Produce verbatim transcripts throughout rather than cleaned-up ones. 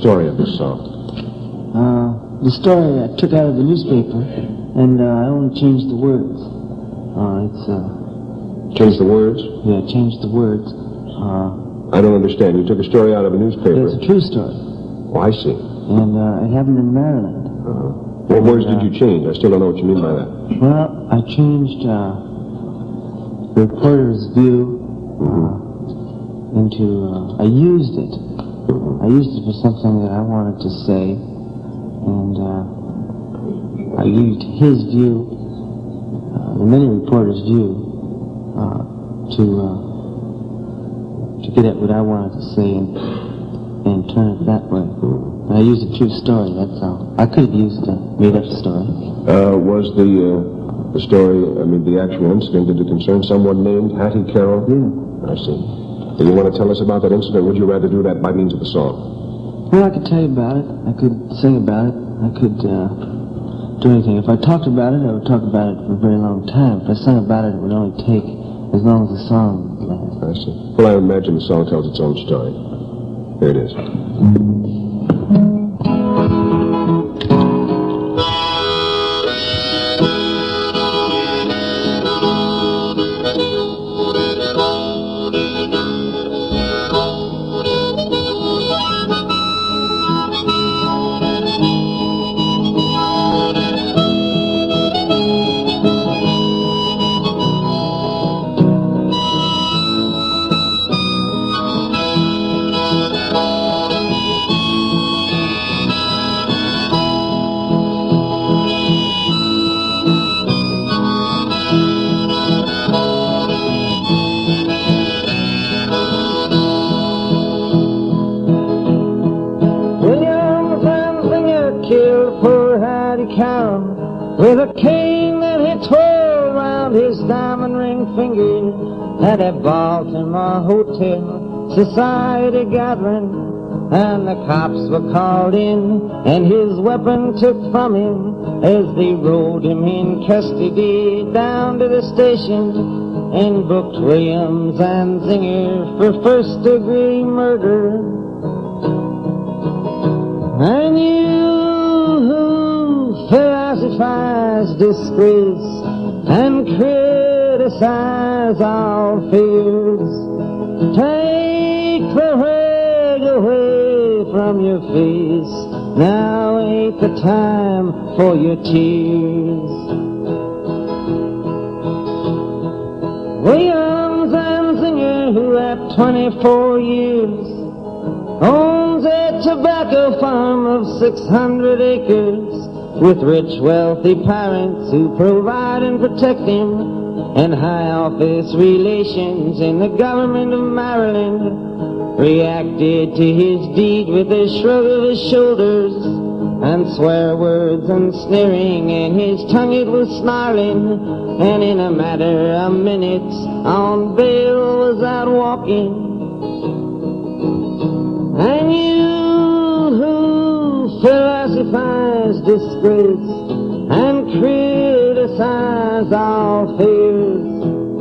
story of this song? Uh, the story I took out of the newspaper, and uh, I only changed the words. Uh, it's, uh... Changed the words? Yeah, changed the words. Uh... I don't understand. You took a story out of a newspaper. It's a true story. Oh, I see. And uh, it happened in Maryland. Uh-huh. What words uh, did you change? I still don't know what you mean by that. Well, I changed uh, the reporter's view uh, into... Uh, I used it. I used it for something that I wanted to say, and uh, I used his view, uh, the many reporters' view, uh, to uh, to get at what I wanted to say and, and turn it that way. And I used a true story, that's all. I could have used a made-up story. Uh, was the uh, the story, I mean, the actual incident, did it concern someone named Hattie Carroll? Yeah. I see. Do you want to tell us about that incident, or would you rather do that by means of a song? Well, I could tell you about it. I could sing about it. I could uh, do anything. If I talked about it, I would talk about it for a very long time. If I sang about it, it would only take as long as the song would last. I see. Well, I imagine the song tells its own story. Here it is. With a cane that he twirled round his diamond ring finger at a Baltimore hotel society gathering, and the cops were called in and his weapon took from him as they rode him in custody down to the station and booked Williams and Zinger for first degree murder. And you who philosophize disgrace and criticize all fears, take the rag away from your face. Now ain't the time for your tears. Williams and Zinger, who at twenty-four years owns a tobacco farm of six hundred acres, with rich, wealthy parents who provide and protect him, and high office relations in the government of Maryland, reacted to his deed with a shrug of his shoulders and swear words and sneering, and his tongue it was snarling, and in a matter of minutes on bail was out walking. And you who philosophize disgrace and criticize all fears,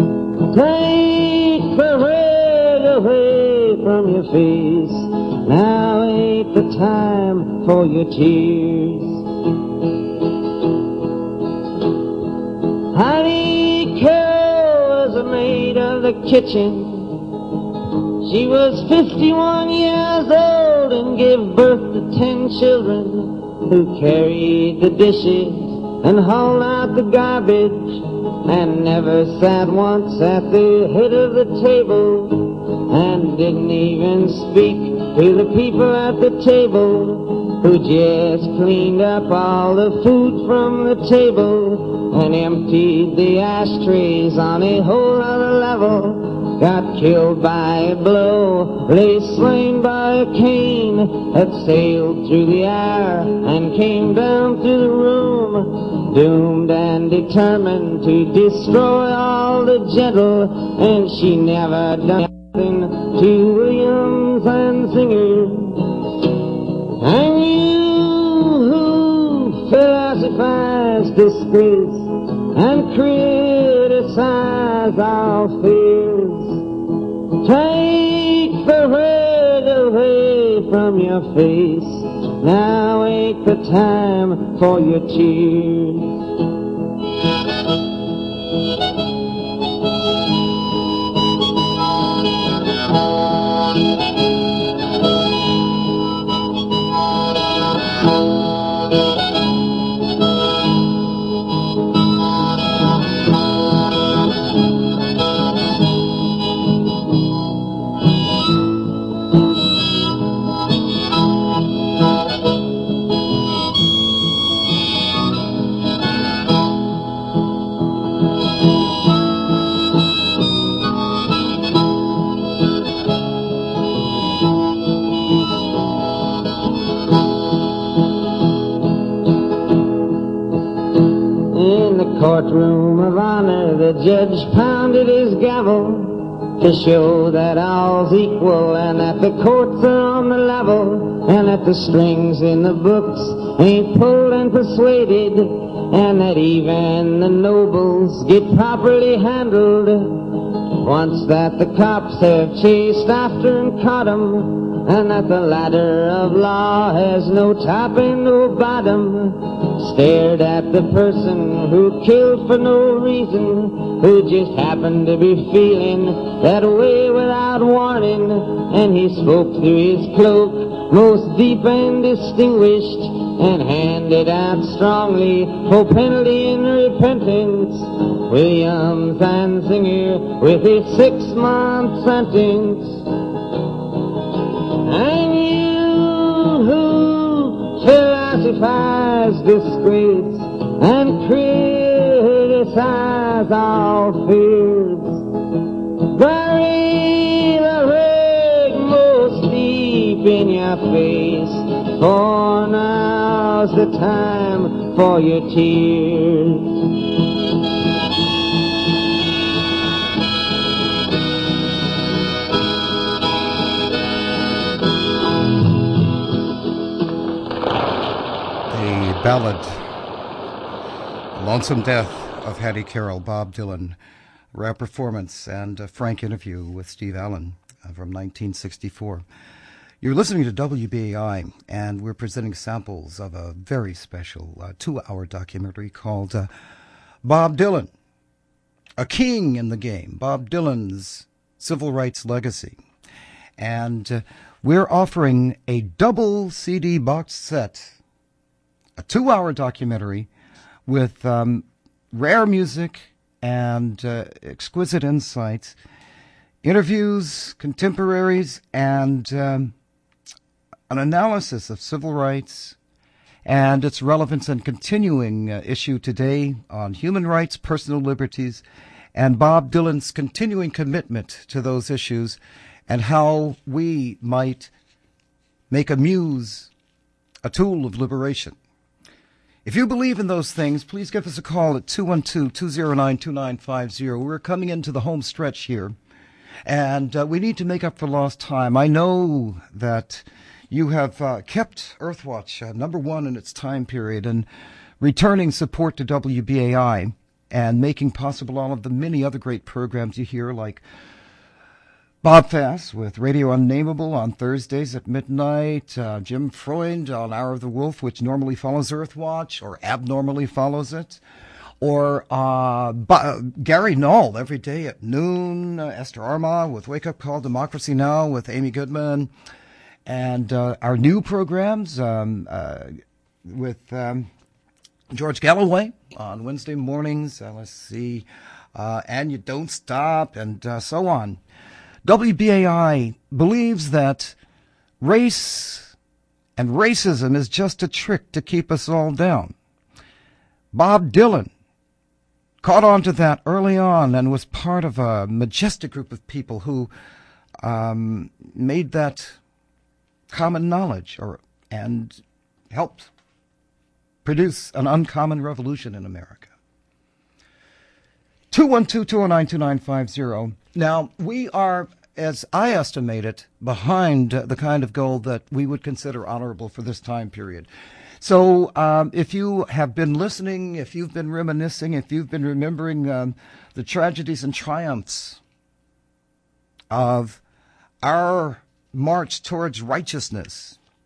take the red away from your face. Now ain't the time for your tears. Hattie Carroll was a maid of the kitchen. She was fifty-one years old and gave birth to ten children who carried the dishes and hauled out the garbage and never sat once at the head of the table and didn't even speak to the people at the table, who just cleaned up all the food from the table and emptied the ashtrays on a whole other level. Got killed by a blow, lay slain by a cane that sailed through the air and came down through the room, doomed and determined to destroy all the gentle, and she never done nothing to Williams and Zinger. And you who philosophize disgrace and criticize all fears, take the red away from from your face. Now ain't the time for your tears. Courtroom of honor, the judge pounded his gavel to show that all's equal and that the courts are on the level and that the strings in the books ain't pulled and persuaded and that even the nobles get properly handled once that the cops have chased after and caught 'em, and that the ladder of law has no top and no bottom. Stared at the person who killed for no reason, who just happened to be feeling that way without warning, and he spoke through his cloak, most deep and distinguished, and handed out strongly for penalty and repentance William Zanzinger with his six-month sentence. And you who philosophize disgrace and criticize all fears, bury the rag most deep in your face, for now's the time for your tears. Ballad, Lonesome Death of Hattie Carroll, Bob Dylan, rare performance and a frank interview with Steve Allen uh, from nineteen sixty-four. You're listening to W B A I, and we're presenting samples of a very special uh, two-hour documentary called uh, Bob Dylan, A King in the Game, Bob Dylan's Civil Rights Legacy. And uh, we're offering a double C D box set, a two-hour documentary with um, rare music and uh, exquisite insights, interviews, contemporaries, and um, an analysis of civil rights and its relevance and continuing uh, issue today on human rights, personal liberties, and Bob Dylan's continuing commitment to those issues and how we might make a muse a tool of liberation. If you believe in those things, please give us a call at two one two, two zero nine, two nine five zero. We're coming into the home stretch here, and uh, we need to make up for lost time. I know that you have uh, kept Earthwatch uh, number one in its time period and returning support to W B A I and making possible all of the many other great programs you hear, like Bob Fass with Radio Unnameable on Thursdays at midnight, uh, Jim Freund on Hour of the Wolf, which normally follows Earthwatch or abnormally follows it, or uh, Bo- Gary Knoll every day at noon, uh, Esther Armah with Wake Up Call Democracy Now! With Amy Goodman, and uh, our new programs um, uh, with um, George Galloway on Wednesday mornings, uh, let's see, uh, And You Don't Stop, and uh, so on. W B A I believes that race and racism is just a trick to keep us all down. Bob Dylan caught on to that early on and was part of a majestic group of people who um, made that common knowledge or and helped produce an uncommon revolution in America. two one two, two oh nine, two nine five zero. Now, we are, as I estimate it, behind the kind of goal that we would consider honorable for this time period. So um, if you have been listening, if you've been reminiscing, if you've been remembering um, the tragedies and triumphs of our march towards righteousness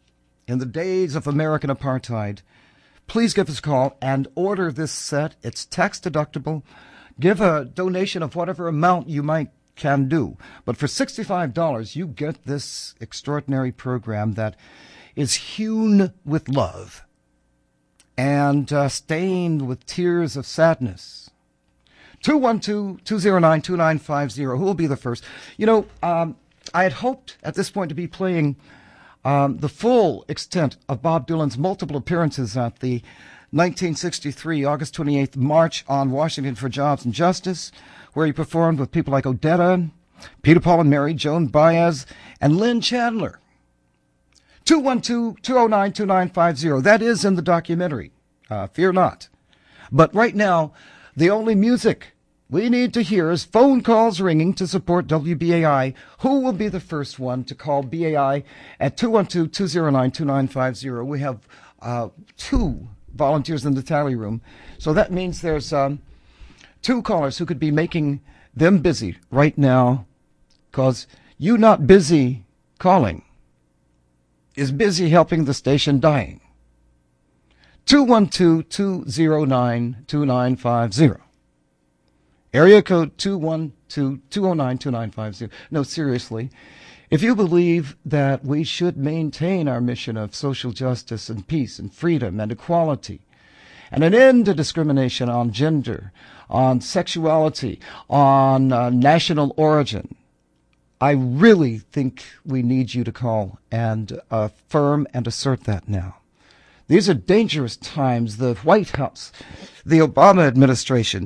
in the days of American apartheid, please give us a call and order this set. It's tax deductible. Give a donation of whatever amount you might can do. But for sixty-five dollars, you get this extraordinary program that is hewn with love and uh, stained with tears of sadness. two one two, two zero nine, two nine five zero. Who will be the first? You know, um, I had hoped at this point to be playing um, the full extent of Bob Dylan's multiple appearances at the nineteen sixty-three August twenty-eighth March on Washington for Jobs and Justice, where he performed with people like Odetta, Peter, Paul and Mary, Joan Baez, and Lynn Chandler. two one two, two zero nine, two nine five zero. That is in the documentary. Uh, fear not. But right now, the only music we need to hear is phone calls ringing to support W B A I. Who will be the first one to call B A I at two one two, two zero nine, two nine five zero? We have uh, two volunteers in the tally room. So that means there's um, two callers who could be making them busy right now, because you not busy calling is busy helping the station dying. two one two, two zero nine, two nine five zero. Area code two one two, two zero nine, two nine five zero. No, seriously, if you believe that we should maintain our mission of social justice and peace and freedom and equality and an end to discrimination on gender, on sexuality, on uh, national origin, I really think we need you to call and affirm and assert that now. These are dangerous times. The White House, the Obama administration,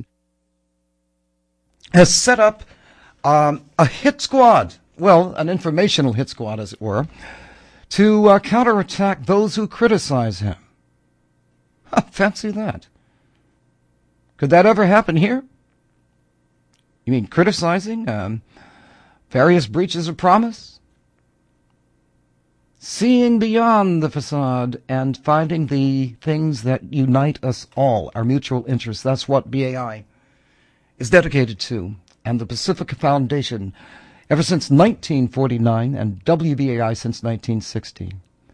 has set up um, a hit squad, well, an informational hit squad, as it were, to uh, counterattack those who criticize him. Fancy that. Could that ever happen here? You mean criticizing um, various breaches of promise? Seeing beyond the facade and finding the things that unite us all, our mutual interests. That's what B A I is dedicated to, and the Pacifica Foundation ever since nineteen forty-nine, and W B A I since nineteen sixty.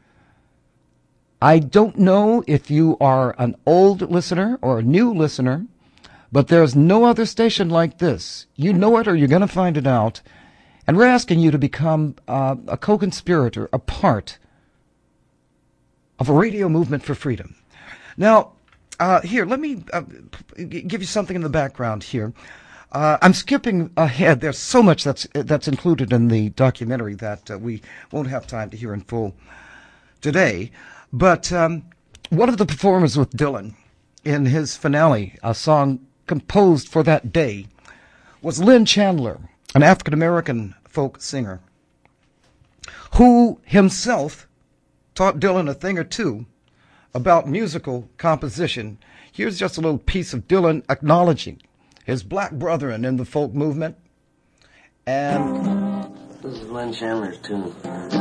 I don't know if you are an old listener or a new listener, but there's no other station like this. You know it or you're going to find it out. And we're asking you to become uh, a co-conspirator, a part of a radio movement for freedom. Now, uh, here, let me uh, give you something in the background here. Uh, I'm skipping ahead. There's so much that's that's included in the documentary that uh, we won't have time to hear in full today. But um, one of the performers with Dylan in his finale, a song composed for that day, was Lynn Chandler, an African-American folk singer, who himself taught Dylan a thing or two about musical composition. Here's just a little piece of Dylan acknowledging his black brethren in the folk movement. And this is Lynn Chandler's tune.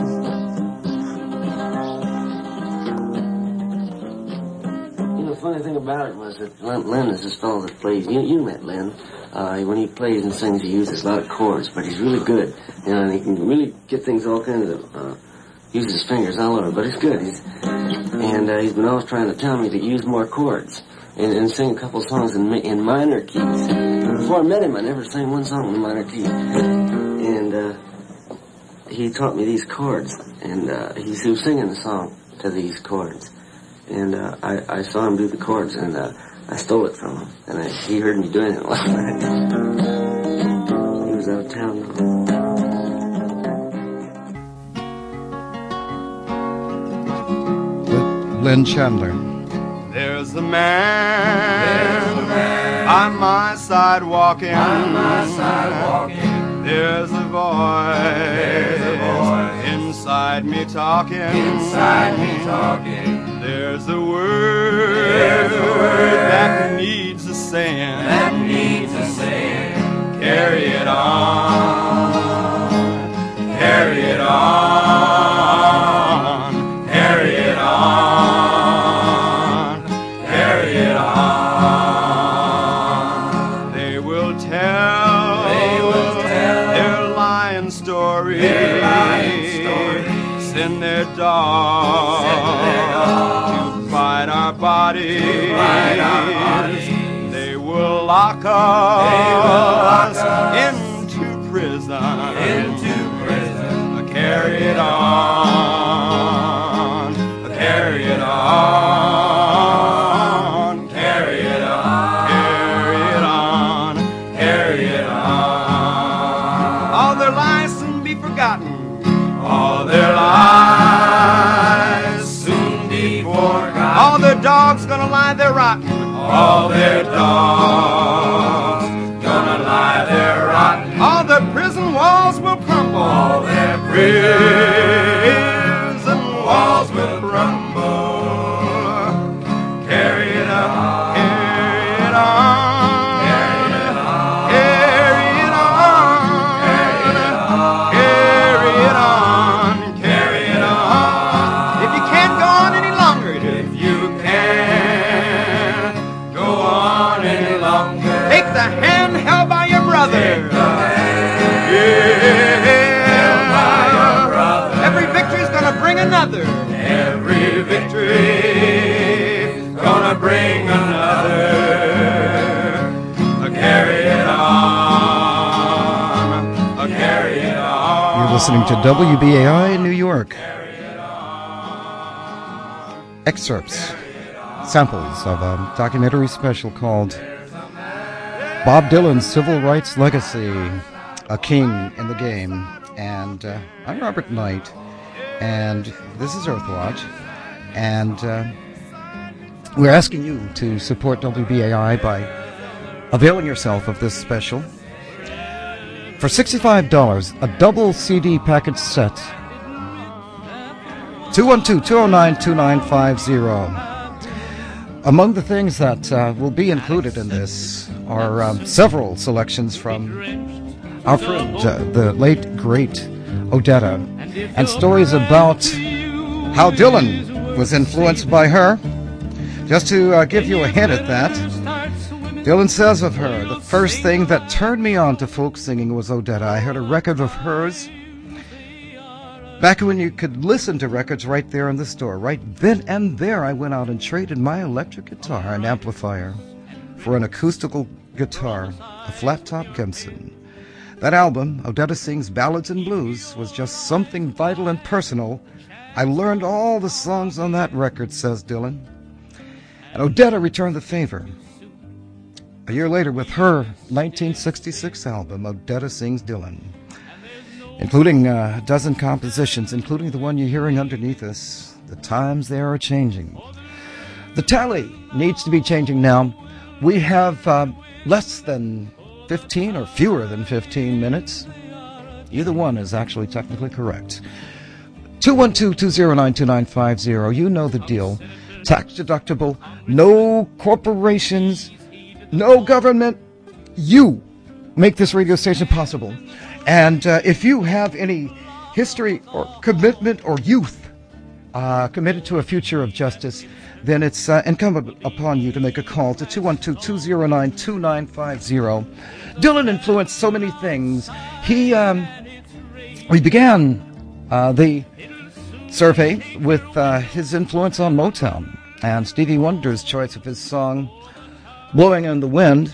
You know, the funny thing about it was that Lynn, Lynn is this fellow that plays. You, you met Lynn. Uh, when he plays and sings, he uses a lot of chords, but he's really good. You know, and he can really get things all kinds of, uh, uses his fingers all over, but he's good. He's, and uh, he's been always trying to tell me to use more chords and, and sing a couple songs in, in minor keys. Before I met him, I never sang one song in minor key. And uh, he taught me these chords, and uh, he, he was singing the song to these chords. And uh, I, I saw him do the chords, and uh, I stole it from him, and I, he heard me doing it last night. He was out of town with Lynn Chandler. There's a man, There's a man on my side walking. On my side walking. There's a voice, There's a voice inside me talking. Inside me talking. There's a word, There's a word that needs a saying. That needs a saying. Carry it on. Carry it on. Carry it on. Carry it on. They will tell. They will tell their lying stories. Their lying stories. Send their dogs. bodies. To hide our bodies. They will lock us, they will lock us into prison. Into prison. Carry it on. Carry it on. Carry it on. Carry it on. Carry it on. All their lies soon be forgotten. All their lies soon be forgotten. All their dogs gonna lie there rotten. All their dogs gonna lie there rotten. All their prison walls will crumble. All their prison walls will crumble. Carry it on. Carry it on. Carry it on. Carry it on. Carry it on. Carry it on. Carry it on. If you can't go on any longer, If you can't go on any longer, take the hand held by your brother. take the hand held by your brother. Every victory's gonna bring another. Every victory gonna bring another. Carry it on. Carry it on. You're listening to W B A I in New York. Excerpts, samples of a documentary special called Bob Dylan's Civil Rights Legacy, A King in the Game. And uh, I'm Robert Knight, and this is Earthwatch. And uh, we're asking you to support W B A I by availing yourself of this special. For sixty-five dollars, a double C D package set. two one two, two oh nine, two nine five zero. Among the things that uh, will be included in this are um, several selections from our friend, uh, the late, great Odetta, and stories about how Dylan was influenced by her. Just to uh, give you a hint at that, Dylan says of her, the first thing that turned me on to folk singing was Odetta. I heard a record of hers back when you could listen to records right there in the store. Right then and there, I went out and traded my electric guitar and amplifier for an acoustical guitar, a flat-top Gibson. That album, Odetta Sings Ballads and Blues, was just something vital and personal. I learned all the songs on that record, says Dylan. And Odetta returned the favor a year later with her nineteen sixty-six album, Odetta Sings Dylan, including uh, a dozen compositions, including the one you're hearing underneath us. The times they are changing. The tally needs to be changing now. We have uh, less than fifteen or fewer than fifteen minutes. Either one is actually technically correct. two one two, two oh nine, two nine five zero. You know the deal. Tax deductible, no corporations, no government. You make this radio station possible. And uh, if you have any history or commitment or youth uh, committed to a future of justice, then it's uh, incumbent upon you to make a call to two one two, two oh nine, two nine five zero. Dylan influenced so many things. He, um, we began uh, the survey with uh, his influence on Motown and Stevie Wonder's choice of his song, Blowing in the Wind.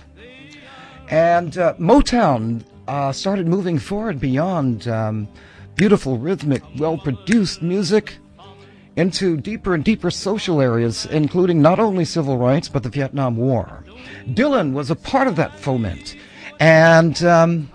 And uh, Motown uh, started moving forward beyond um, beautiful, rhythmic, well-produced music into deeper and deeper social areas, including not only civil rights, but the Vietnam War. Dylan was a part of that foment. And um,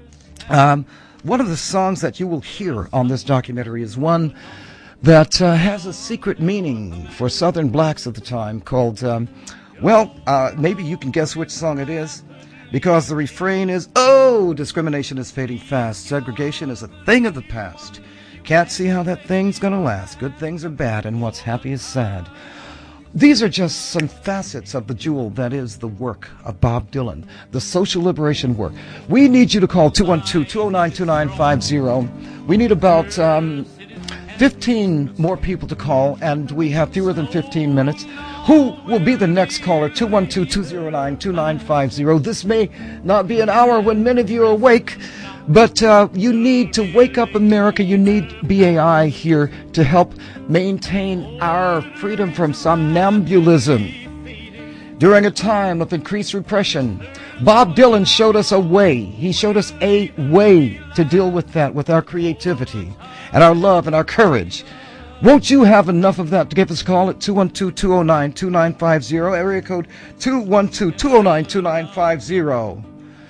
um, one of the songs that you will hear on this documentary is one that uh, has a secret meaning for Southern blacks at the time called, um, well, uh, maybe you can guess which song it is, because the refrain is, oh, discrimination is fading fast. Segregation is a thing of the past. Can't see how that thing's gonna last. Good things are bad, and what's happy is sad. These are just some facets of the jewel that is the work of Bob Dylan, the social liberation work. We need you to call two one two, two oh nine, two nine five zero. We need about um, fifteen more people to call, and we have fewer than fifteen minutes. Who will be the next caller? two one two, two oh nine, two nine five zero. This may not be an hour when many of you are awake, But uh, you need to wake up America. You need B A I here to help maintain our freedom from somnambulism. During a time of increased repression, Bob Dylan showed us a way. He showed us a way to deal with that, with our creativity and our love and our courage. Won't you have enough of that to give us a call at two one two, two oh nine, two nine five zero, area code two one two, two oh nine, two nine five zero.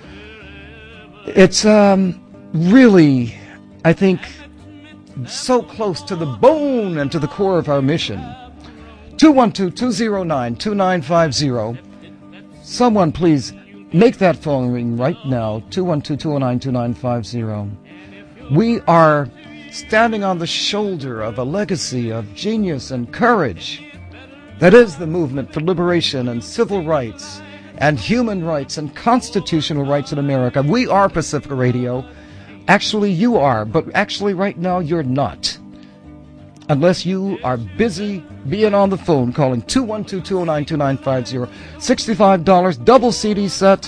It's um, really, I think, so close to the bone and to the core of our mission. two one two, two oh nine, two nine five zero. Someone please make that phone ring right now, two one two, two oh nine, two nine five zero. We are standing on the shoulder of a legacy of genius and courage. That is the movement for liberation and civil rights and human rights and constitutional rights in America. We are Pacifica Radio. Actually, you are, but actually right now you're not. Unless you are busy being on the phone calling two one two, two oh nine, two nine five zero. sixty-five dollars, double C D set.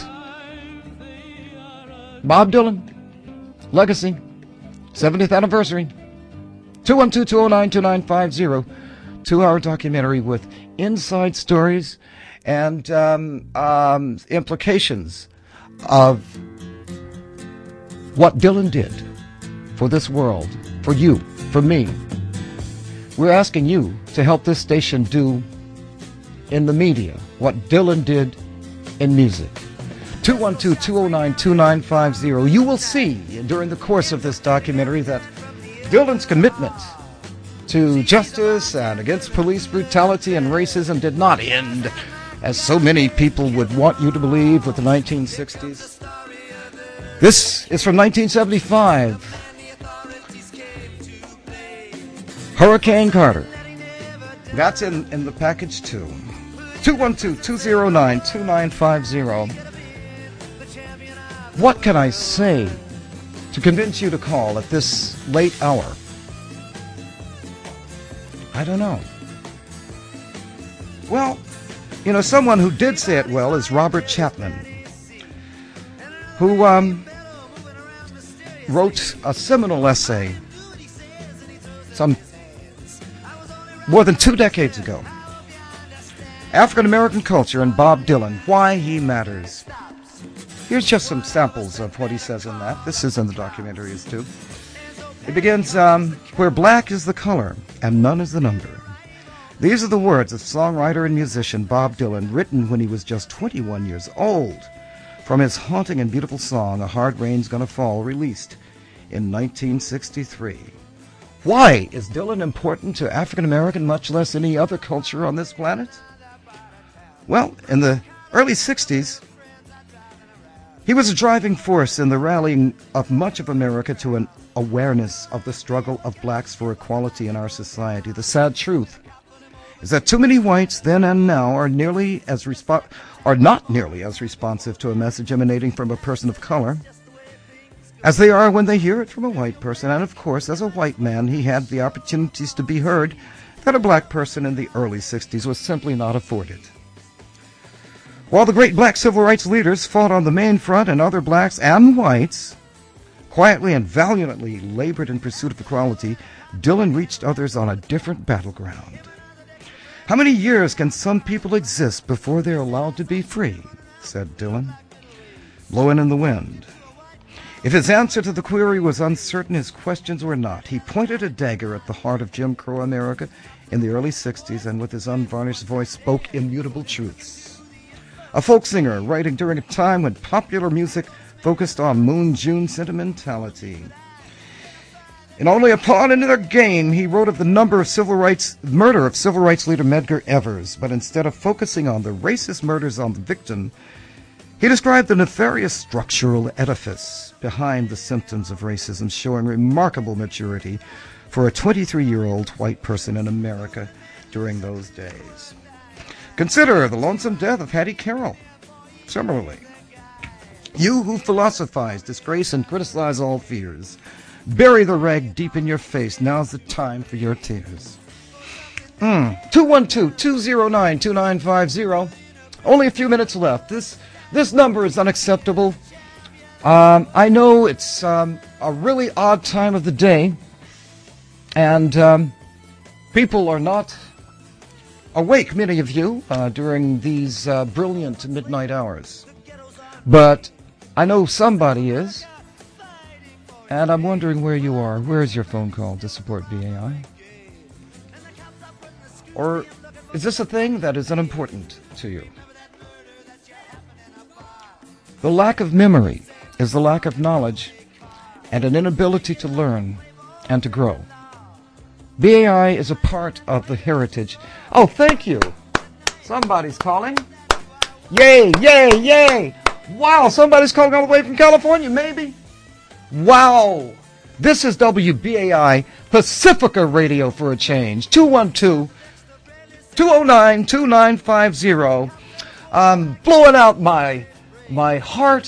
Bob Dylan, Legacy, seventieth anniversary. two one two, two oh nine, two nine five zero. Two-hour documentary with inside stories and um, um, implications of what Dylan did for this world, for you, for me. We're asking you to help this station do in the media what Dylan did in music. two one two, two oh nine, two nine five zero. You will see during the course of this documentary that Dylan's commitment to justice and against police brutality and racism did not end, as so many people would want you to believe, with the nineteen sixties. This is from nineteen seventy-five. Hurricane Carter. That's in, in the package too. two one two, two oh nine, two nine five zero. What can I say to convince you to call at this late hour? I don't know. Well, you know, someone who did say it well is Robert Chapman, who um, wrote a seminal essay some more than two decades ago. African American Culture and Bob Dylan, Why He Matters. Here's just some samples of what he says in that. This is in the documentaries too. It begins, um, where black is the color and none is the number. These are the words of songwriter and musician Bob Dylan, written when he was just twenty-one years old, from his haunting and beautiful song, A Hard Rain's Gonna Fall, released in nineteen sixty-three. Why is Dylan important to African American, much less any other culture on this planet? Well, in the early sixties, he was a driving force in the rallying of much of America to an awareness of the struggle of blacks for equality in our society. The sad truth is that too many whites then and now are nearly as respo- are not nearly as responsive to a message emanating from a person of color as they are when they hear it from a white person. And of course, as a white man, he had the opportunities to be heard that a black person in the early sixties was simply not afforded. While the great black civil rights leaders fought on the main front and other blacks and whites quietly and valiantly labored in pursuit of equality, Dylan reached others on a different battleground. How many years can some people exist before they're allowed to be free? Said Dylan, blowing in the wind. If his answer to the query was uncertain, his questions were not. He pointed a dagger at the heart of Jim Crow America in the early sixties, and with his unvarnished voice spoke immutable truths. A folk singer writing during a time when popular music focused on Moon June sentimentality. In only a pawn in their game, he wrote of the number of civil rights murder of civil rights leader Medgar Evers, but instead of focusing on the racist murders on the victim, he described the nefarious structural edifice behind the symptoms of racism, showing remarkable maturity for a twenty-three-year-old white person in America during those days. Consider the lonesome death of Hattie Carroll. Similarly, you who philosophize, disgrace, and criticize all fears, bury the rag deep in your face. Now's the time for your tears. Mm. two one two, two oh nine, two nine five zero. Only a few minutes left. This this number is unacceptable. Um, I know it's um, a really odd time of the day, and um, people are not awake, many of you, uh, during these uh, brilliant midnight hours. But I know somebody is, and I'm wondering where you are. Where is your phone call to support B A I? Or is this a thing that is unimportant to you? The lack of memory is the lack of knowledge and an inability to learn and to grow. B A I is a part of the heritage. Oh, thank you. Somebody's calling. Yay, yay, yay. Wow, somebody's calling all the way from California, maybe. Wow. This is W B A I Pacifica Radio for a change. two one two, two oh nine, two nine five zero. I'm blowing out my, my heart,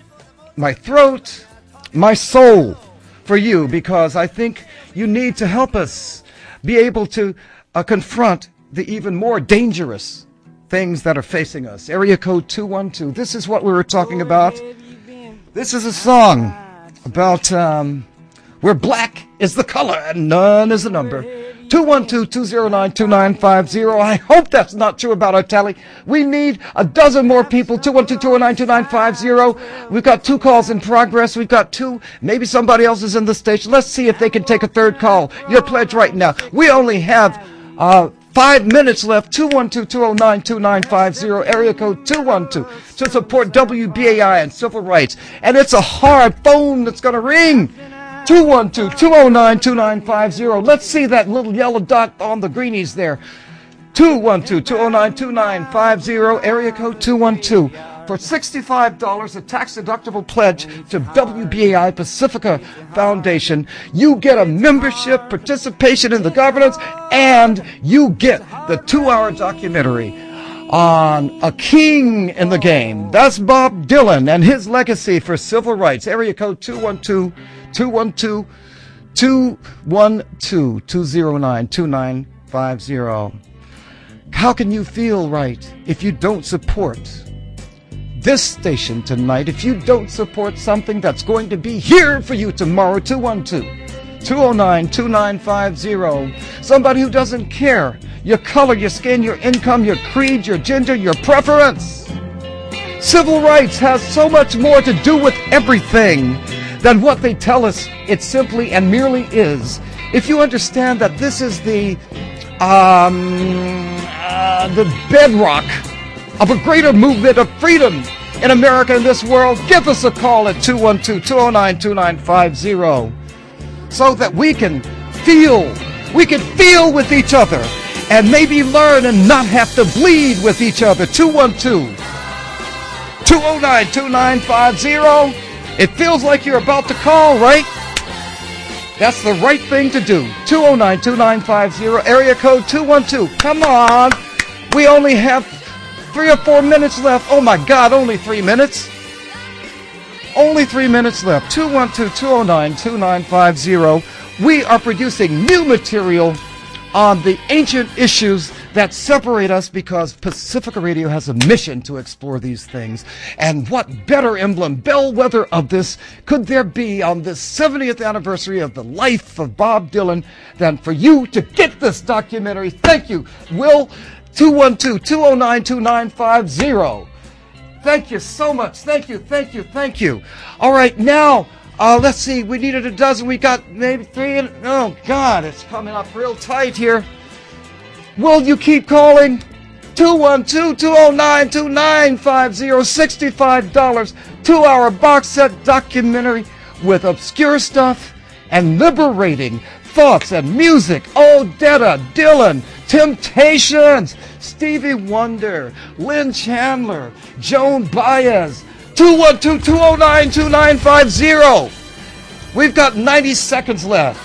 my throat, my soul for you, because I think you need to help us be able to uh, confront the even more dangerous things that are facing us. Area code two one two. This is what we were talking about. This is a song about um, where black is the color and none is the number. two one two, two oh nine, two nine five zero. I hope that's not true about our tally. We need a dozen more people. two one two, two oh nine, two nine five zero. We've got two calls in progress. We've got two. Maybe somebody else is in the station. Let's see if they can take a third call. Your pledge right now. We only have uh, five minutes left. two one two, two oh nine, two nine five zero. Area code two one two to support W B A I and civil rights. And it's a hard phone that's going to ring. two one two, two oh nine, two nine five zero. Let's see that little yellow dot on the greenies there. two one two, two oh nine, two nine five zero, area code two one two. For sixty-five dollars, a tax-deductible pledge to W B A I Pacifica Foundation, you get a membership, participation in the governance, and you get the two-hour documentary on a king in the game. That's Bob Dylan and his legacy for civil rights. Area code two one two, two one two, two one two, two oh nine, two nine five zero. How can you feel right if you don't support this station tonight, if you don't support something that's going to be here for you tomorrow? two one two, two oh nine, two nine five zero. Somebody who doesn't care your color, your skin, your income, your creed, your gender, your preference. Civil rights has so much more to do with everything than what they tell us it simply and merely is. If you understand that this is the um, uh, the bedrock of a greater movement of freedom in America and this world, give us a call at two one two, two oh nine, two nine five zero so that we can feel, we can feel with each other and maybe learn and not have to bleed with each other. two one two, two oh nine, two nine five zero. It feels like you're about to call, right? That's the right thing to do. two oh nine, two nine five zero, area code two one two. Come on. We only have three or four minutes left. Oh my God, only three minutes. Only three minutes left. two one two, two oh nine, two nine five zero. We are producing new material on the ancient issues that separate us, because Pacifica Radio has a mission to explore these things. And what better emblem, bellwether of this could there be on this seventieth anniversary of the life of Bob Dylan than for you to get this documentary? Thank you, Will. two one two, two oh nine, two nine five zero. Thank you so much. Thank you, thank you, thank you. All right, now, uh, let's see. We needed a dozen. We got maybe three. In, oh, God, it's coming up real tight here. Will you keep calling? two one two, two oh nine, two nine five zero. sixty-five dollars. Two-hour box set documentary with obscure stuff and liberating thoughts and music. Odetta, Dylan, Temptations, Stevie Wonder, Lynn Chandler, Joan Baez. two one two, two oh nine, two nine five zero. We've got ninety seconds left.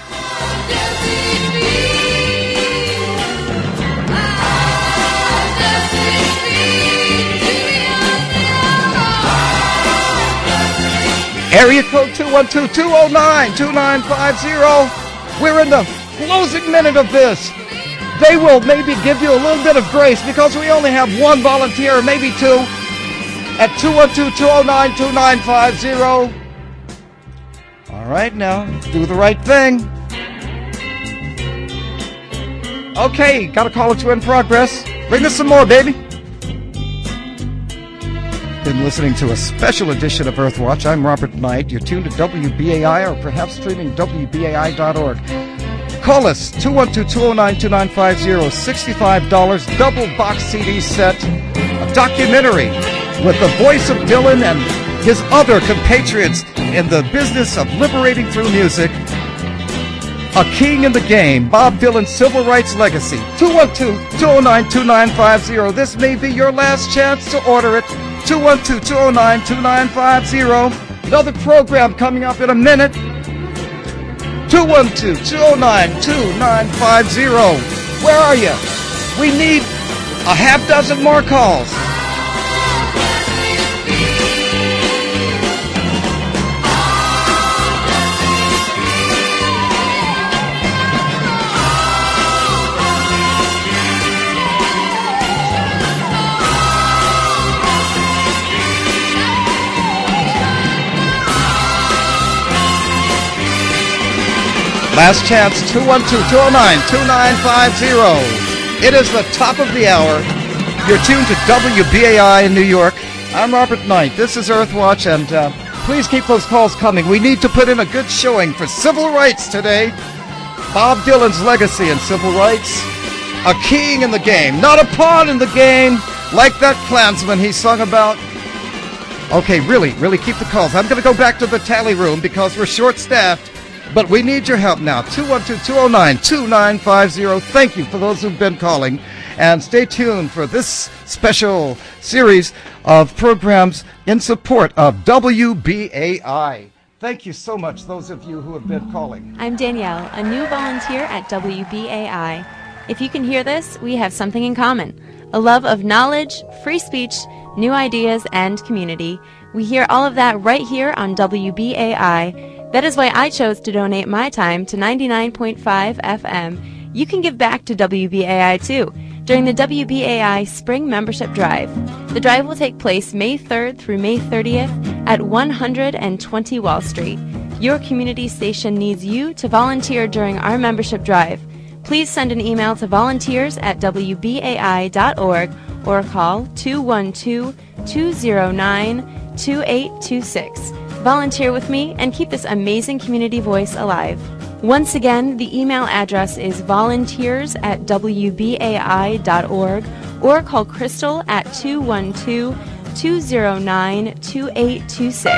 Area code two one two, two oh nine, two nine five zero. We're in the closing minute of this. They will maybe give you a little bit of grace because we only have one volunteer, maybe two. at two one two, two oh nine, two nine five zero. All right, now, do the right thing. Okay, got a call or two in progress. Bring us some more, baby. Been listening to a special edition of Earthwatch. I'm Robert Knight. You're tuned to W B A I or perhaps streaming W B A I dot org. Call us, two one two, two oh nine, two nine five zero, sixty-five dollars, double box C D set, a documentary with the voice of Dylan and his other compatriots in the business of liberating through music. A King in the Game, Bob Dylan's Civil Rights Legacy. two one two, two oh nine, two nine five zero. This may be your last chance to order it. two one two, two oh nine, two nine five zero. Another program coming up in a minute. two one two, two oh nine, two nine five zero. Where are you? We need a half dozen more calls. Last chance, two one two, two oh nine, two nine five zero. It is the top of the hour. You're tuned to W B A I in New York. I'm Robert Knight. This is Earthwatch, and uh, please keep those calls coming. We need to put in a good showing for civil rights today. Bob Dylan's legacy in civil rights. A king in the game, not a pawn in the game, like that Klansman he sung about. Okay, really, really keep the calls. I'm going to go back to the tally room because we're short-staffed. But we need your help now. two one two, two oh nine, two nine five zero. Thank you for those who've been calling. And stay tuned for this special series of programs in support of W B A I. Thank you so much, those of you who have been calling. I'm Danielle, a new volunteer at W B A I. If you can hear this, we have something in common. A love of knowledge, free speech, new ideas, and community. We hear all of that right here on W B A I. That is why I chose to donate my time to ninety-nine point five F M. You can give back to W B A I too during the W B A I Spring Membership Drive. The drive will take place May third through May thirtieth at one hundred twenty Wall Street. Your community station needs you to volunteer during our membership drive. Please send an email to volunteers at W B A I dot org or call two one two, two oh nine, two eight two six. Volunteer with me and keep this amazing community voice alive. Once again, the email address is volunteers at W B A I dot org or call Crystal at two one two, two oh nine, two eight two six.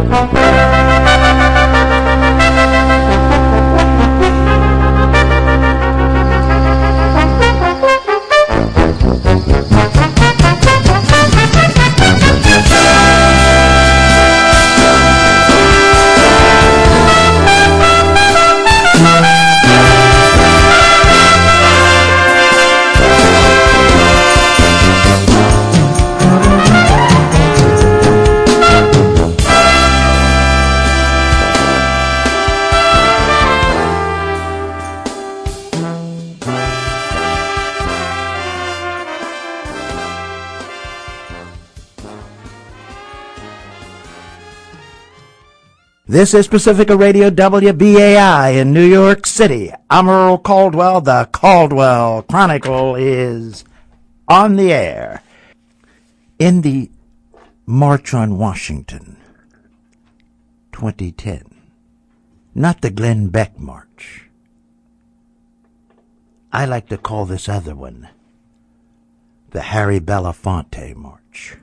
This is Pacifica Radio W B A I in New York City. I'm Earl Caldwell. The Caldwell Chronicle is on the air. In the March on Washington twenty ten, not the Glenn Beck March. I like to call this other one the Harry Belafonte March.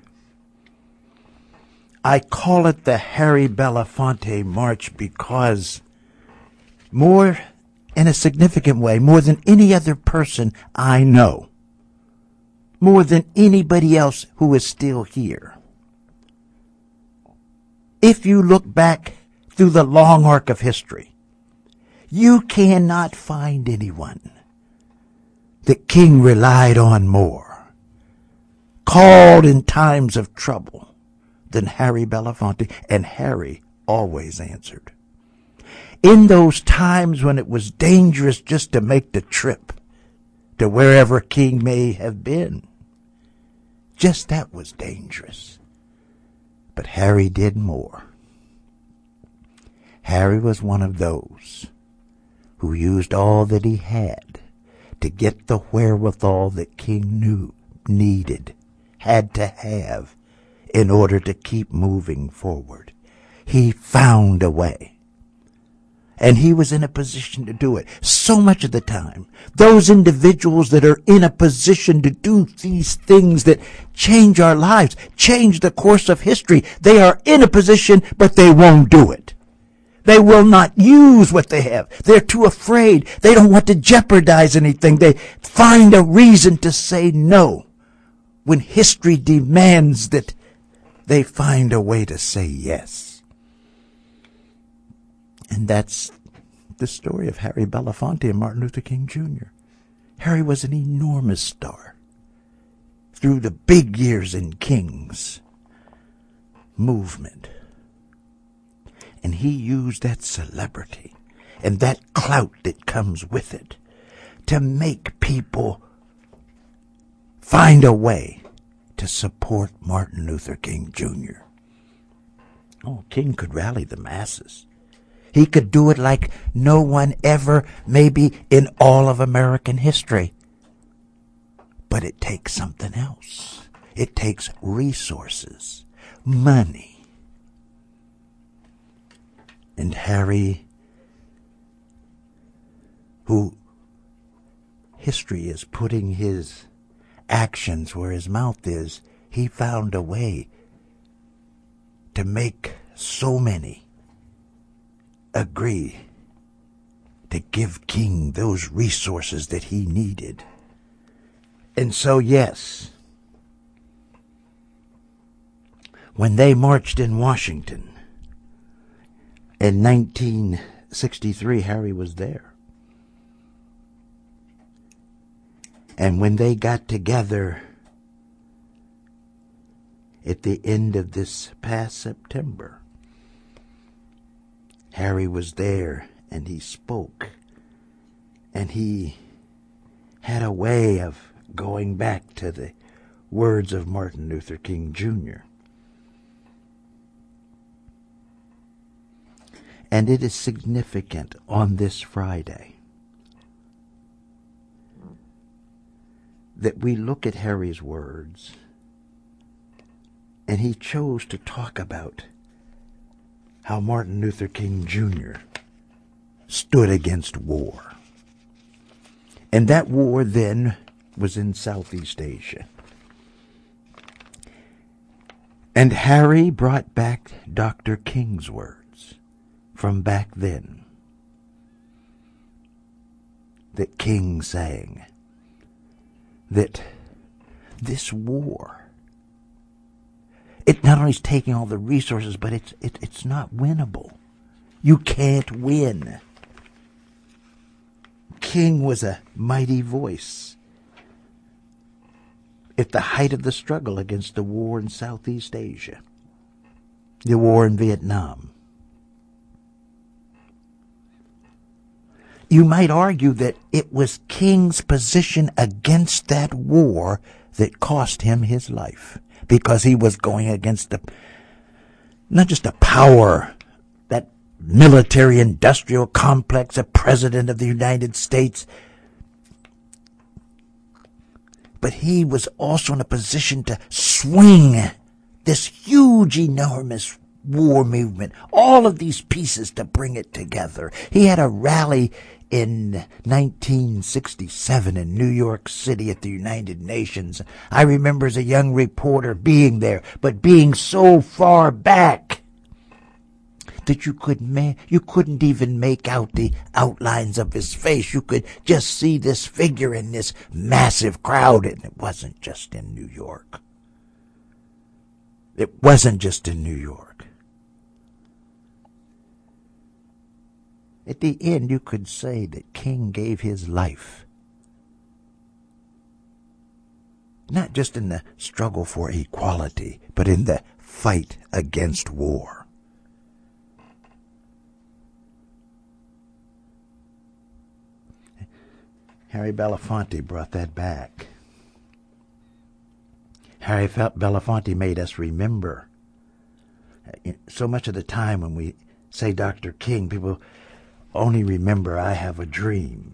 I call it the Harry Belafonte March because more, in a significant way, more than any other person I know, more than anybody else who is still here, if you look back through the long arc of history, you cannot find anyone that King relied on more, called in times of trouble, than Harry Belafonte, and Harry always answered. In those times when it was dangerous just to make the trip to wherever King may have been, just that was dangerous. But Harry did more. Harry was one of those who used all that he had to get the wherewithal that King knew needed, had to have, in order to keep moving forward. He found a way. And he was in a position to do it. So much of the time, those individuals that are in a position to do these things that change our lives, change the course of history, they are in a position, but they won't do it. They will not use what they have. They're too afraid. They don't want to jeopardize anything. They find a reason to say no. When history demands that, they find a way to say yes. And that's the story of Harry Belafonte and Martin Luther King Junior Harry was an enormous star through the big years in King's movement. And he used that celebrity and that clout that comes with it to make people find a way to support Martin Luther King Junior Oh, King could rally the masses. He could do it like no one ever, maybe in all of American history. But it takes something else. It takes resources, money. And Harry, who history is putting his actions where his mouth is, he found a way to make so many agree to give King those resources that he needed. And so, yes, when they marched in Washington in nineteen sixty-three, Harry was there. And when they got together at the end of this past September, Harry was there and he spoke. And he had a way of going back to the words of Martin Luther King Junior And it is significant on this Friday that we look at Harry's words, and he chose to talk about how Martin Luther King Junior stood against war. And that war then was in Southeast Asia. And Harry brought back Doctor King's words from back then that King sang, that this war, it not only is taking all the resources, but it's it, it's not winnable. You can't win. King was a mighty voice at the height of the struggle against the war in Southeast Asia, the war in Vietnam. You might argue that it was King's position against that war that cost him his life, because he was going against the, not just the power, that military-industrial complex, a president of the United States, but he was also in a position to swing this huge, enormous war movement, all of these pieces to bring it together. He had a rally in nineteen sixty-seven in New York City at the United Nations. I remember as a young reporter being there, but being so far back that you could ma- you couldn't even make out the outlines of his face. You could just see this figure in this massive crowd, and it wasn't just in New York. It wasn't just in New York. At the end, you could say that King gave his life, not just in the struggle for equality, but in the fight against war. Harry Belafonte brought that back. Harry Belafonte made us remember. So much of the time when we say Doctor King, people only remember I Have a Dream.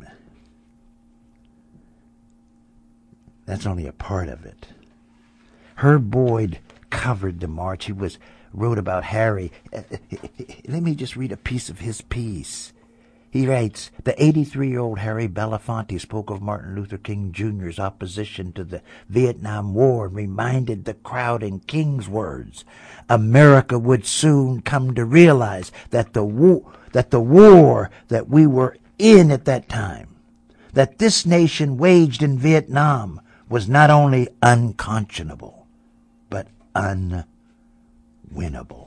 That's only a part of it. Herb Boyd covered the march. He was wrote about Harry. Let me just read a piece of his piece. He writes, the eighty-three-year-old Harry Belafonte spoke of Martin Luther King Junior's opposition to the Vietnam War and reminded the crowd in King's words, America would soon come to realize that the war, that the war that we were in at that time, that this nation waged in Vietnam, was not only unconscionable, but unwinnable.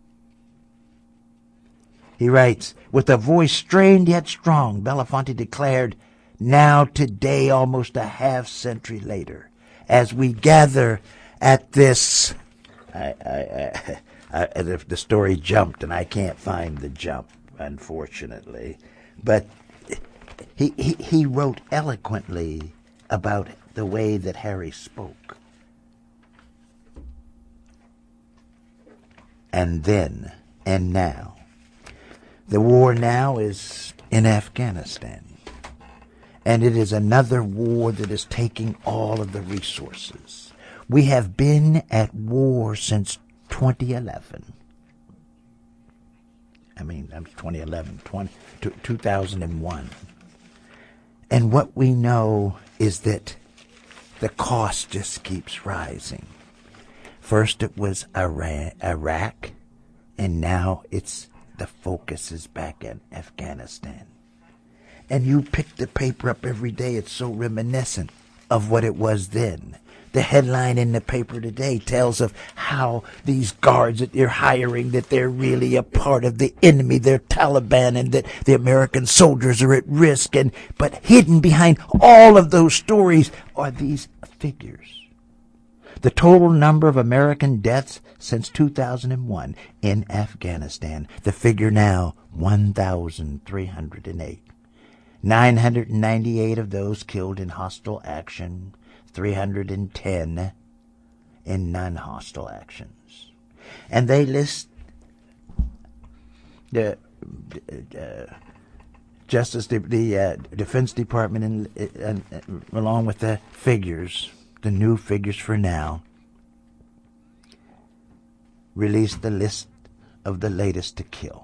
He writes, with a voice strained yet strong, Belafonte declared, now today, almost a half century later, as we gather at this, I, I, I, I, the story jumped and I can't find the jump, unfortunately, but he, he, he wrote eloquently about the way that Harry spoke. And then, and now, the war now is in Afghanistan, and it is another war that is taking all of the resources. We have been at war since twenty eleven. I mean, twenty eleven, twenty, two thousand one. And what we know is that the cost just keeps rising. First it was Iran, Iraq, and now it's the focus is back in Afghanistan. And you pick the paper up every day, it's so reminiscent of what it was then. The headline in the paper today tells of how these guards that you're hiring, that they're really a part of the enemy, they're Taliban, and that the American soldiers are at risk. And but hidden behind all of those stories are these figures. The total number of American deaths since two thousand one in Afghanistan, the figure now one thousand three hundred eight. nine hundred ninety-eight of those killed in hostile action, three hundred ten in non-hostile actions. And they list the uh, Justice, the, the uh, Defense Department, in, uh, uh, along with the figures, the new figures for now, released the list of the latest to kill.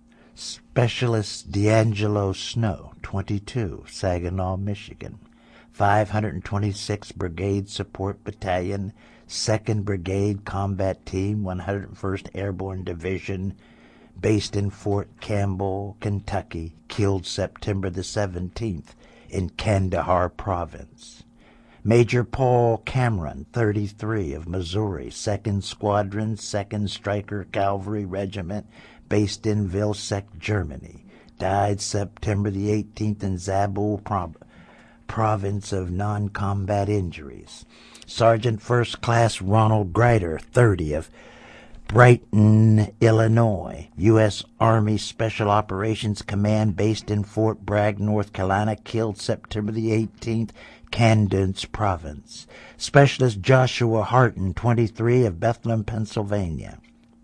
Specialist D'Angelo Snow, twenty-two, Saginaw, Michigan. five hundred twenty-sixth Brigade Support Battalion, second Brigade Combat Team, one hundred first Airborne Division, based in Fort Campbell, Kentucky, killed September the seventeenth in Kandahar Province. Major Paul Cameron, thirty-three, of Missouri, second Squadron, second Stryker Cavalry Regiment, based in Vilseck, Germany, died September the eighteenth in Zabul Pro- Province of non-combat injuries. Sergeant First Class Ronald Grider, thirty, of Brighton, Illinois, U S Army Special Operations Command, based in Fort Bragg, North Carolina, killed September the eighteenth, Candence Province. Specialist Joshua Harton, twenty-three, of Bethlehem, Pennsylvania.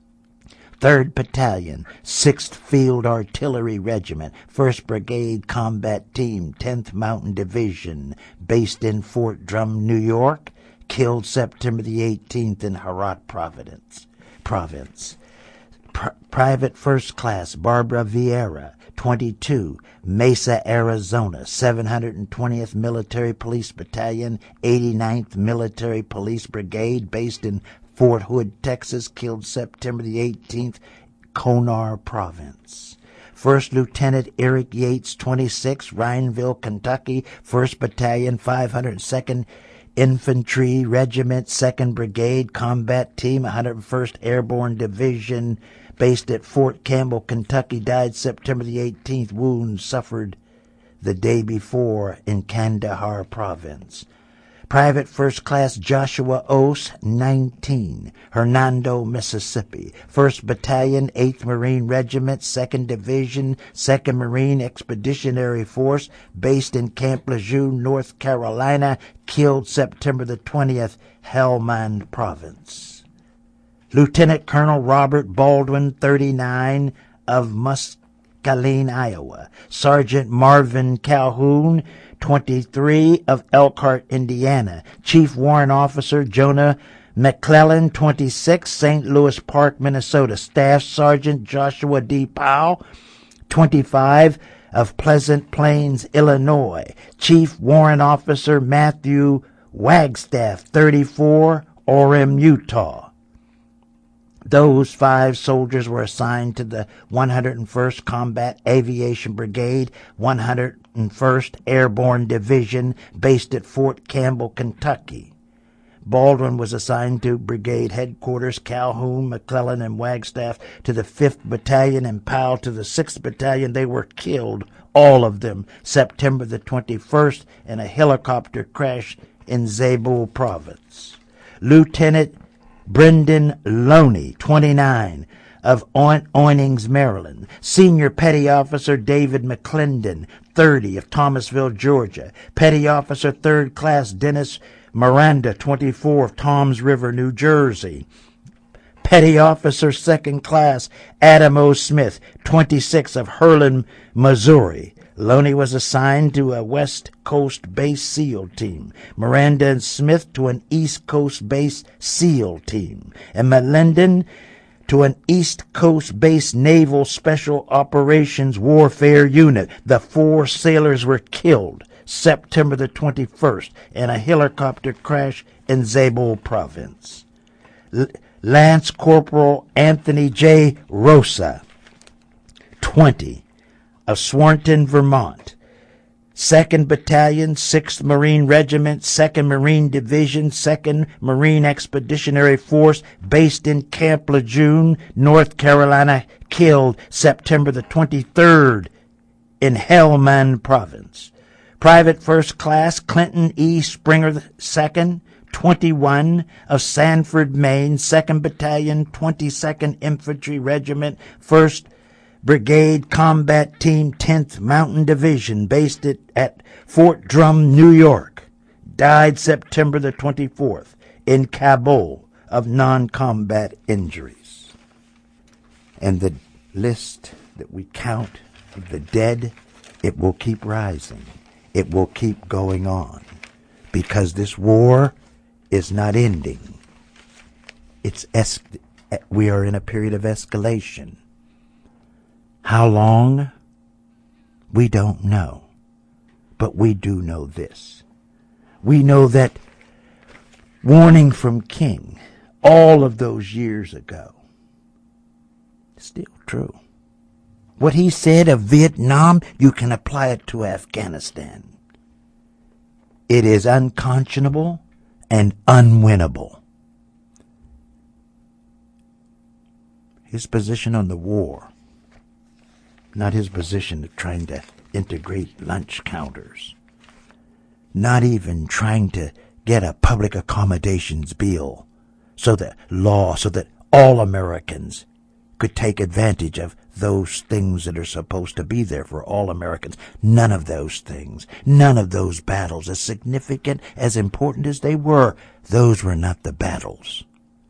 third Battalion, sixth Field Artillery Regiment, first Brigade Combat Team, tenth Mountain Division, based in Fort Drum, New York, killed September the eighteenth in Herat Province. Province. Pr- Private First Class Barbara Vieira, twenty-two, Mesa, Arizona, seven hundred twentieth Military Police Battalion, eighty-ninth Military Police Brigade, based in Fort Hood, Texas, killed September the eighteenth, Konar Province. First Lieutenant Eric Yates, twenty-six, Rhineville, Kentucky, first Battalion, five hundred second Infantry Regiment, second Brigade Combat Team, one hundred first Airborne Division, based at Fort Campbell, Kentucky, died September the eighteenth, wounds suffered the day before in Kandahar Province. Private First Class Joshua Ose, nineteen, Hernando, Mississippi, first Battalion, eighth Marine Regiment, second Division, second Marine Expeditionary Force, based in Camp Lejeune, North Carolina, killed September the twentieth, Helmand Province. Lieutenant Colonel Robert Baldwin, thirty-nine, of Muscatine, Iowa. Sergeant Marvin Calhoun, twenty-three, of Elkhart, Indiana. Chief Warrant Officer Jonah McClellan, twenty-six, Saint Louis Park, Minnesota. Staff Sergeant Joshua D. Powell, twenty-five, of Pleasant Plains, Illinois. Chief Warrant Officer Matthew Wagstaff, thirty-four, Orem, Utah. Those five soldiers were assigned to the one hundred first Combat Aviation Brigade, one hundred first Airborne Division, based at Fort Campbell, Kentucky. Baldwin was assigned to Brigade Headquarters, Calhoun, McClellan, and Wagstaff to the fifth Battalion, and Powell to the sixth Battalion. They were killed, all of them, September the twenty-first, in a helicopter crash in Zabul Province. Lieutenant Brendan Loney, twenty-nine, of Oinings, Maryland. Senior Petty Officer David McClendon, thirty, of Thomasville, Georgia. Petty Officer Third Class Dennis Miranda, twenty-four, of Toms River, New Jersey. Petty Officer Second Class Adam O. Smith, twenty-six, of Herlin, Missouri. Loney was assigned to a West Coast base SEAL team, Miranda and Smith to an East Coast base SEAL team, and McClendon to an East Coast base Naval Special Operations Warfare Unit. The four sailors were killed September the twenty-first in a helicopter crash in Zabul Province. L- Lance Corporal Anthony J. Rosa, twenty, of Swarton, Vermont. second Battalion, sixth Marine Regiment, second Marine Division, second Marine Expeditionary Force, based in Camp Lejeune, North Carolina, killed September the twenty-third in Helmand Province. Private First Class Clinton E. Springer the second, twenty-one, of Sanford, Maine, second Battalion, twenty-second Infantry Regiment, first Brigade Combat Team, tenth Mountain Division, based at, at Fort Drum, New York. Died September the twenty-fourth in Kabul of non-combat injuries. And the list that we count of the dead, it will keep rising. It will keep going on, because this war is not ending. It's es- we are in a period of escalation. How long? We don't know. But we do know this. We know that warning from King all of those years ago is still true. What he said of Vietnam, you can apply it to Afghanistan. It is unconscionable and unwinnable. His position on the war, not his position of trying to integrate lunch counters, not even trying to get a public accommodations bill so that law, so that all Americans could take advantage of those things that are supposed to be there for all Americans. None of those things, none of those battles, as significant, as important as they were, those were not the battles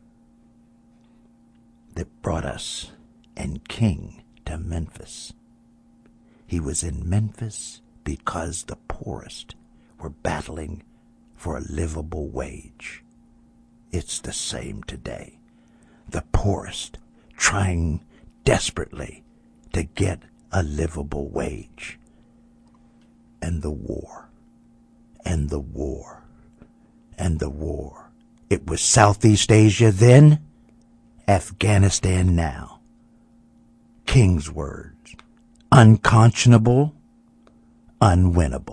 that brought us and King to Memphis. He was in Memphis because the poorest were battling for a livable wage. It's the same today. The poorest trying desperately to get a livable wage. And the war, and the war, and the war. It was Southeast Asia then, Afghanistan now. King's words, unconscionable, unwinnable.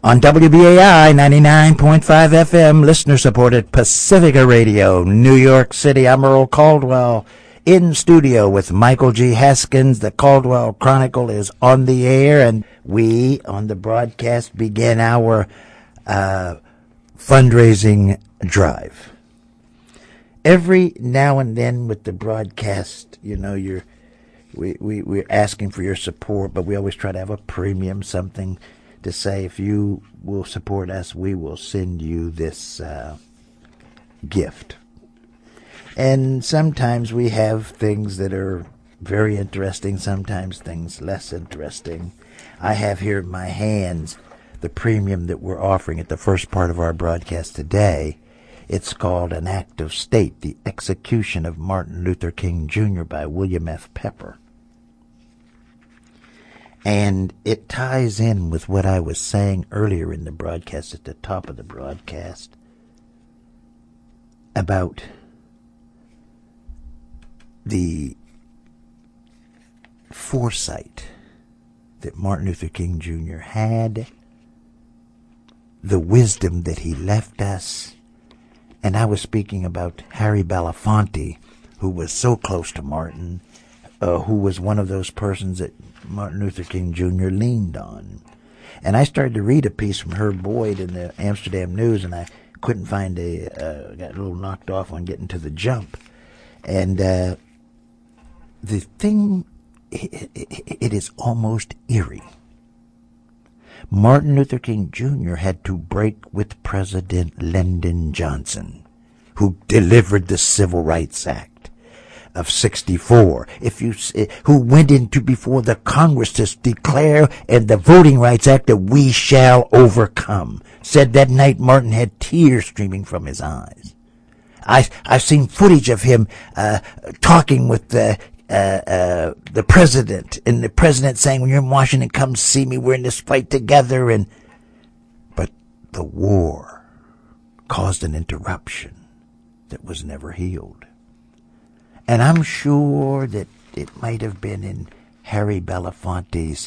On W B A I ninety-nine point five F M, listener-supported Pacifica Radio, New York City. I'm Earl Caldwell, in studio with Michael G. Haskins. The Caldwell Chronicle is on the air, and we, on the broadcast, begin our uh, fundraising drive. Every now and then with the broadcast, you know, you're we, we, we're asking for your support, but we always try to have a premium, something to say, if you will support us, we will send you this uh, gift. And sometimes we have things that are very interesting, sometimes things less interesting. I have here in my hands the premium that we're offering at the first part of our broadcast today. It's called An Act of State, The Execution of Martin Luther King Junior by William F. Pepper. And it ties in with what I was saying earlier in the broadcast, at the top of the broadcast, about the foresight that Martin Luther King Junior had, the wisdom that he left us. And I was speaking about Harry Belafonte, who was so close to Martin, uh, who was one of those persons that Martin Luther King Junior leaned on. And I started to read a piece from Herb Boyd in the Amsterdam News, and I couldn't find a, uh, got a little knocked off on getting to the jump. And uh, the thing, it, it, it is almost eerie. Martin Luther King Junior had to break with President Lyndon Johnson, who delivered the Civil Rights Act of sixty-four, if you, who went into before the Congress to declare and the Voting Rights Act that we shall overcome. Said that night Martin had tears streaming from his eyes. I, I've seen footage of him uh, talking with the uh, uh, the president, and the president saying, when you're in Washington, come see me, we're in this fight together. And but the war caused an interruption that was never healed. And I'm sure that it might have been in Harry Belafonte's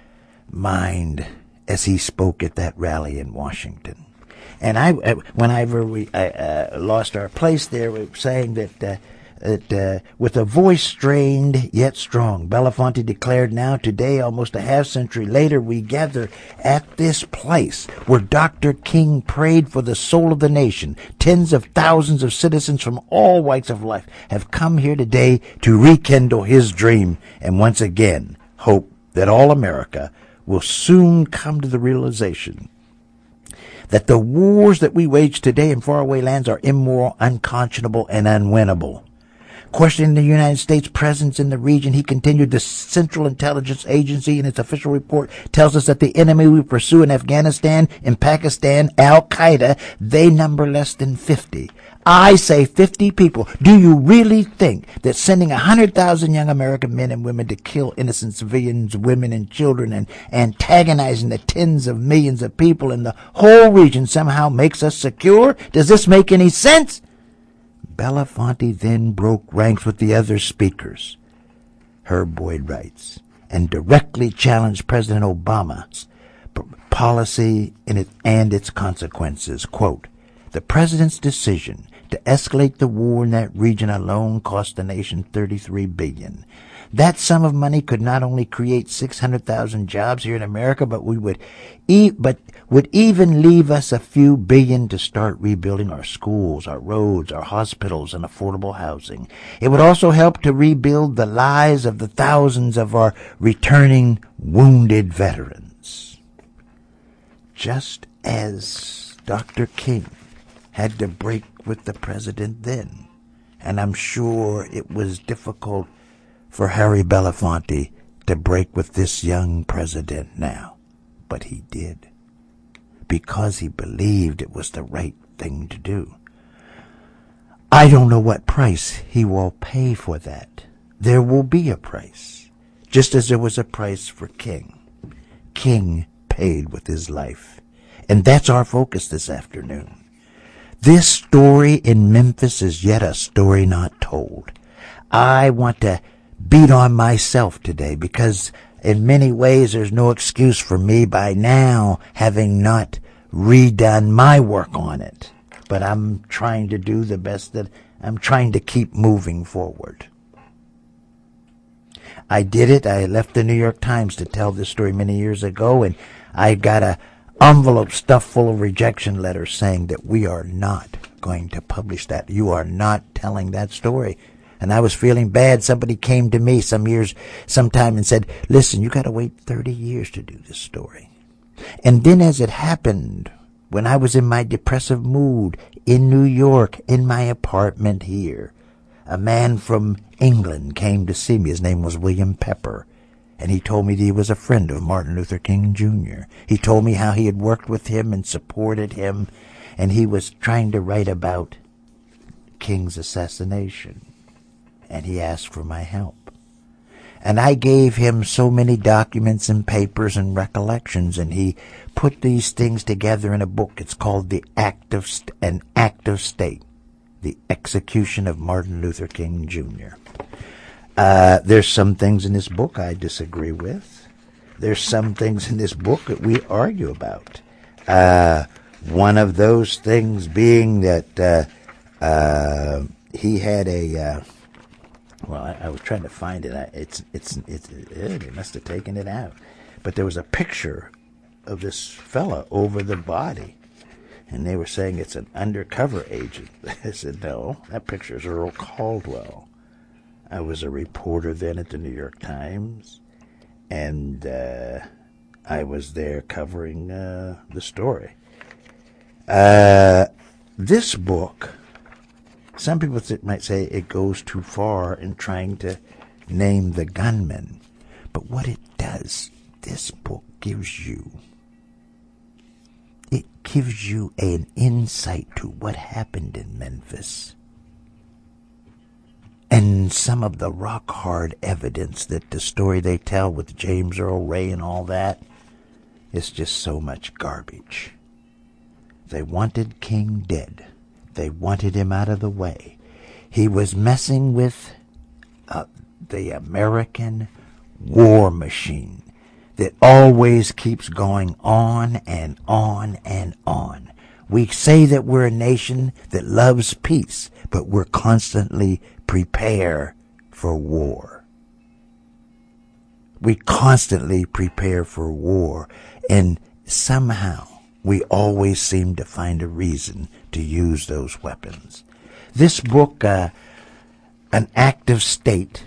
mind as he spoke at that rally in Washington. And I, whenever we I, uh, lost our place there, we were saying that, uh, that uh, with a voice strained yet strong, Belafonte declared, now today, almost a half century later, we gather at this place where Doctor King prayed for the soul of the nation. Tens of thousands of citizens from all walks of life have come here today to rekindle his dream and once again hope that all America will soon come to the realization that the wars that we wage today in faraway lands are immoral, unconscionable, and unwinnable. Questioning the United States' presence in the region, he continued, the Central Intelligence Agency in its official report tells us that the enemy we pursue in Afghanistan, in Pakistan, Al-Qaeda, they number less than fifty. I say fifty people. Do you really think that sending one hundred thousand young American men and women to kill innocent civilians, women and children, and antagonizing the tens of millions of people in the whole region somehow makes us secure? Does this make any sense? Belafonte then broke ranks with the other speakers, Herb Boyd writes, and directly challenged President Obama's policy and, it, and its consequences. Quote, the president's decision to escalate the war in that region alone cost the nation thirty-three billion dollars. That sum of money could not only create six hundred thousand jobs here in America, but we would, e- but would even leave us a few billion to start rebuilding our schools, our roads, our hospitals, and affordable housing. It would also help to rebuild the lives of the thousands of our returning wounded veterans. Just as Doctor King had to break with the president then, and I'm sure it was difficult for Harry Belafonte to break with this young president now. But he did, because he believed it was the right thing to do. I don't know what price he will pay for that. There will be a price, just as there was a price for King. King paid with his life. And that's our focus this afternoon. This story in Memphis is yet a story not told. I want to beat on myself today because in many ways, there's no excuse for me by now having not redone my work on it. But I'm trying to do the best that I'm trying to keep moving forward. I did it. I left the New York Times to tell this story many years ago, and I got a envelope stuffed full of rejection letters saying that we are not going to publish that. You are not telling that story. And I was feeling bad. Somebody came to me some years, sometime and said, listen, you got to wait thirty years to do this story. And then as it happened, when I was in my depressive mood in New York, in my apartment here, a man from England came to see me. His name was William Pepper. And he told me that he was a friend of Martin Luther King Junior He told me how he had worked with him and supported him. And he was trying to write about King's assassination. And he asked for my help. And I gave him so many documents and papers and recollections, and he put these things together in a book. It's called The Act of St- An Act of State, The Execution of Martin Luther King Junior Uh, there's some things in this book I disagree with. There's some things in this book that we argue about. Uh, one of those things being that uh, uh, he had a... Uh, Well, I, I was trying to find it. I, it's it's it's it, they must have taken it out. But there was a picture of this fella over the body, and they were saying it's an undercover agent. I said, no, that picture is Earl Caldwell. I was a reporter then at the New York Times, and uh, I was there covering uh, the story. Uh, this book. Some people might say it goes too far in trying to name the gunman. But what it does, this book gives you, it gives you an insight to what happened in Memphis. And some of the rock-hard evidence that the story they tell with James Earl Ray and all that is just so much garbage. They wanted King dead. They wanted him out of the way. He was messing with uh, the American war machine that always keeps going on and on and on. We say that we're a nation that loves peace, but we're constantly prepare for war. We constantly prepare for war, and somehow we always seem to find a reason to use those weapons. This book, uh, An Act of State,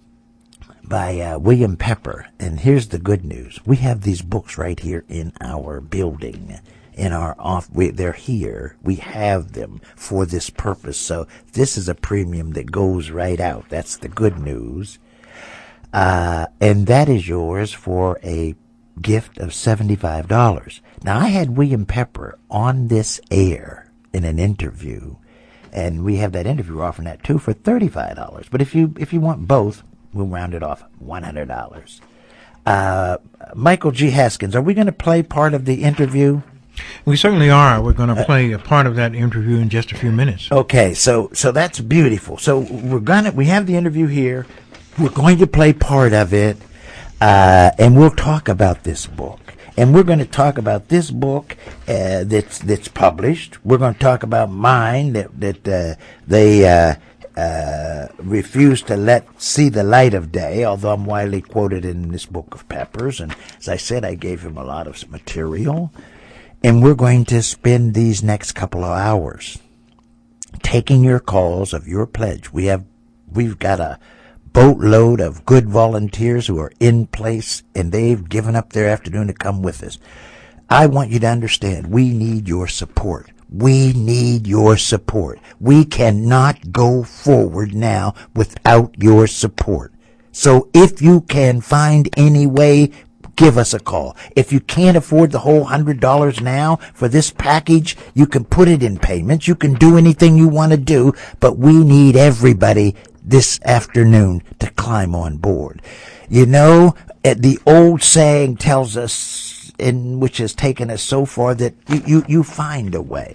by uh, William Pepper, and here's the good news. We have these books right here in our building, in our off. We, they're here. We have them for this purpose. So this is a premium that goes right out. That's the good news. Uh, and that is yours for a gift of seventy-five dollars. Now, I had William Pepper on this air in an interview, and we have that interview offering that too for thirty-five dollars. But if you if you want both, we'll round it off one hundred dollars. Uh, Michael G. Haskins, are we going to play part of the interview? We certainly are. We're going to play a part of that interview in just a few minutes. Okay, so so that's beautiful. So we're gonna we have the interview here. We're going to play part of it, uh, and we'll talk about this book. And we're going to talk about this book uh, that's that's published. We're going to talk about mine that that uh, they uh, uh, refused to let see the light of day. Although I'm widely quoted in this book of Peppers, and as I said, I gave him a lot of material. And we're going to spend these next couple of hours taking your calls of your pledge. We have we've got a boatload of good volunteers who are in place, and they've given up their afternoon to come with us. I want you to understand, we need your support. We need your support. We cannot go forward now without your support. So if you can find any way, give us a call. If you can't afford the whole one hundred dollars now for this package, you can put it in payments. You can do anything you want to do, but we need everybody this afternoon to climb on board. You know, the old saying tells us, in which has taken us so far, that you, you, you find a way.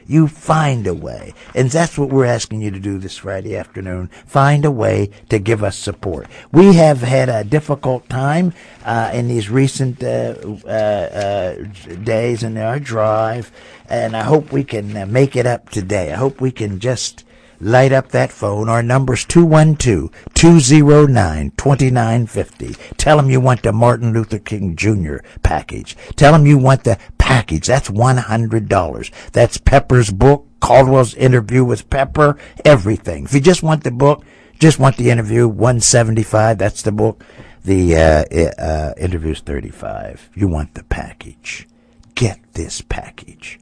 You find a way. And that's what we're asking you to do this Friday afternoon. Find a way to give us support. We have had a difficult time uh, in these recent uh, uh, uh, days in our drive, and I hope we can uh, make it up today. I hope we can just light up that phone. Our number's two one two, two oh nine, two nine five oh. Tell them you want the Martin Luther King Junior package. Tell them you want the package. That's one hundred dollars. That's Pepper's book, Caldwell's interview with Pepper, everything. If you just want the book, just want the interview, one seventy-five. That's the book. The uh, uh, interview's thirty-five. You want the package. Get this package.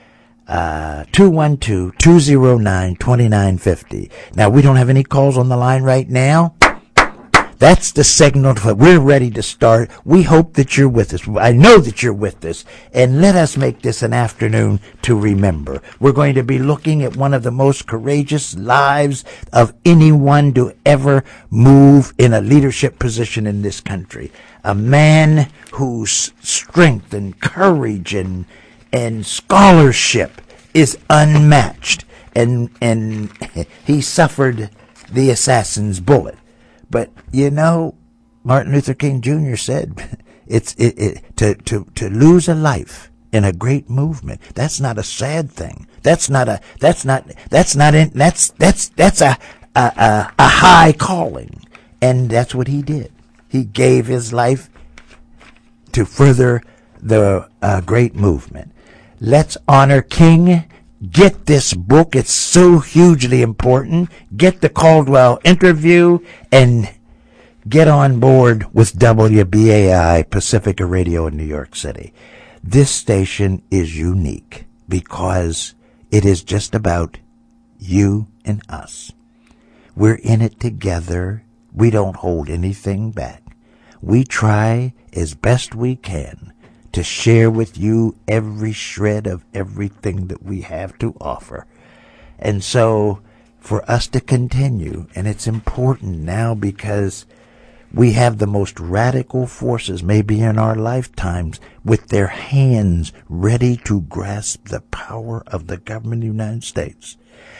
Uh, two one two, two oh nine, two nine five oh. Now, we don't have any calls on the line right now. That's the signal for we're ready to start. We hope that you're with us. I know that you're with us. And let us make this an afternoon to remember. We're going to be looking at one of the most courageous lives of anyone to ever move in a leadership position in this country. A man whose strength and courage and and scholarship is unmatched, and and he suffered the assassin's bullet. But you know, Martin Luther King Junior said, "It's it, it to to to lose a life in a great movement. That's not a sad thing. That's not a that's not that's not in that's that's that's a a a, a high calling." And that's what he did. He gave his life to further the uh, great movement. Let's honor King. Get this book. It's so hugely important. Get the Caldwell interview and get on board with W B A I Pacifica Radio in New York City. This station is unique because it is just about you and us. We're in it together. We don't hold anything back. We try as best we can to share with you every shred of everything that we have to offer. And so for us to continue, and it's important now because we have the most radical forces maybe in our lifetimes with their hands ready to grasp the power of the government of the United States.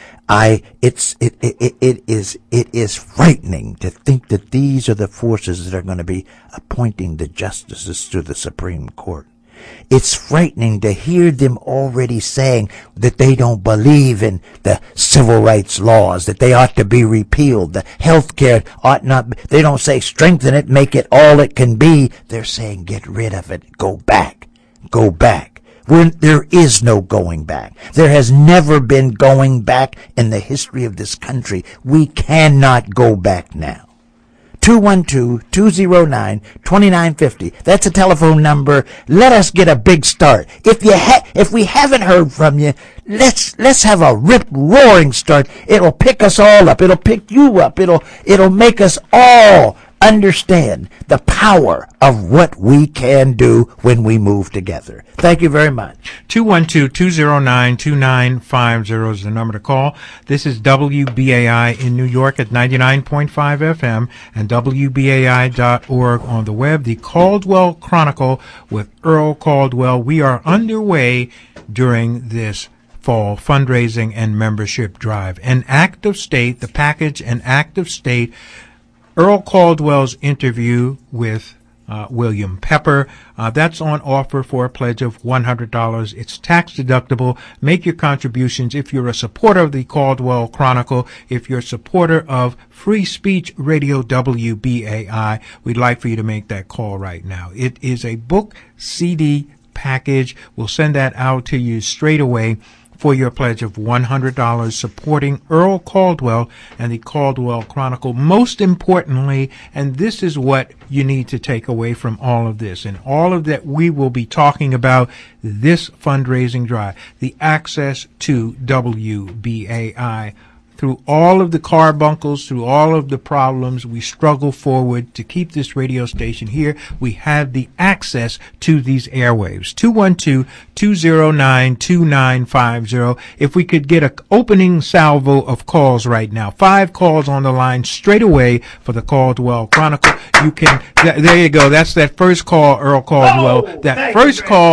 I, it's, it, it, it is, it is frightening to think that these are the forces that are going to be appointing the justices to the Supreme Court. It's frightening to hear them already saying that they don't believe in the civil rights laws, that they ought to be repealed, the health care ought not be. They don't say strengthen it, make it all it can be. They're saying get rid of it, go back, go back. We're, there is no going back. There has never been going back in the history of this country. We cannot go back now. two one two, two oh nine, two nine five oh. That's a telephone number. Let us get a big start. If you ha- if we haven't heard from you, let's let's have a rip roaring start. It'll pick us all up. It'll pick you up. It'll it'll make us all understand the power of what we can do when we move together. Thank you very much. two one two, two oh nine, two nine five oh is the number to call. This is W B A I in New York at ninety-nine point five F M and W B A I dot org on the web. The Caldwell Chronicle with Earl Caldwell. We are underway during this fall fundraising and membership drive. An act of state, the package, an act of state. Earl Caldwell's interview with uh, William Pepper, uh, that's on offer for a pledge of one hundred dollars. It's tax deductible. Make your contributions if you're a supporter of the Caldwell Chronicle, if you're a supporter of Free Speech Radio W B A I. We'd like for you to make that call right now. It is a book C D package. We'll send that out to you straight away for your pledge of one hundred dollars, supporting Earl Caldwell and the Caldwell Chronicle. Most importantly, and this is what you need to take away from all of this, and all of that we will be talking about this fundraising drive, the access to W B A I. Through all of the carbuncles, through all of the problems, we struggle forward to keep this radio station here. We have the access to these airwaves. two one two, two oh nine, two nine five oh. If we could get an opening salvo of calls right now. Five calls on the line straight away for the Caldwell Chronicle. You can, th- there you go. That's that first call, Earl Caldwell. Oh, that first call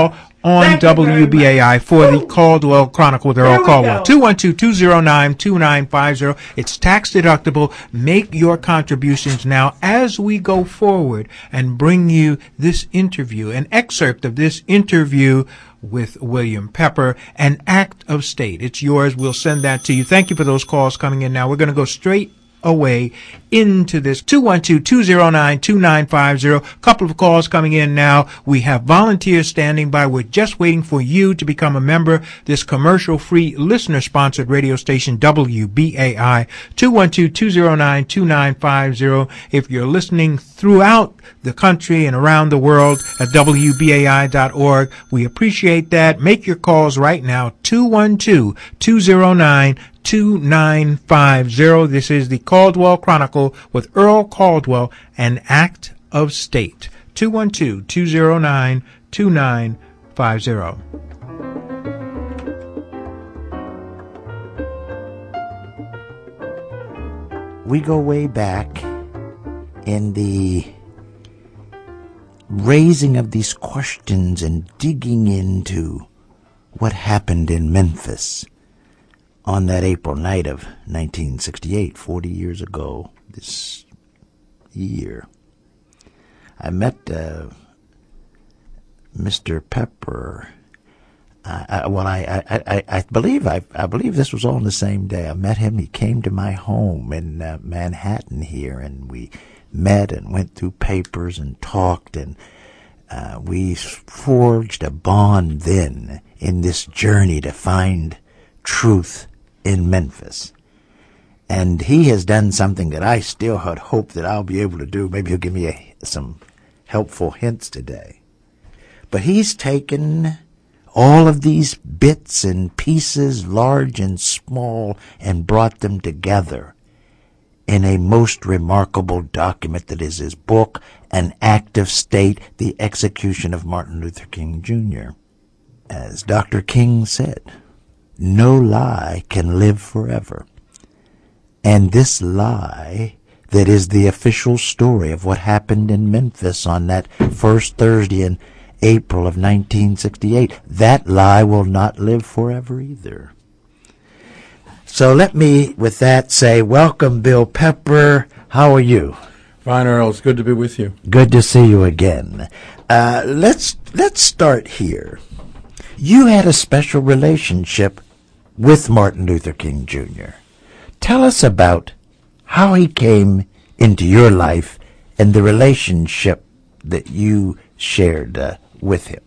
on W B A I for the Caldwell Chronicle with Earl Caldwell. two one two, two zero nine, two nine five zero. It's tax deductible. Make your contributions now as we go forward and bring you this interview, an excerpt of this interview with William Pepper, An Act of State. It's yours. We'll send that to you. Thank you for those calls coming in now. We're going to go straight away into this. two one two, two zero nine, two nine five zero. Couple of calls coming in now. We have volunteers standing by. We're just waiting for you to become a member. This commercial-free, listener-sponsored radio station, W B A I, two one two, two zero nine, two nine five zero. If you're listening throughout the country and around the world at W B A I dot org, we appreciate that. Make your calls right now, two one two, two zero nine, two nine five zero. This is the Caldwell Chronicle with Earl Caldwell, An Act of State. two one two, two zero nine, two nine five zero. We go way back in the raising of these questions and digging into what happened in Memphis on that April night of nineteen sixty-eight, forty years ago this year. I met uh, Mister Pepper. Uh, I, well, I, I, I, I believe I, I believe this was all on the same day. I met him. He came to my home in uh, Manhattan here, and we met and went through papers and talked, and uh, we forged a bond then in this journey to find truth in Memphis. And he has done something that I still had hoped that I'll be able to do. Maybe he'll give me a, some helpful hints today. But he's taken all of these bits and pieces, large and small, and brought them together in a most remarkable document that is his book, An Act of State, The Execution of Martin Luther King, Junior As Doctor King said, no lie can live forever. And this lie that is the official story of what happened in Memphis on that first Thursday in April of nineteen sixty-eight, that lie will not live forever either. So let me, with that, say, welcome, Bill Pepper. How are you? Fine, Earl. It's good to be with you. Good to see you again. Uh, let's let's start here. You had a special relationship with Martin Luther King, Junior Tell us about how he came into your life and the relationship that you shared uh, with him.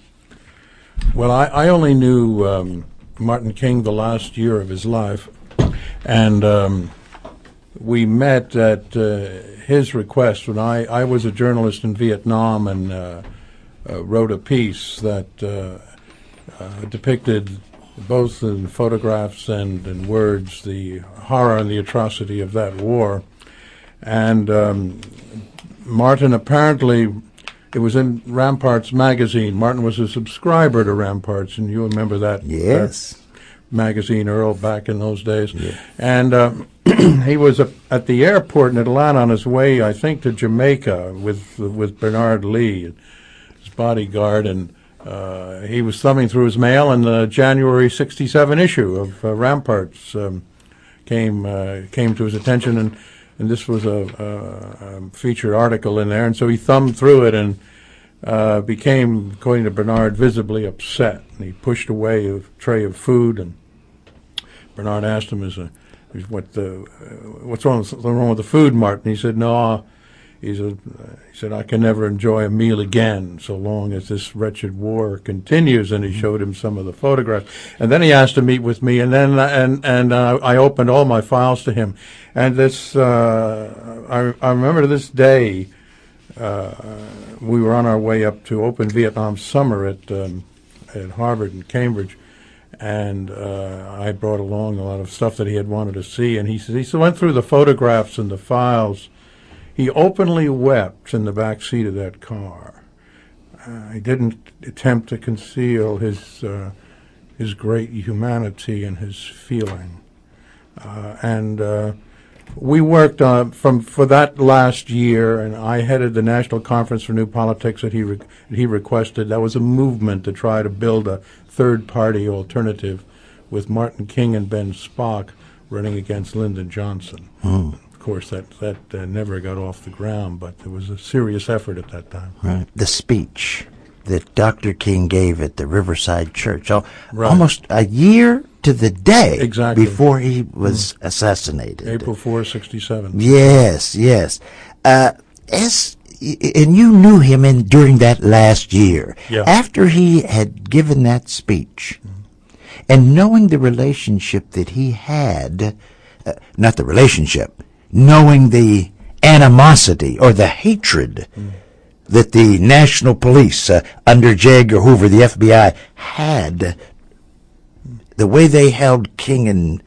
Well, I, I only knew um, Martin King the last year of his life, and um, we met at uh, his request when I, I was a journalist in Vietnam and uh, uh, wrote a piece that uh, uh, depicted both in photographs and in words the horror and the atrocity of that war. And um, Martin apparently, it was in Ramparts magazine. Martin was a subscriber to Ramparts, and you remember that, yes. that magazine, Earl, back in those days. Yeah. And uh, he was uh, at the airport in Atlanta on his way, I think, to Jamaica with with Bernard Lee, his bodyguard, and uh, he was thumbing through his mail, and the January sixty-seven issue of uh, Ramparts um, came uh, came to his attention, and and this was a, a, a featured article in there, and so he thumbed through it and uh, became, according to Bernard, visibly upset. And he pushed away a tray of food, and Bernard asked him, "Is a, is what the, uh, what's wrong, what's wrong with the food, Martin?" He said, "No." He said, he said, "I can never enjoy a meal again so long as this wretched war continues." And he showed him some of the photographs. And then he asked to meet with me, and then and and uh, I opened all my files to him. And this, uh, I, I remember to this day, uh, we were on our way up to Open Vietnam Summer at um, at Harvard and Cambridge, and uh, I brought along a lot of stuff that he had wanted to see. And he he went through the photographs and the files. He openly wept in the back seat of that car. Uh, he didn't attempt to conceal his uh, his great humanity and his feeling. Uh, and uh, we worked on from for that last year, and I headed the National Conference for New Politics that he re- he requested. That was a movement to try to build a third-party alternative with Martin King and Ben Spock running against Lyndon Johnson. Mm. Of course, that that uh, never got off the ground, but there was a serious effort at that time. Right. The speech that Doctor King gave at the Riverside Church, al- Right. almost a year to the day Exactly. before he was assassinated. April fourth, sixty-seven. Yes, yes. Uh, as y- and you knew him in during that last year. Yeah. After he had given that speech, and knowing the relationship that he had, uh, not the relationship, knowing the animosity or the hatred that the National Police, uh, under J. Edgar Hoover, the F B I, had, the way they held King, and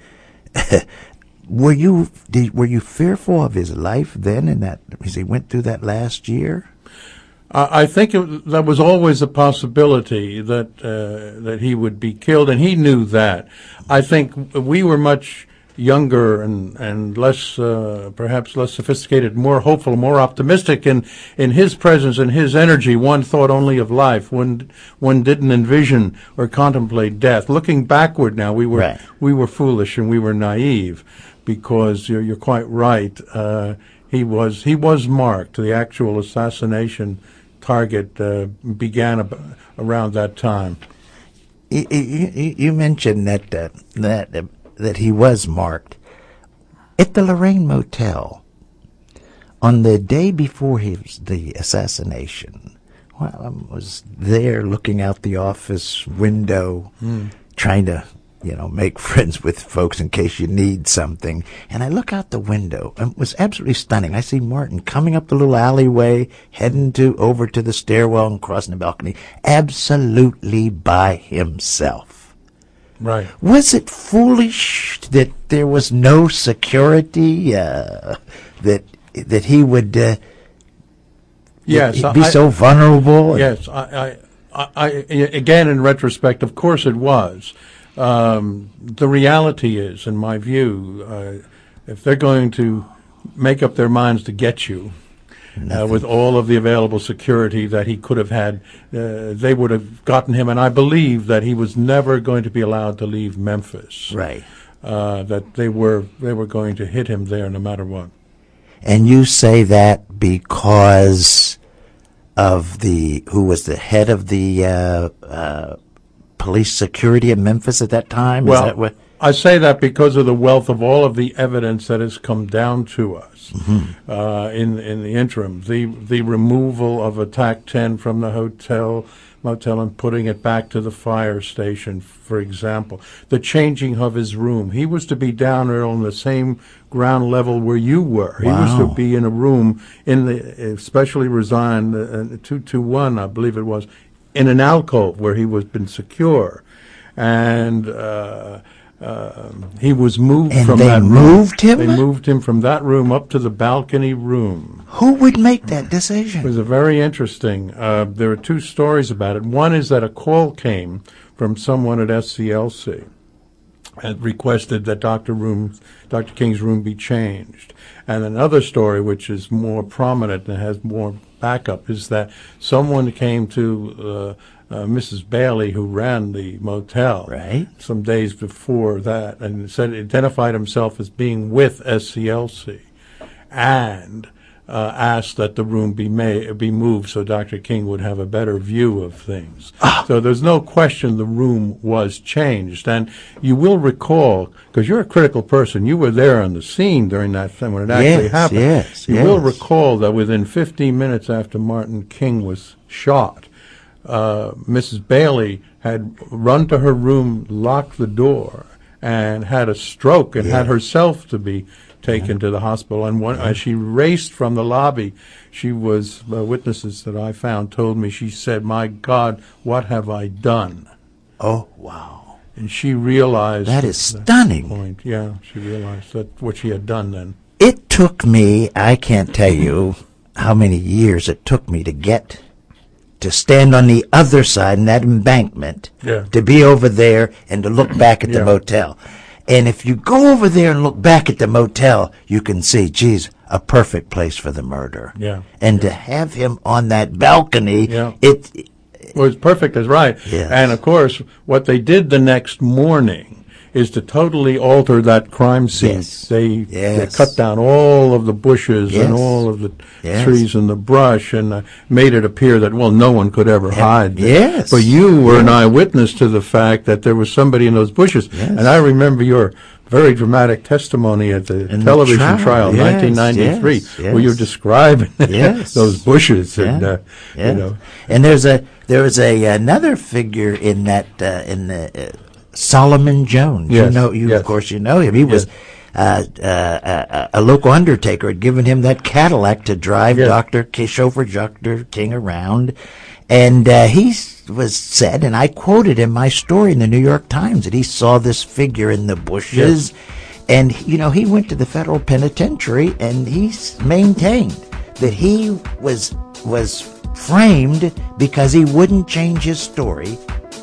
were you did, were you fearful of his life then, in that as he went through that last year? I I think it, that was always a possibility that uh, that he would be killed, and he knew that. I think we were much younger and and less, uh, perhaps less sophisticated, more hopeful, more optimistic. In in his presence and his energy, one thought only of life. One one didn't envision or contemplate death. Looking backward now, we were Right. we were foolish and we were naive, because you're you're quite right. Uh, he was he was marked. The actual assassination target uh, began ab- around that time. You, you, you mentioned that uh, that uh, that he was marked at the Lorraine Motel on the day before his the assassination. Well, I was there looking out the office window, Mm. trying to, you know, make friends with folks in case you need something. And I look out the window, and it was absolutely stunning. I see Martin coming up the little alleyway, heading to over to the stairwell and crossing the balcony, absolutely by himself. Right. Was it foolish that there was no security, uh, that that he would uh, Yes, be I- so vulnerable? Yes, I, I, I, again, in retrospect, of course it was. Um, the reality is, in my view, uh, if they're going to make up their minds to get you, uh, with all of the available security that he could have had, uh, they would have gotten him. And I believe that he was never going to be allowed to leave Memphis. Right. Uh, that they were they were going to hit him there no matter what. And you say that because of the who was the head of the uh, uh, police security in Memphis at that time? Well, Is that what? I say that because of the wealth of all of the evidence that has come down to us Mm-hmm. uh, in in the interim. The the removal of a T A C ten from the hotel motel and putting it back to the fire station, for example. The changing of his room. He was to be down there on the same ground level where you were. He was Wow. to be in a room in the specially resigned uh, two two one, I believe it was, in an alcove where he was been secure, and uh, uh, he was moved And from they that room. moved him? They moved him from that room up to the balcony room. Who would make that It decision? was a very interesting. Uh, there are two stories about it. One is that a call came from someone at S C L C and requested that Doctor Room, Doctor King's room be changed. And another story, which is more prominent and has more backup, is that someone came to uh, uh, Missus Bailey, who ran the motel, Right. some days before that, and said identified himself as being with S C L C, and uh, asked that the room be ma- be moved so Doctor King would have a better view of things. So there's no question the room was changed. And you will recall, because you're a critical person, you were there on the scene during that time when it actually Yes, happened. yes, you will yes. recall that within fifteen minutes after Martin King was shot, uh, Missus Bailey had run to her room, locked the door, and had a stroke and had Yeah. herself to be taken to the hospital. And when, as she raced from the lobby, she was, uh, witnesses that I found told me, she said, "My God, what have I done?" Oh, wow. And she realized... That is at stunning. Point. Yeah, she realized that what she had done then. It took me, I can't tell you how many years it took me to get to stand on the other side in that embankment, Yeah. to be over there and to look back at the Yeah. motel. And if you go over there and look back at the motel, you can see, geez, a perfect place for the murder. Yeah. And to have him on that balcony, yeah. it, it was perfect as right. Yes. And of course, what they did the next morning is to totally alter that crime scene. Yes. They yes. they cut down all of the bushes yes. and all of the yes. trees and the brush and uh, made it appear that, well, no one could ever yeah. hide there. Yes. But you were yes. an eyewitness to the fact that there was somebody in those bushes. Yes. And I remember your very dramatic testimony at the in television the trial, trial in yes, nineteen ninety-three, yes, yes. where you're describing yes. those bushes. Yeah. And, uh, yeah. you know. And there's a there was a another figure in that uh, in the uh, Solomon Jones. Yes. You know, you yes. of course you know him. He was yes. uh, uh, a, a local undertaker. Had given him that Cadillac to drive yes. Doctor chauffeur Doctor King around, and uh, he was said, and I quoted in my story in the New York Times, that he saw this figure in the bushes. Yes. And, you know, he went to the federal penitentiary, and he maintained that he was was framed because he wouldn't change his story.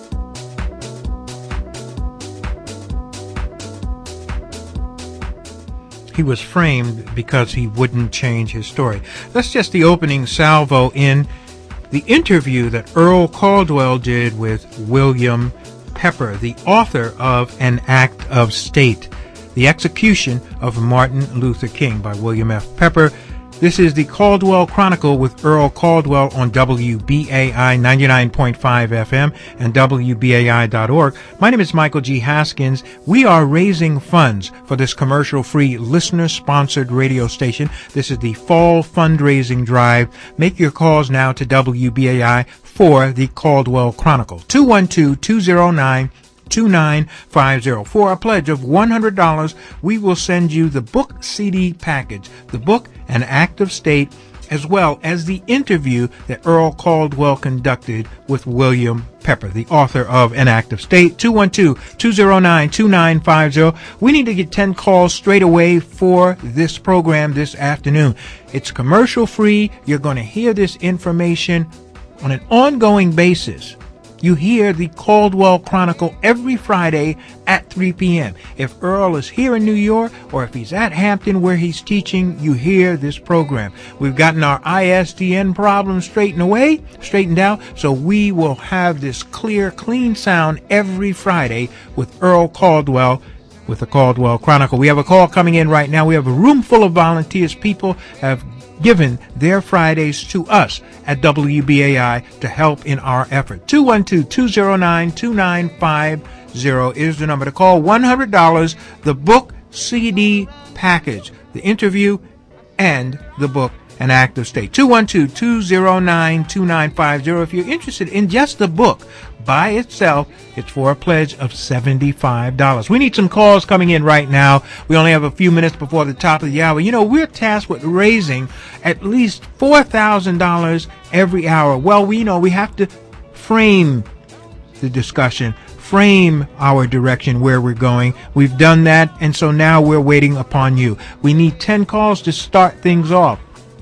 He was framed because he wouldn't change his story. That's just the opening salvo in the interview that Earl Caldwell did with William Pepper, the author of An Act of State, The Execution of Martin Luther King by William F. Pepper. This is the Caldwell Chronicle with Earl Caldwell on W B A I ninety-nine point five F M and W B A I dot org. My name is Michael G. Haskins. We are raising funds for this commercial-free, listener-sponsored radio station. This is the fall fundraising drive. Make your calls now to W B A I for the Caldwell Chronicle. two one two, two zero nine, two nine five zero. For a pledge of one hundred dollars, we will send you the book C D package, the book An Act of State, as well as the interview that Earl Caldwell conducted with William Pepper, the author of An Act of State. two one two, two zero nine, two nine five zero. We need to get ten calls straight away for this program this afternoon. It's commercial free. You're going to hear this information on an ongoing basis. You hear the Caldwell Chronicle every Friday at three p.m. If Earl is here in New York or if he's at Hampton where he's teaching, you hear this program. We've gotten our I S D N problem straightened away, straightened out, so we will have this clear, clean sound every Friday with Earl Caldwell with the Caldwell Chronicle. We have a call coming in right now. We have a room full of volunteers. People have given their Fridays to us at W B A I to help in our effort. two one two, two zero nine, two nine five zero is the number to call. one hundred dollars, the book C D package, the interview, and the book An Act of State. two one two, two zero nine, two nine five zero. If you're interested in just the book by itself, it's for a pledge of seventy-five dollars. We need some calls coming in right now. We only have a few minutes before the top of the hour. You know, we're tasked with raising at least four thousand dollars every hour. Well, we know we have to frame the discussion, frame our direction, where we're going. We've done that, and so now we're waiting upon you. We need ten calls to start things off.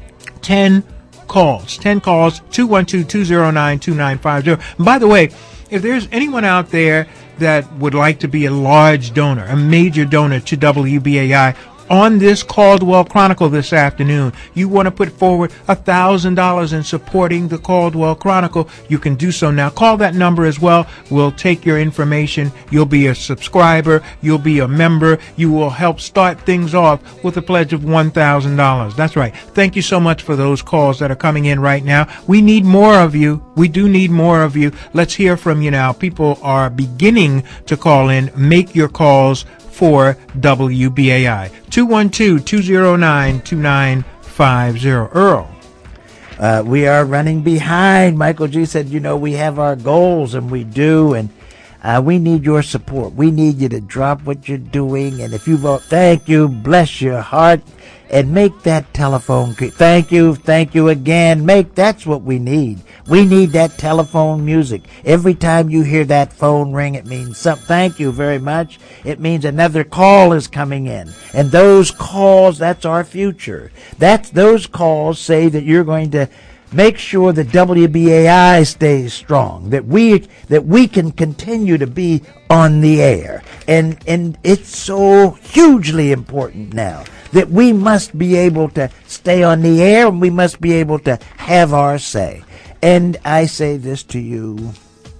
ten calls. ten calls, two one two, two zero nine, two nine five zero. And by the way, if there's anyone out there that would like to be a large donor, a major donor to W B A I on this Caldwell Chronicle this afternoon, you want to put forward one thousand dollars in supporting the Caldwell Chronicle, you can do so now. Call that number as well. We'll take your information. You'll be a subscriber. You'll be a member. You will help start things off with a pledge of one thousand dollars. That's right. Thank you so much for those calls that are coming in right now. We need more of you. We do need more of you. Let's hear from you now. People are beginning to call in. Make your calls for W B A I. two one two, two zero nine, two nine five zero. Earl. Uh, we are running behind. Michael G. said, you know, we have our goals, and we do, and uh, we need your support. We need you to drop what you're doing, and if you vote, thank you, bless your heart, and make that telephone. Thank you, thank you again. Make, that's what we need. We need that telephone music. Every time you hear that phone ring, it means something. Thank you very much. It means another call is coming in. And those calls, that's our future. That's, those calls say that you're going to make sure that W B A I stays strong, that we that we can continue to be on the air. And and it's so hugely important now that we must be able to stay on the air, and we must be able to have our say. And I say this to you,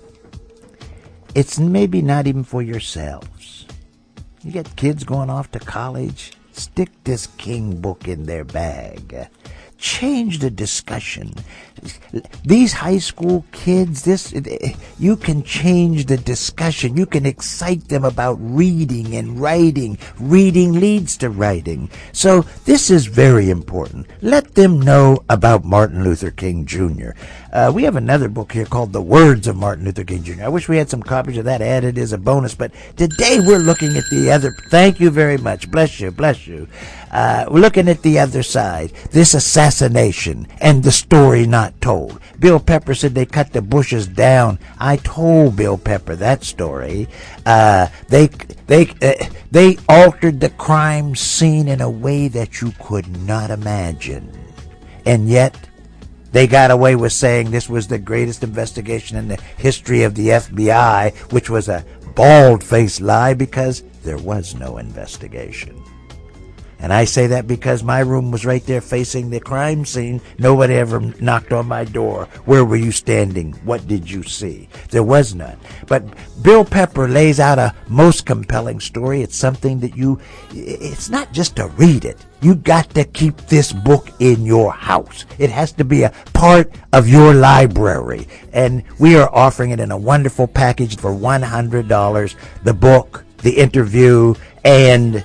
it's maybe not even for yourselves. You got kids going off to college, stick this King book in their bag. Change the discussion. These high school kids, this you can change the discussion. You can excite them about reading and writing. Reading leads to writing. So this is very important. Let them know about Martin Luther King Junior Uh, we have another book here called The Words of Martin Luther King Junior I wish we had some copies of that added as a bonus, but today we're looking at the other. Thank you very much. Bless you, bless you. Uh, we're looking at the other side, this assassination and the story not told. Bill Pepper said they cut the Bushes down. I told Bill Pepper that story. Uh, they they uh, they altered the crime scene in a way that you could not imagine, and yet they got away with saying this was the greatest investigation in the history of the F B I, which was a bald-faced lie because there was no investigation. And I say that because my room was right there facing the crime scene. Nobody ever knocked on my door. Where were you standing? What did you see? There was none. But Bill Pepper lays out a most compelling story. It's something that you, it's not just to read it. You got to keep this book in your house. It has to be a part of your library. And we are offering it in a wonderful package for one hundred dollars. The book, the interview, and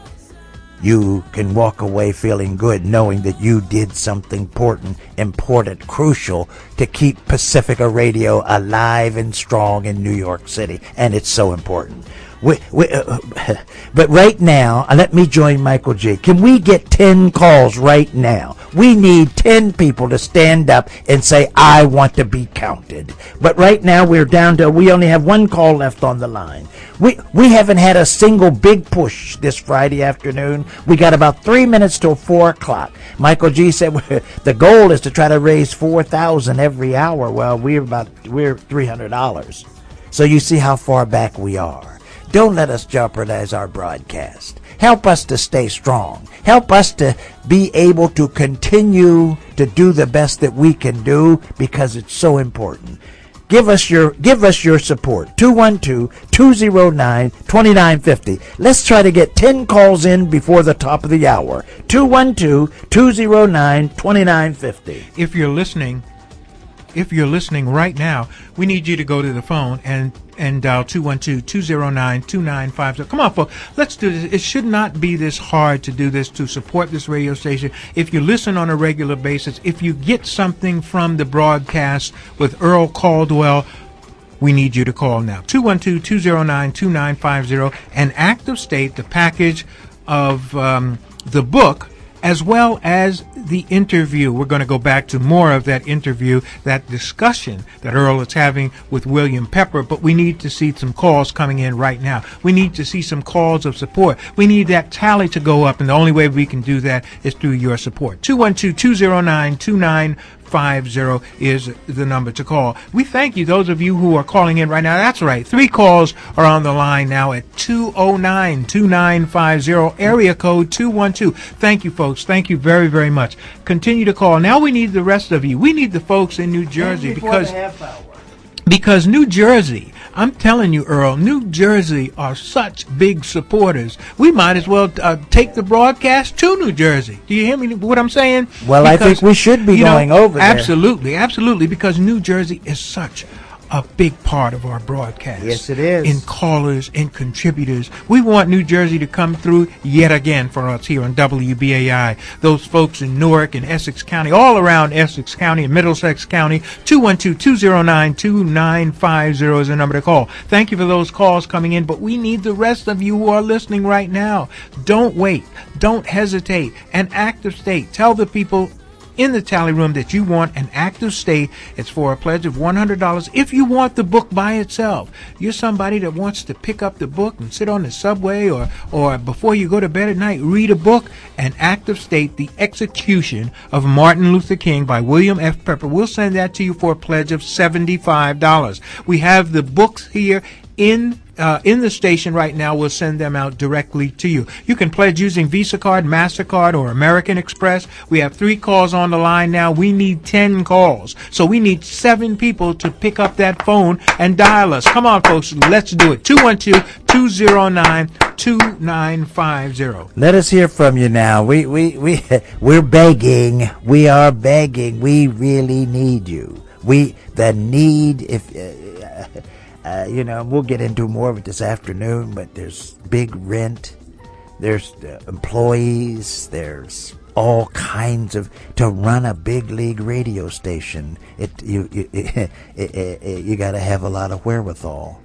you can walk away feeling good knowing that you did something important, important, crucial to keep Pacifica Radio alive and strong in New York City. And it's so important. We, we, uh, but right now, uh, let me join Michael G. Can we get ten calls right now? We need ten people to stand up and say, I want to be counted. But right now, we're down to, we only have one call left on the line. We we haven't had a single big push this Friday afternoon. We got about three minutes till four o'clock. Michael G. said the goal is to try to raise four thousand every hour. Well, we're about we're three hundred dollars. So you see how far back we are. Don't let us jeopardize our broadcast. Help us to stay strong. Help us to be able to continue to do the best that we can do because it's so important. Give us your give us your support. two one two, two oh nine, two nine five oh. Let's try to get ten calls in before the top of the hour. two one two, two oh nine, two nine five oh. If you're listening, if you're listening right now, we need you to go to the phone and and dial two one two, two oh nine, two nine five oh. Come on, folks. Let's do this. It should not be this hard to do this, to support this radio station. If you listen on a regular basis, if you get something from the broadcast with Earl Caldwell, we need you to call now. two one two, two oh nine, two nine five oh. And Active State, the package of um, the book, as well as the interview. We're going to go back to more of that interview, that discussion that Earl is having with William Pepper, but we need to see some calls coming in right now. We need to see some calls of support. We need that tally to go up, and the only way we can do that is through your support. two one two, two oh nine, two nine five oh is the number to call. We thank you, those of you who are calling in right now. That's right. Three calls are on the line now at two oh nine, two nine five oh, area code two one two. Thank you, folks. Thank you very, very much. Continue to call. Now we need the rest of you. We need the folks in New Jersey because because New Jersey, I'm telling you, Earl, New Jersey are such big supporters. We might as well uh, take the broadcast to New Jersey. Do you hear me? What I'm saying? Well, because, I think we should be going know, over there. Absolutely, absolutely, because New Jersey is such a big part of our broadcast. Yes, it is. In callers and contributors. We want New Jersey to come through yet again for us here on W B A I. Those folks in Newark and Essex County, all around Essex County and Middlesex County, two one two, two oh nine, two nine five oh is the number to call. Thank you for those calls coming in, but we need the rest of you who are listening right now. Don't wait. Don't hesitate. An Active State. Tell the people in the tally room that you want an active state. It's for a pledge of one hundred dollars. If you want the book by itself, you're somebody that wants to pick up the book and sit on the subway or, or before you go to bed at night, read a book, an active state, The Execution of Martin Luther King by William F. Pepper. We'll send that to you for a pledge of seventy-five dollars. We have the books here in Uh, in the station right now. We'll send them out directly to you. You can pledge using Visa card, MasterCard, or American Express. We have three calls on the line now. We need ten calls. So we need seven people to pick up that phone and dial us. Come on, folks. Let's do it. two one two, two zero nine, two nine five zero. Let us hear from you now. We, we, we, we're begging. We are begging. We really need you. We, the need, if, uh, Uh, you know, we'll get into more of it this afternoon, but there's big rent, there's uh, employees, there's all kinds of, to run a big league radio station, it you you, it, it, it, you got to have a lot of wherewithal.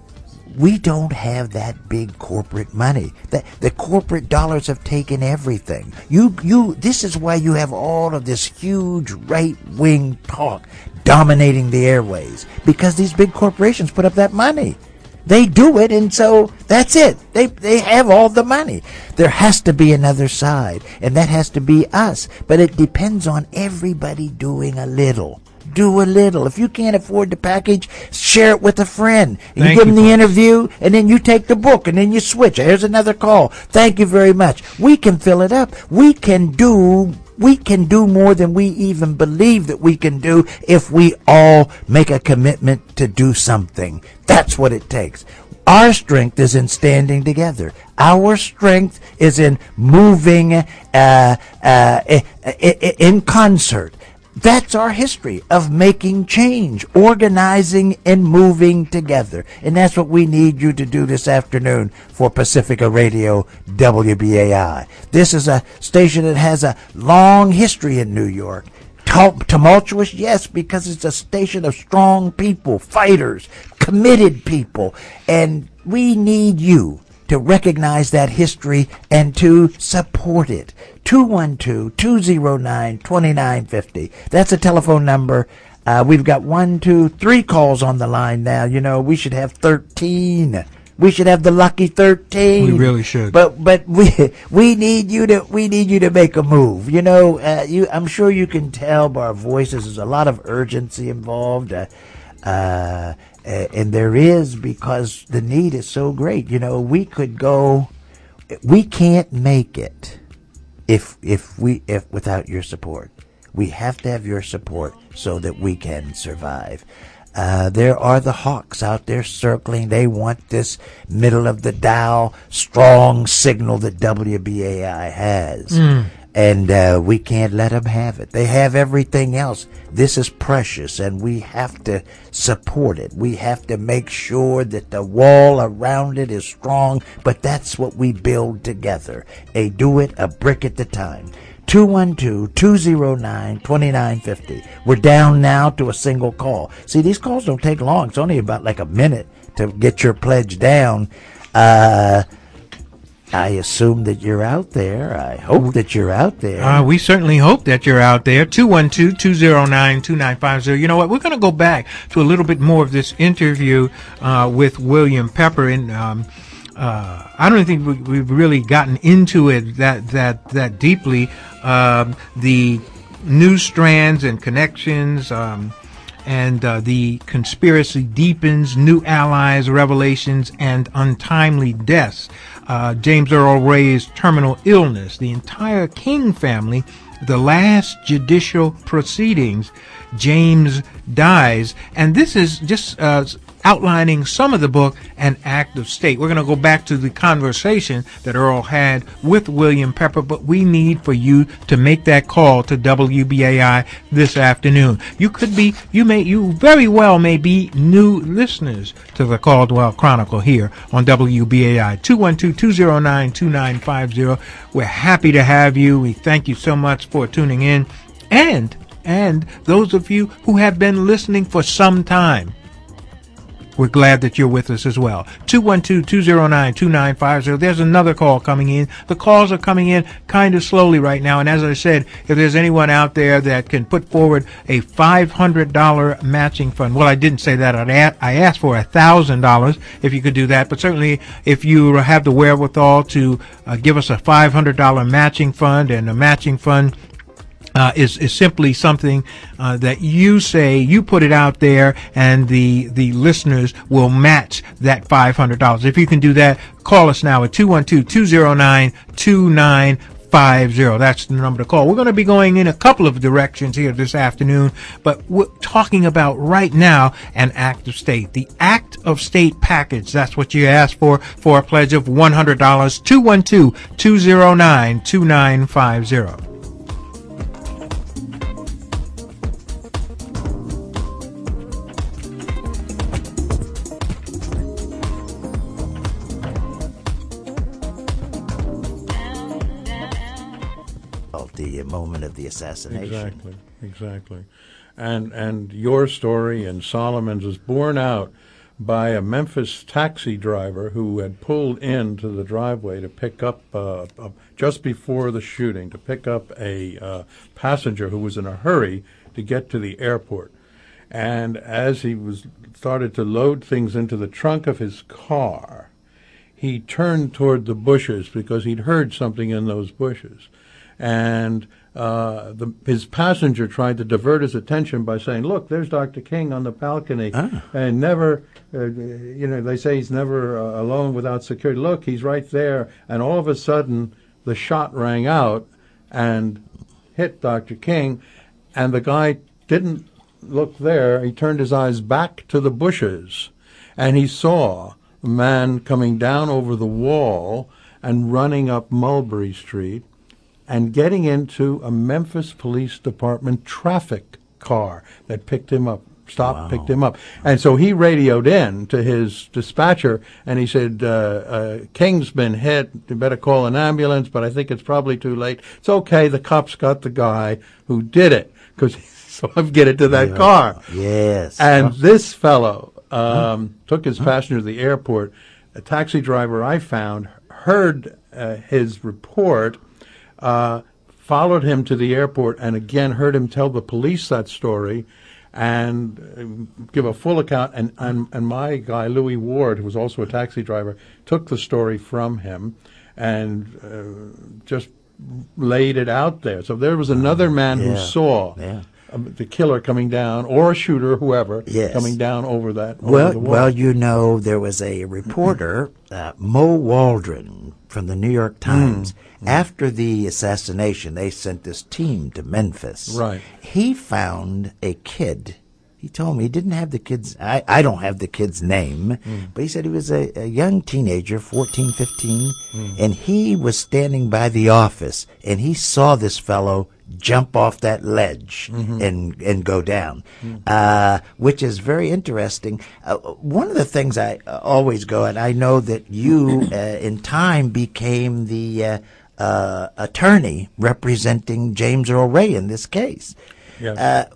We don't have that big corporate money. The, the corporate dollars have taken everything. You, you, this is why you have all of this huge right-wing talk dominating the airways, because these big corporations put up that money. They do it, and so that's it. They they have all the money. There has to be another side, and that has to be us. But it depends on everybody doing a little. Do a little. If you can't afford the package, share it with a friend. You Thank give you, them the folks. interview, and then you take the book, and then you switch. Here's another call. Thank you very much. We can fill it up. We can do... We can do more than we even believe that we can do if we all make a commitment to do something. That's what it takes. Our strength is in standing together. Our strength is in moving uh, uh, in concert. That's our history of making change, organizing and moving together. And that's what we need you to do this afternoon for Pacifica Radio W B A I. This is a station that has a long history in New York. Tumultuous, yes, because it's a station of strong people, fighters, committed people. And we need you to recognize that history and to support it. two one two, two zero nine, two nine five zero. That's a telephone number. Uh, we've got one, two, three calls on the line now. You know, we should have thirteen. We should have the lucky thirteen. We really should. But but we we need you to we need you to make a move. You know, uh, you I'm sure you can tell by our voices there's a lot of urgency involved. Uh, uh, and there is, because the need is so great. You know, we could go. We can't make it if if we if without your support. We have to have your support so that we can survive. Uh, there are the hawks out there circling. They want this middle of the dial strong signal that W B A I has. Mm. And uh, we can't let them have it. They have everything else. This is precious, and we have to support it. We have to make sure that the wall around it is strong, but that's what we build together. A do it a brick at a time. two one two, two zero nine, two nine five zero. We're down now to a single call. See, these calls don't take long. It's only about like a minute to get your pledge down. Uh, I assume that you're out there. I hope that you're out there. Uh, we certainly hope that you're out there. two one two, two zero nine, two nine five zero. You know what? We're going to go back to a little bit more of this interview uh, with William Pepper. And um, uh, I don't think we, we've really gotten into it that that that deeply. Um, the news strands and connections. Um, And uh, the conspiracy deepens, new allies, revelations, and untimely deaths. Uh, James Earl Ray's terminal illness, the entire King family, the last judicial proceedings, James dies. And this is just uh, outlining some of the book, An Act of State. We're going to go back to the conversation that Earl had with William Pepper, but we need for you to make that call to W B A I this afternoon. You could be, you may, you very well may be new listeners to the Caldwell Chronicle here on W B A I. two one two, two zero nine, two nine five zero. We're happy to have you. We thank you so much for tuning in. And, and those of you who have been listening for some time, we're glad that you're with us as well. two one two, two zero nine, two nine five zero. There's another call coming in. The calls are coming in kind of slowly right now. And as I said, if there's anyone out there that can put forward a five hundred dollars matching fund, well, I didn't say that. I asked for one thousand dollars if you could do that. But certainly if you have the wherewithal to uh, give us a five hundred dollars matching fund, and a matching fund Uh, is, is simply something uh, that you say, you put it out there, and the the listeners will match that five hundred dollars. If you can do that, call us now at two one two, two zero nine, two nine five zero. That's the number to call. We're going to be going in a couple of directions here this afternoon, but we're talking about right now an act of state. The act of state package, that's what you asked for, for a pledge of one hundred dollars. two one two, two zero nine, two nine five zero. The moment of the assassination. Exactly, exactly. And and your story and Solomon's was borne out by a Memphis taxi driver who had pulled into the driveway to pick up, uh, uh, just before the shooting, to pick up a uh, passenger who was in a hurry to get to the airport. And as he was started to load things into the trunk of his car, he turned toward the bushes because he'd heard something in those bushes. And uh, the, his passenger tried to divert his attention by saying, "Look, there's Doctor King on the balcony, ah. and never, uh, you know, they say he's never uh, alone without security. Look, he's right there." And all of a sudden, the shot rang out and hit Doctor King, and the guy didn't look there. He turned his eyes back to the bushes, and he saw a man coming down over the wall and running up Mulberry Street, and getting into a Memphis Police Department traffic car that picked him up, stopped, wow. picked him up. And so he radioed in to his dispatcher, and he said, uh, uh, King's been hit, you better call an ambulance, but I think it's probably too late. It's okay, the cops got the guy who did it, because so I'm getting to that yeah. car. Yes. And huh? this fellow um, huh? took his huh? passenger to the airport. A taxi driver I found heard uh, his report, Uh, followed him to the airport, and again heard him tell the police that story and uh, give a full account. And, and, and my guy, Louis Ward, who was also a taxi driver, took the story from him and uh, just laid it out there. So there was another man yeah. who saw yeah. um, the killer coming down, or a shooter, whoever, yes. coming down over that. Over well, the wall. well, you know, there was a reporter, uh, Mo Waldron, from the New York Times. Mm. After the assassination, they sent this team to Memphis. Right. He found a kid. He told me he didn't have the kid's, I, I don't have the kid's name, mm. but he said he was a, a young teenager, fourteen, fifteen, mm. and he was standing by the office, and he saw this fellow jump off that ledge mm-hmm. and and go down, mm. uh, which is very interesting. Uh, one of the things I uh, always go, and I know that you uh, in time became the uh, uh, attorney representing James Earl Ray in this case. Yes. Uh,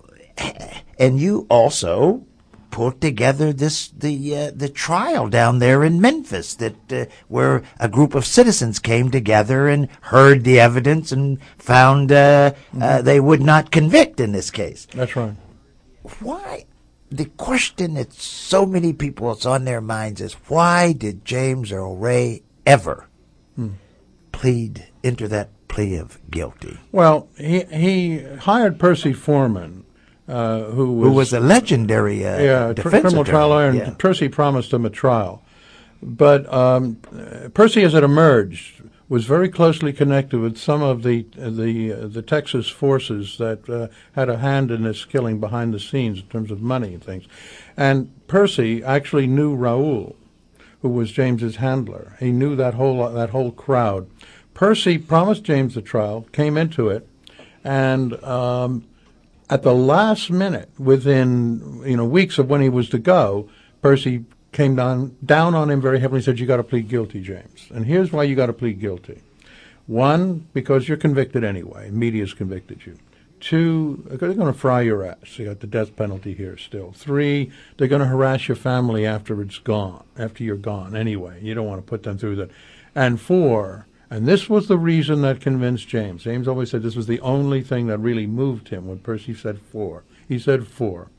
and you also put together this the uh, the trial down there in Memphis that uh, where a group of citizens came together and heard the evidence and found uh, mm-hmm. uh, they would not convict in this case. That's right. Why? The question that so many people is on their minds is, why did James Earl Ray ever hmm. plead enter that plea of guilty? Well, he he hired Percy Foreman. Uh, who, was, who was a legendary uh, yeah, defense criminal attorney. trial lawyer, and yeah. Percy promised him a trial. But um, Percy, as it emerged, was very closely connected with some of the the uh, the Texas forces that uh, had a hand in this killing behind the scenes in terms of money and things. And Percy actually knew Raoul, who was James's handler. He knew that whole that whole crowd. Percy promised James the trial, came into it, and um, at the last minute, within you know weeks of when he was to go, Percy came down down on him very heavily and said, "You got to plead guilty, James. And here's why you got to plead guilty. One, because you're convicted anyway. Media's convicted you. Two, they're going to fry your ass. You got the death penalty here still. Three, they're going to harass your family after it's gone, after you're gone anyway. You don't want to put them through that. And four, and this was the reason that convinced James. James always said this was the only thing that really moved him when Percy said four. He said four.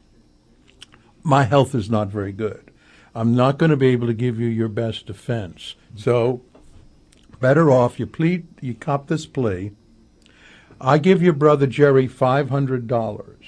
My health is not very good. I'm not going to be able to give you your best defense. So better off you plead, you cop this plea. I give your brother Jerry five hundred dollars.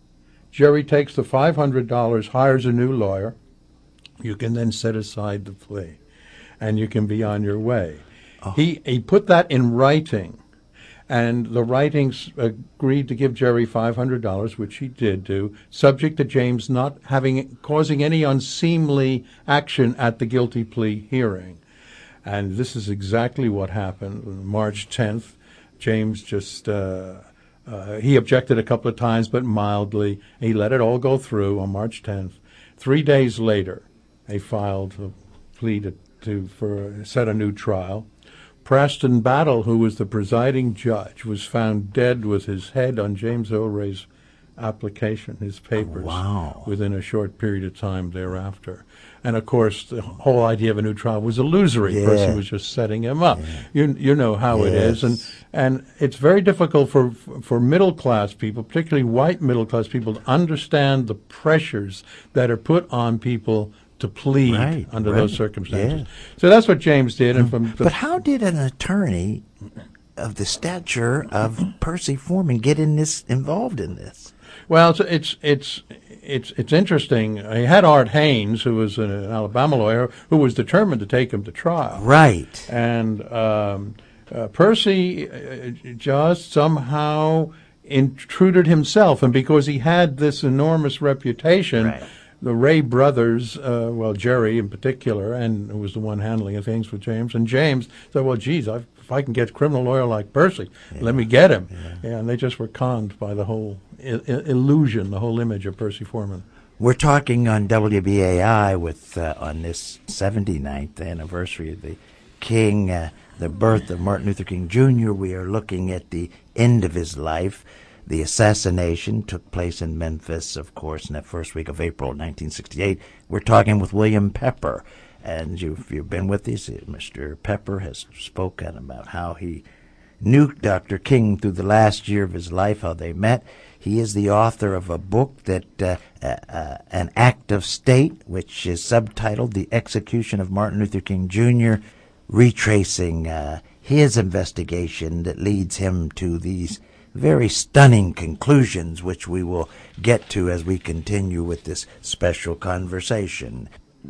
Jerry takes the five hundred dollars, hires a new lawyer. You can then set aside the plea, and you can be on your way. Oh. He he put that in writing, and the writings agreed to give Jerry five hundred dollars, which he did do, subject to James not having causing any unseemly action at the guilty plea hearing. And this is exactly what happened on March tenth. James just, uh, uh, he objected a couple of times, but mildly. He let it all go through on March tenth. Three days later, they filed a plea to, to for set a new trial. Preston Battle, who was the presiding judge, was found dead with his head on James Earl Ray's application, his papers, wow. within a short period of time thereafter. And, of course, the whole idea of a new trial was illusory. Yeah. Percy was just setting him up. Yeah. You you know how yes. it is. And and it's very difficult for for middle-class people, particularly white middle-class people, to understand the pressures that are put on people to plead right, under right. those circumstances. Yeah. So that's what James did. And from the but how did an attorney of the stature of Percy Foreman get in this involved in this? Well, it's it's it's it's, it's interesting. He had Art Haynes, who was an Alabama lawyer, who was determined to take him to trial. Right. And um, uh, Percy uh, just somehow intruded himself, and because he had this enormous reputation, right. the Ray brothers, uh, well, Jerry in particular, and who was the one handling things with James, and James said, well, geez, I've, if I can get a criminal lawyer like Percy, yeah. let me get him. Yeah. And they just were conned by the whole I- illusion, the whole image of Percy Foreman. We're talking on W B A I with uh, on this seventy-ninth anniversary of the King, uh, the birth of Martin Luther King Junior We are looking at the end of his life. The assassination took place in Memphis, of course, in that first week of April nineteen sixty-eight. We're talking with William Pepper. And you've, you've been with us. Mister Pepper has spoken about how he knew Doctor King through the last year of his life, how they met. He is the author of a book that, uh, uh, uh, An Act of State, which is subtitled The Execution of Martin Luther King Junior, retracing uh, his investigation that leads him to these very stunning conclusions, which we will get to as we continue with this special conversation.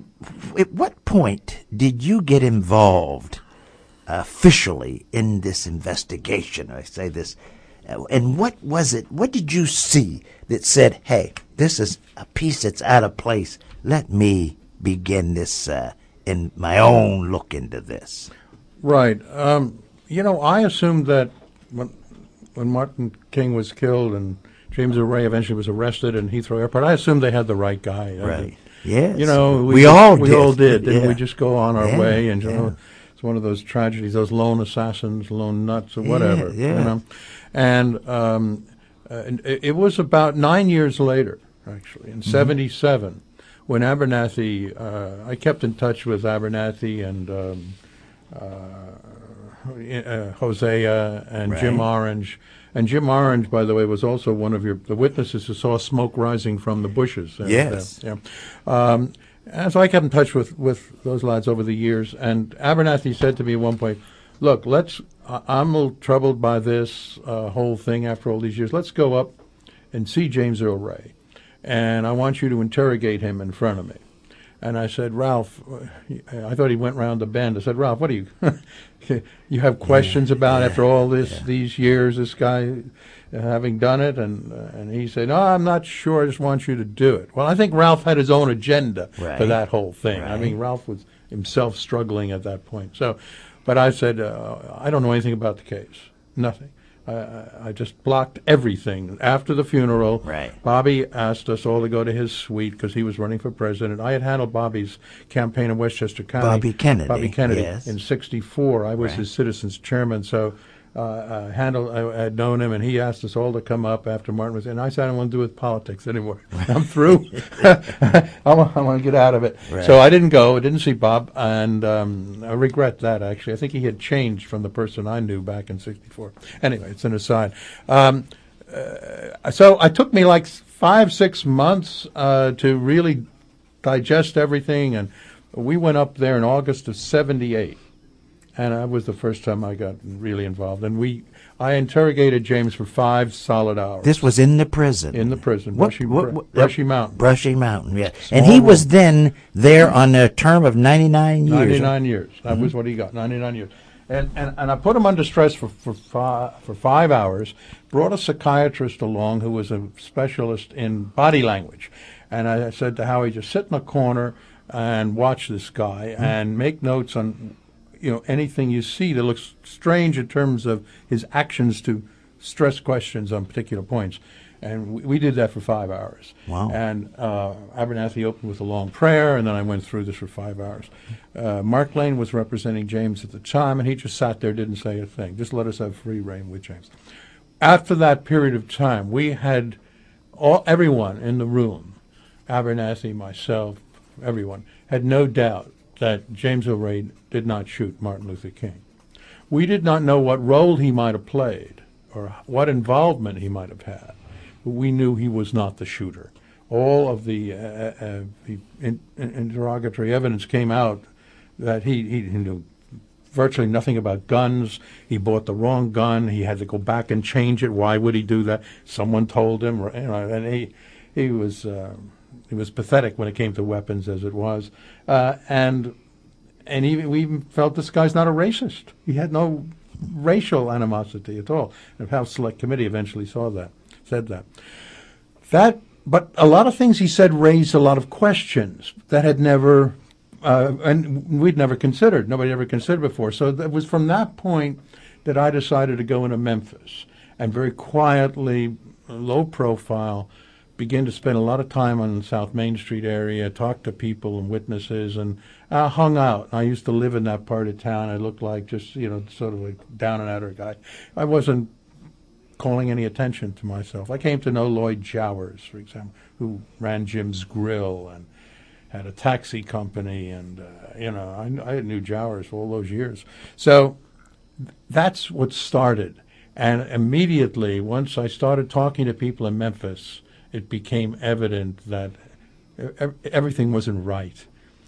At what point did you get involved officially in this investigation? I say this. And what was it? What did you see that said, hey, this is a piece that's out of place. Let me begin this uh, in my own look into this. Right. Um, you know, I assumed that when when Martin King was killed and James Earl Ray eventually was arrested in Heathrow Airport, I assumed they had the right guy. Right. Yes. You know, we, we just, all we did. all did. Didn't yeah. we just go on our yeah. way? And you yeah. know, it's one of those tragedies, those lone assassins, lone nuts, or whatever. Yeah. yeah. You know? And um, uh, it, it was about nine years later, actually, in mm-hmm. seventy-seven, when Abernathy, uh, I kept in touch with Abernathy and um, uh, uh, Hosea and right. Jim Orange. And Jim Orange, by the way, was also one of your the witnesses who saw smoke rising from the bushes. And, yes. Uh, yeah. Um, and so I kept in touch with, with those lads over the years. And Abernathy said to me at one point, look, let's, uh, I'm a little troubled by this uh, whole thing after all these years. Let's go up and see James Earl Ray. And I want you to interrogate him in front of me. And I said, Ralph, I thought he went round the bend. I said, Ralph, what do you, you have questions yeah, about yeah, after all this yeah. these years, this guy uh, having done it? And uh, and he said, no, I'm not sure. I just want you to do it. Well, I think Ralph had his own agenda right. for that whole thing. Right. I mean, Ralph was himself struggling at that point. So, but I said, uh, I don't know anything about the case. Nothing. I, I just blocked everything. After the funeral, right. Bobby asked us all to go to his suite because he was running for president. I had handled Bobby's campaign in Westchester County. Bobby Kennedy. Bobby Kennedy. Yes. In sixty-four, I was right. his citizens chairman. So uh, uh, handled, I had known him, and he asked us all to come up after Martin was, and I said, I don't want to do with politics anymore. I'm through. I, want, I want to get out of it. Right. So I didn't go. I didn't see Bob, and um, I regret that, actually. I think he had changed from the person I knew back in sixty-four. Anyway, it's an aside. Um, uh, so it took me like five, six months uh, to really digest everything, and we went up there in August of seventy-eight. And that was the first time I got really involved. And we, I interrogated James for five solid hours. This was in the prison. In the prison, what, Brushy, what, what, Brushy Mountain. Brushy Mountain, yeah. Small and he room. was then there on a term of ninety-nine years. ninety-nine years. That mm-hmm. was what he got, ninety-nine years. And, and and I put him under stress for for five, for five hours. Brought a psychiatrist along who was a specialist in body language, and I said to Howie, just sit in a corner and watch this guy mm-hmm. and make notes on, you know, anything you see that looks strange in terms of his actions to stress questions on particular points. And we, we did that for five hours. Wow. And uh, Abernathy opened with a long prayer, and then I went through this for five hours. Uh, Mark Lane was representing James at the time, and he just sat there, didn't say a thing. Just let us have free reign with James. After that period of time, we had all everyone in the room, Abernathy, myself, everyone, had no doubt that James Earl Ray did not shoot Martin Luther King. We did not know what role he might have played or what involvement he might have had. We knew he was not the shooter. All of the, uh, uh, the in, in interrogatory evidence came out that he, he, he knew virtually nothing about guns. He bought the wrong gun. He had to go back and change it. Why would he do that? Someone told him, you know, and he he was uh, he was pathetic when it came to weapons, as it was, uh, and and even, we even felt this guy's not a racist. He had no racial animosity at all. And the House Select Committee eventually saw that. Said that. That, but a lot of things he said raised a lot of questions that had never, uh, and we'd never considered. Nobody ever considered before. So it was from that point that I decided to go into Memphis and very quietly, low profile, begin to spend a lot of time on the South Main Street area, talk to people and witnesses, and I hung out. I used to live in that part of town. I looked like just, you know, sort of a down and outer guy. I wasn't calling any attention to myself. I came to know Lloyd Jowers, for example, who ran Jim's Grill and had a taxi company, and, uh, you know, I, I knew Jowers for all those years. So th- that's what started. And immediately, once I started talking to people in Memphis, it became evident that e- everything wasn't right.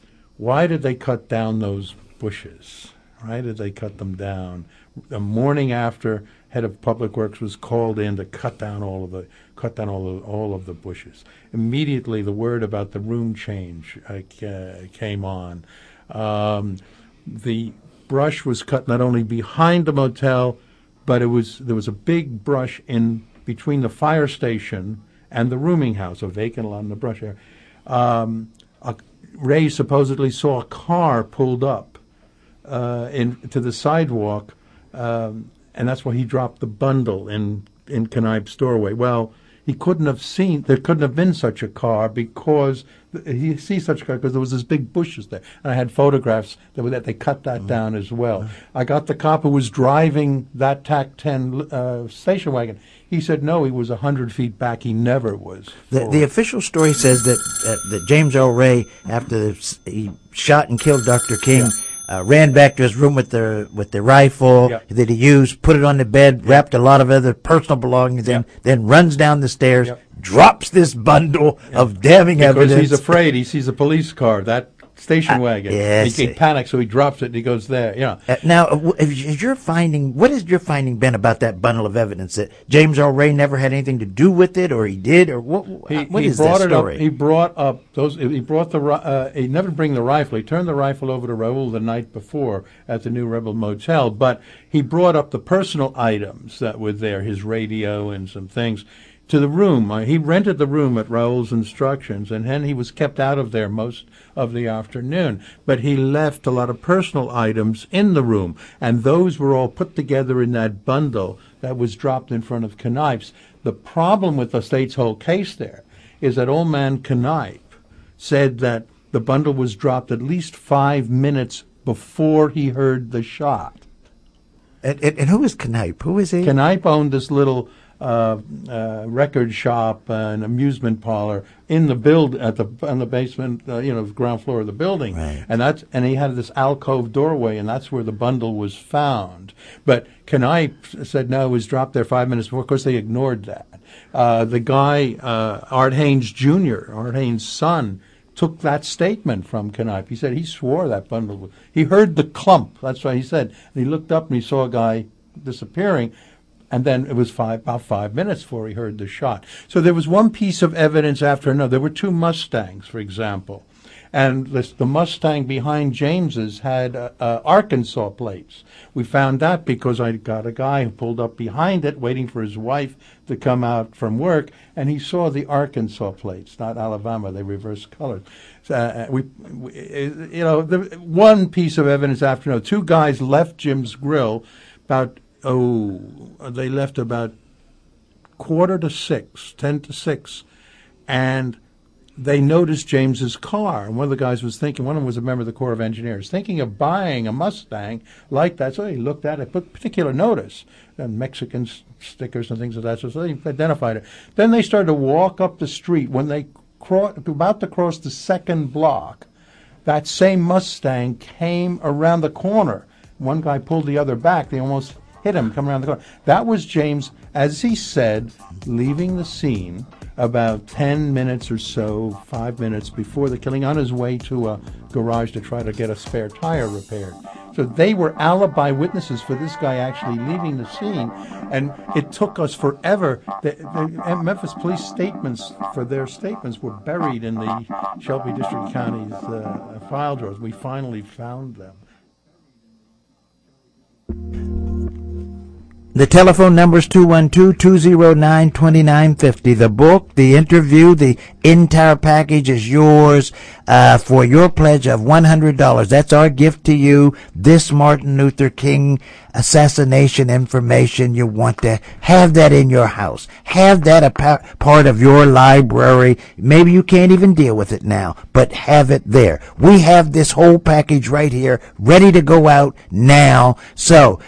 Why did they cut down those bushes? Why did they cut them down? The morning after, head of Public Works was called in to cut down all of the cut down all of, all of the bushes. Immediately, the word about the room change uh, ca- came on. Um, the brush was cut not only behind the motel, but it was there was a big brush in between the fire station and the rooming house, a vacant lot in the brush area. Um, a, Ray supposedly saw a car pulled up uh, in to the sidewalk. Um, and that's why he dropped the bundle in, in Knipe's doorway. Well, he couldn't have seen, there couldn't have been such a car because, he sees such a car because there was this big bushes there. And I had photographs that, were that they cut that mm-hmm. down as well. Mm-hmm. I got the cop who was driving that T A C ten uh, station wagon. He said, no, he was one hundred feet back. He never was. The, the official story says that, uh, that James Earl Ray, after he shot and killed Doctor King, yeah. Uh, ran back to his room with the with the rifle yep. that he used, put it on the bed, yep. wrapped a lot of other personal belongings in, yep. then runs down the stairs, yep. drops this bundle yep. of damning because evidence. Because he's afraid. He sees a police car, that station uh, wagon. Yes. He, he panics, so he drops it and he goes there. You know. Uh, now, uh, is your finding, what has your finding been about that bundle of evidence? That James Earl Ray never had anything to do with it, or he did, or what? He, what he is brought that it story? Up, he brought up those. He brought the. Uh, he never bring the rifle. He turned the rifle over to Raoul the night before at the New Rebel Motel, but he brought up the personal items that were there, his radio and some things, to the room. Uh, he rented the room at Raoul's instructions, and then he was kept out of there most of the afternoon. But he left a lot of personal items in the room, and those were all put together in that bundle that was dropped in front of Knipes. The problem with the state's whole case there is that old man Knipe said that the bundle was dropped at least five minutes before he heard the shot. And, and, and who is Knipe? Who is he? Knipe owned this little uh, uh, record shop, uh, an amusement parlor in the build at the on the basement, uh, you know, ground floor of the building. Right. And that's and he had this alcove doorway, and that's where the bundle was found. But Knipe said no, it was dropped there five minutes before. Of course, they ignored that. Uh, the guy, uh, Art Haynes Junior, Art Haynes' son, took that statement from Knipe. He said he swore that bundle was, he heard the clump. That's what he said. And he looked up and he saw a guy disappearing. And then it was five, about five minutes before he heard the shot. So there was one piece of evidence after another. There were two Mustangs, for example. And this, the Mustang behind James's had uh, uh, Arkansas plates. We found that because I got a guy who pulled up behind it waiting for his wife to come out from work, and he saw the Arkansas plates, not Alabama. They reverse colored. Uh, we, we, you know, the, one piece of evidence after another. Two guys left Jim's Grill about, oh, they left about quarter to six, ten to six, and they noticed James's car. And one of the guys was thinking, one of them was a member of the Corps of Engineers, thinking of buying a Mustang like that. So he looked at it, put particular notice, and Mexican s- stickers and things of that. So they identified it. Then they started to walk up the street. When they cro- about to cross the second block, that same Mustang came around the corner. One guy pulled the other back. They almost hit him coming around the corner. That was James, as he said, leaving the scene about ten minutes or so, five minutes before the killing, on his way to a garage to try to get a spare tire repaired. So they were alibi witnesses for this guy actually leaving the scene, and it took us forever. The, the Memphis police statements for their statements were buried in the Shelby District County's uh, file drawers. We finally found them. The telephone number is two one two, two zero nine, two nine five zero. The book, the interview, the entire package is yours uh, for your pledge of one hundred dollars. That's our gift to you. This Martin Luther King assassination information, you want to have that in your house. Have that a pa- part of your library. Maybe you can't even deal with it now, but have it there. We have this whole package right here, ready to go out now. So,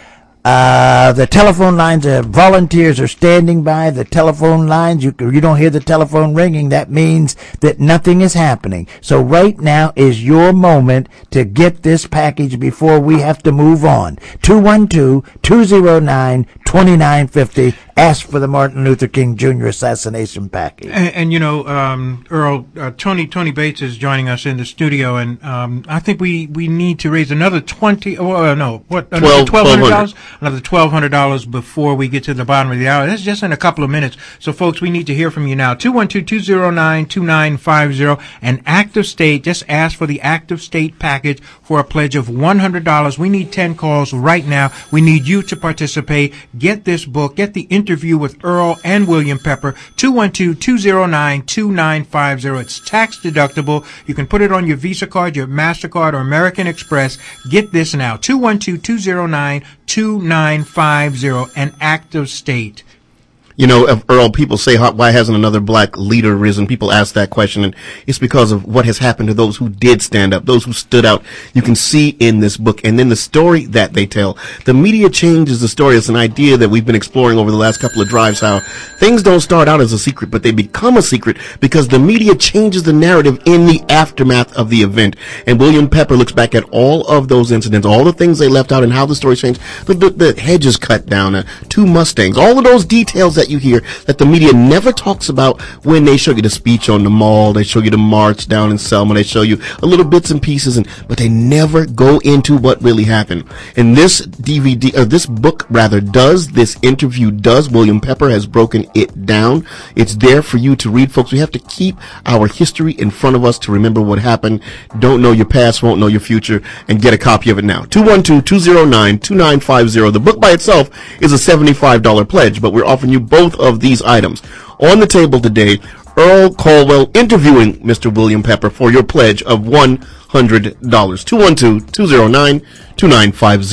Uh, the telephone lines, uh, volunteers are standing by the telephone lines. You, you don't hear the telephone ringing. That means that nothing is happening. So right now is your moment to get this package before we have to move on. two one two, two zero nine, two nine five zero. Ask for the Martin Luther King Junior assassination package. And, and you know, um, Earl, uh, Tony Tony Bates is joining us in the studio, and um, I think we, we need to raise another twenty. Oh, uh, no, what? Another twelve hundred dollars. Another twelve hundred dollars before we get to the bottom of the hour. That's just in a couple of minutes. So, folks, we need to hear from you now. Two one two, two zero nine, two nine five zero. And Active State. Just ask for the Active State package for a pledge of one hundred dollars. We need ten calls right now. We need you to participate. Get this book. Get the interview with Earl and William Pepper. two one two, two zero nine, two nine five zero. It's tax deductible. You can put it on your Visa card, your MasterCard, or American Express. Get this now. two one two, two zero nine, two nine five zero. An Active State. You know, Earl, people say, why hasn't another black leader risen? People ask that question, and it's because of what has happened to those who did stand up, those who stood out. You can see in this book, and then the story that they tell. The media changes the story. It's an idea that we've been exploring over the last couple of drives, how things don't start out as a secret, but they become a secret because the media changes the narrative in the aftermath of the event. And William Pepper looks back at all of those incidents, all the things they left out, and how the story changed. The, the, the hedges cut down, uh, two Mustangs, all of those details that you hear that the media never talks about when they show you the speech on the mall, they show you the march down in Selma, they show you a little bits and pieces, and but they never go into what really happened. And this D V D, or this book rather, does, this interview does. William Pepper has broken it down. It's there for you to read, folks. We have to keep our history in front of us to remember what happened. Don't know your past, won't know your future, and get a copy of it now. two one two, two zero nine, two nine five zero. The book by itself is a seventy-five dollars pledge, but we're offering you both of these items. On the table today, Earl Caldwell interviewing Mister William Pepper for your pledge of one hundred dollars. two one two, two zero nine, two nine five zero.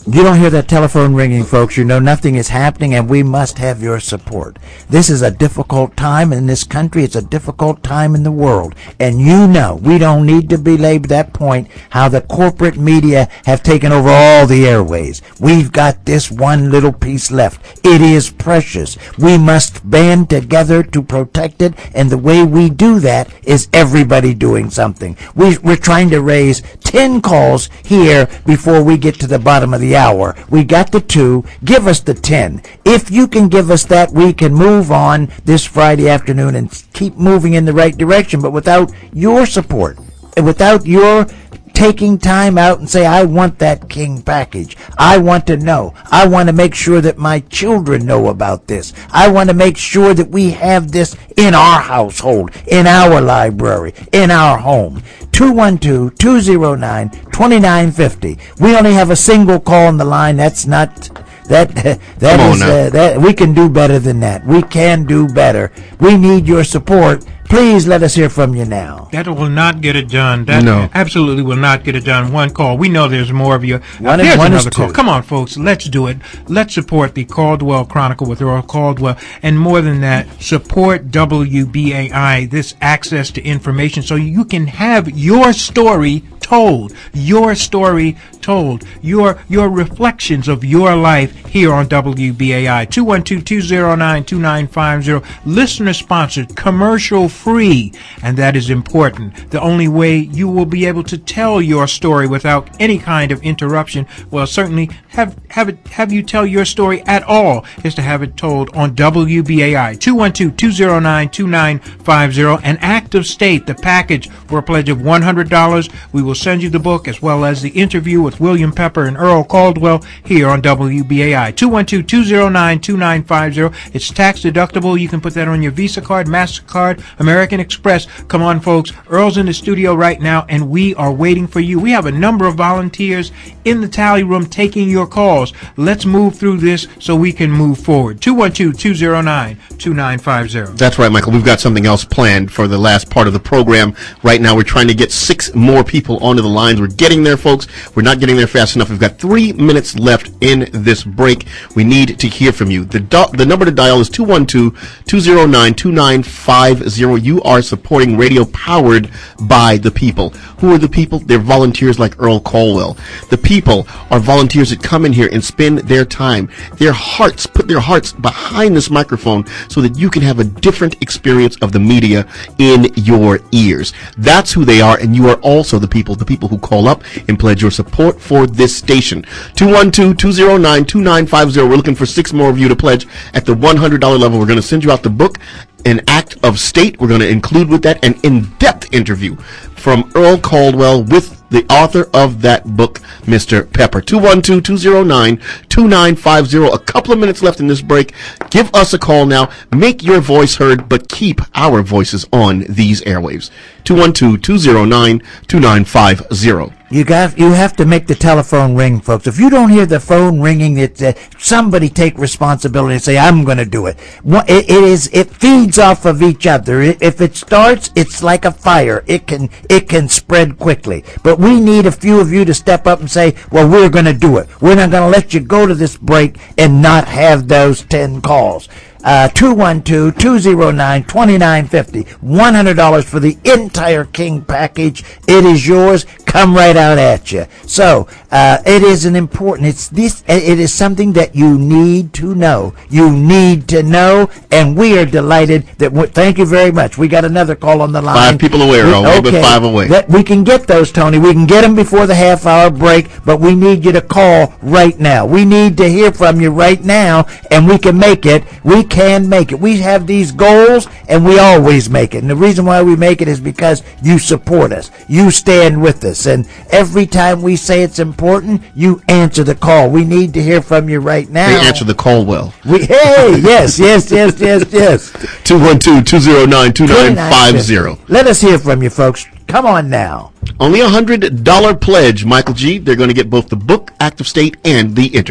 You don't hear that telephone ringing, folks. You know nothing is happening, and we must have your support. This is a difficult time in this country. It's a difficult time in the world. And you know, we don't need to belabor that point, how the corporate media have taken over all the airways. We've got this one little piece left. It is precious. We must band together to protect it, and the way we do that is everybody doing something. We, we're trying to raise ten calls here before we get to the bottom of the hour. We got the two. Give us the ten. If you can give us that, we can move on this Friday afternoon and keep moving in the right direction. But without your support, without your taking time out and say, I want that King package. I want to know. I want to make sure that my children know about this. I want to make sure that we have this in our household, in our library, in our home. two one two, two zero nine, two nine five zero. We only have a single call on the line. That's not... That that is uh, that we can do better than that. We can do better. We need your support. Please let us hear from you now. That will not get it done. That no. absolutely will not get it done. One call. We know there's more of you. One Here's and one another is call. two. Come on, folks. Let's do it. Let's support the Caldwell Chronicle with Earl Caldwell. And more than that, support W B A I, this access to information, so you can have your story told. Your story told. Your your reflections of your life here on W B A I. two one two, two zero nine, two nine five zero. Listener sponsored, commercial free, and that is important. The only way you will be able to tell your story without any kind of interruption, well, certainly have have it have you tell your story at all, is to have it told on W B A I. two one two, two zero nine, two nine five zero. An act of state, the package for a pledge of one hundred dollars. We will send you the book as well as the interview with William Pepper and Earl Caldwell here on W B A I. two one two, two zero nine, two nine five zero. It's tax deductible. You can put that on your Visa card, MasterCard, American Express. Come on, folks. Earl's in the studio right now, and we are waiting for you. We have a number of volunteers in the tally room taking your calls. Let's move through this so we can move forward. two one two, two zero nine, two nine five zero. That's right, Michael. We've got something else planned for the last part of the program. Right now, we're trying to get six more people onto the lines. We're getting there, folks. We're not getting there fast enough. We've got three minutes left in this break. We need to hear from you. The do- the number to dial is two one two, two zero nine, two nine five zero. You are supporting radio powered by the people. Who are the people? They're volunteers like Earl Caldwell. The people are volunteers that come in here and spend their time, their hearts, put their hearts behind this microphone so that you can have a different experience of the media in your ears. That's who they are, and you are also the people, the people who call up and pledge your support for this station. two one two, two zero nine, two nine five zero. We're looking for six more of you to pledge at the one hundred dollars level. We're going to send you out the book, An Act of State. We're going to include with that an in-depth interview from Earl Caldwell with the author of that book, Mister Pepper. two one two, two zero nine, two nine five zero. A couple of minutes left in this break. Give us a call now. Make your voice heard, but keep our voices on these airwaves. two one two, two zero nine, two nine five zero. You got. You have to make the telephone ring, folks. If you don't hear the phone ringing, it uh, somebody take responsibility and say, "I'm going to do it." It, it is. It feeds off of each other. It, if it starts, it's like a fire. It can. It can spread quickly. But we need a few of you to step up and say, "Well, we're going to do it. We're not going to let you go to this break and not have those ten calls." Uh, two one two, two zero nine, two nine five zero. one hundred dollars for the entire King package. It is yours. Come right out at you. So, uh, it is an important, it's this, it is something that you need to know. You need to know, and we are delighted that, we, thank you very much. We got another call on the line. Five people away, Earl. We, okay, We'll be five away. That, we can get those, Tony. We can get them before the half hour break, but we need you to call right now. We need to hear from you right now, and we can make it. We can make it. We have these goals, and we always make it. And the reason why we make it is because you support us. You stand with us. And every time we say it's important, you answer the call. We need to hear from you right now. They answer the call well. We, hey, yes, yes, yes, yes, yes. two one two, two zero nine, two nine five zero. Let us hear from you, folks. Come on now. Only a one hundred dollars pledge, Michael G. They're going to get both the book, Act of State, and the interview.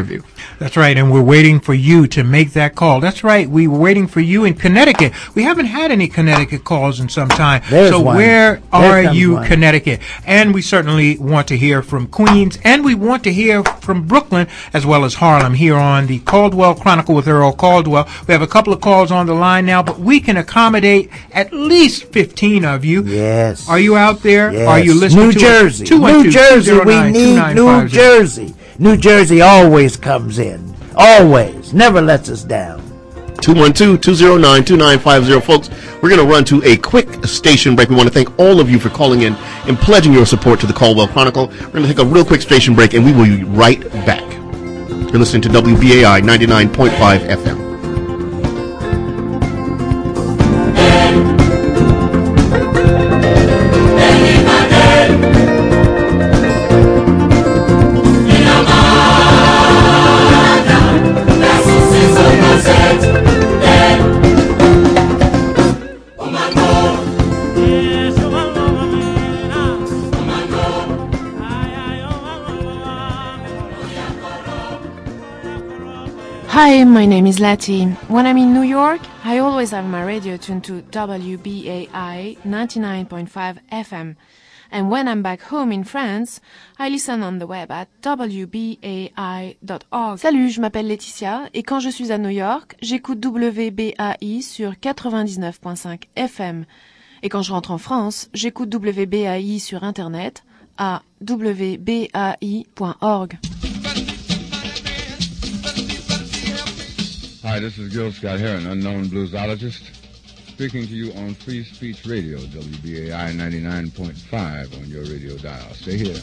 That's right, and we're waiting for you to make that call. That's right, we were waiting for you in Connecticut. We haven't had any Connecticut calls in some time. There's so one. where There are comes you, one. Connecticut? And we certainly want to hear from Queens, and we want to hear from Brooklyn as well as Harlem here on the Caldwell Chronicle with Earl Caldwell. We have a couple of calls on the line now, but we can accommodate at least fifteen of you. Yes. Are you out there? Yes. Are you listening New to Jersey. us? two one New two, Jersey. two zero We nine, two need nine New five zero. Jersey. New Jersey always comes in. Always. Never lets us down. two one two, two zero nine, two nine five zero. Folks, we're going to run to a quick station break. We want to thank all of you for calling in and pledging your support to the Caldwell Chronicle. We're going to take a real quick station break, and we will be right back. You're listening to W B A I ninety-nine point five F M. Hi, my name is Lati. When I'm in New York, I always have my radio tuned to W B A I ninety-nine point five F M. And when I'm back home in France, I listen on the web at w b a i dot org. Salut, je m'appelle Laetitia et quand je suis à New York, j'écoute W B A I sur quatre-vingt-dix-neuf point cinq F M. Et quand je rentre en France, j'écoute W B A I sur Internet à w b a i point org. Hi, this is Gil Scott Heron, unknown bluesologist, speaking to you on Free Speech Radio, W B A I ninety-nine point five on your radio dial. Stay here.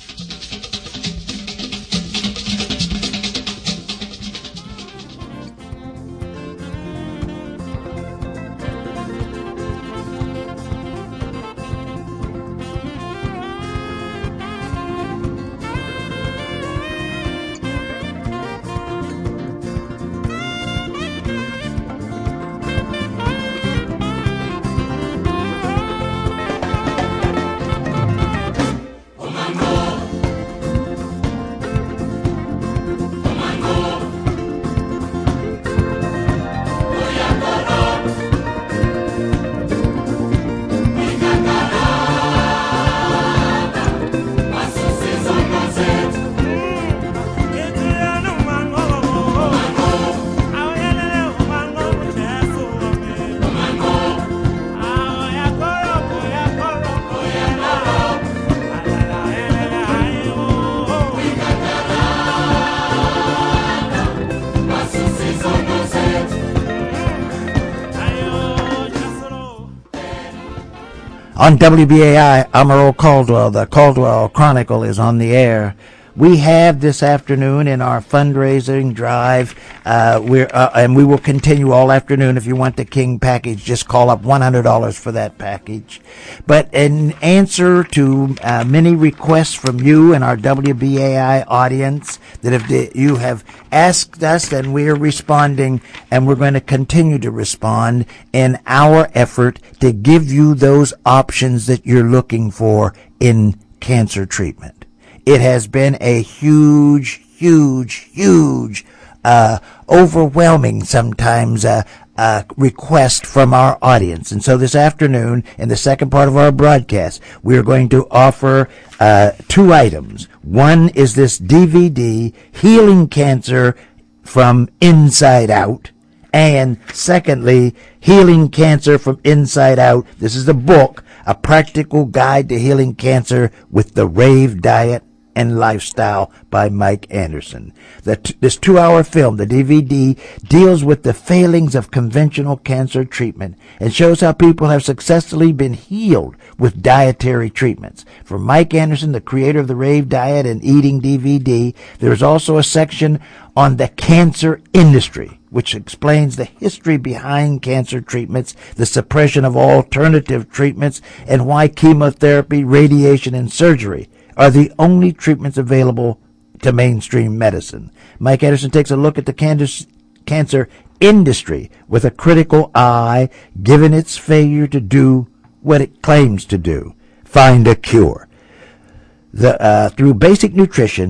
On W B A I, I'm Earl Caldwell. The Caldwell Chronicle is on the air. We have this afternoon in our fundraising drive, uh, we're, uh, and we will continue all afternoon. If you want the King package, just call up one hundred dollars for that package. But in answer to uh, many requests from you and our W B A I audience that have, you have asked us, and we are responding, and we're going to continue to respond in our effort to give you those options that you're looking for in cancer treatment. It has been a huge, huge, huge, uh, overwhelming sometimes, uh, uh, request from our audience. And so this afternoon, in the second part of our broadcast, we are going to offer, uh, two items. One is this D V D, Healing Cancer from Inside Out. And secondly, Healing Cancer from Inside Out. This is the book, A Practical Guide to Healing Cancer with the Rave Diet and Lifestyle by Mike Anderson. The t- this two-hour film, the D V D, deals with the failings of conventional cancer treatment and shows how people have successfully been healed with dietary treatments. For Mike Anderson, the creator of the Rave Diet and Eating D V D, there is also a section on the cancer industry, which explains the history behind cancer treatments, the suppression of alternative treatments, and why chemotherapy, radiation, and surgery are the only treatments available to mainstream medicine. Mike Anderson takes a look at the cancer, cancer industry with a critical eye, given its failure to do what it claims to do, find a cure. The, uh, through basic nutrition,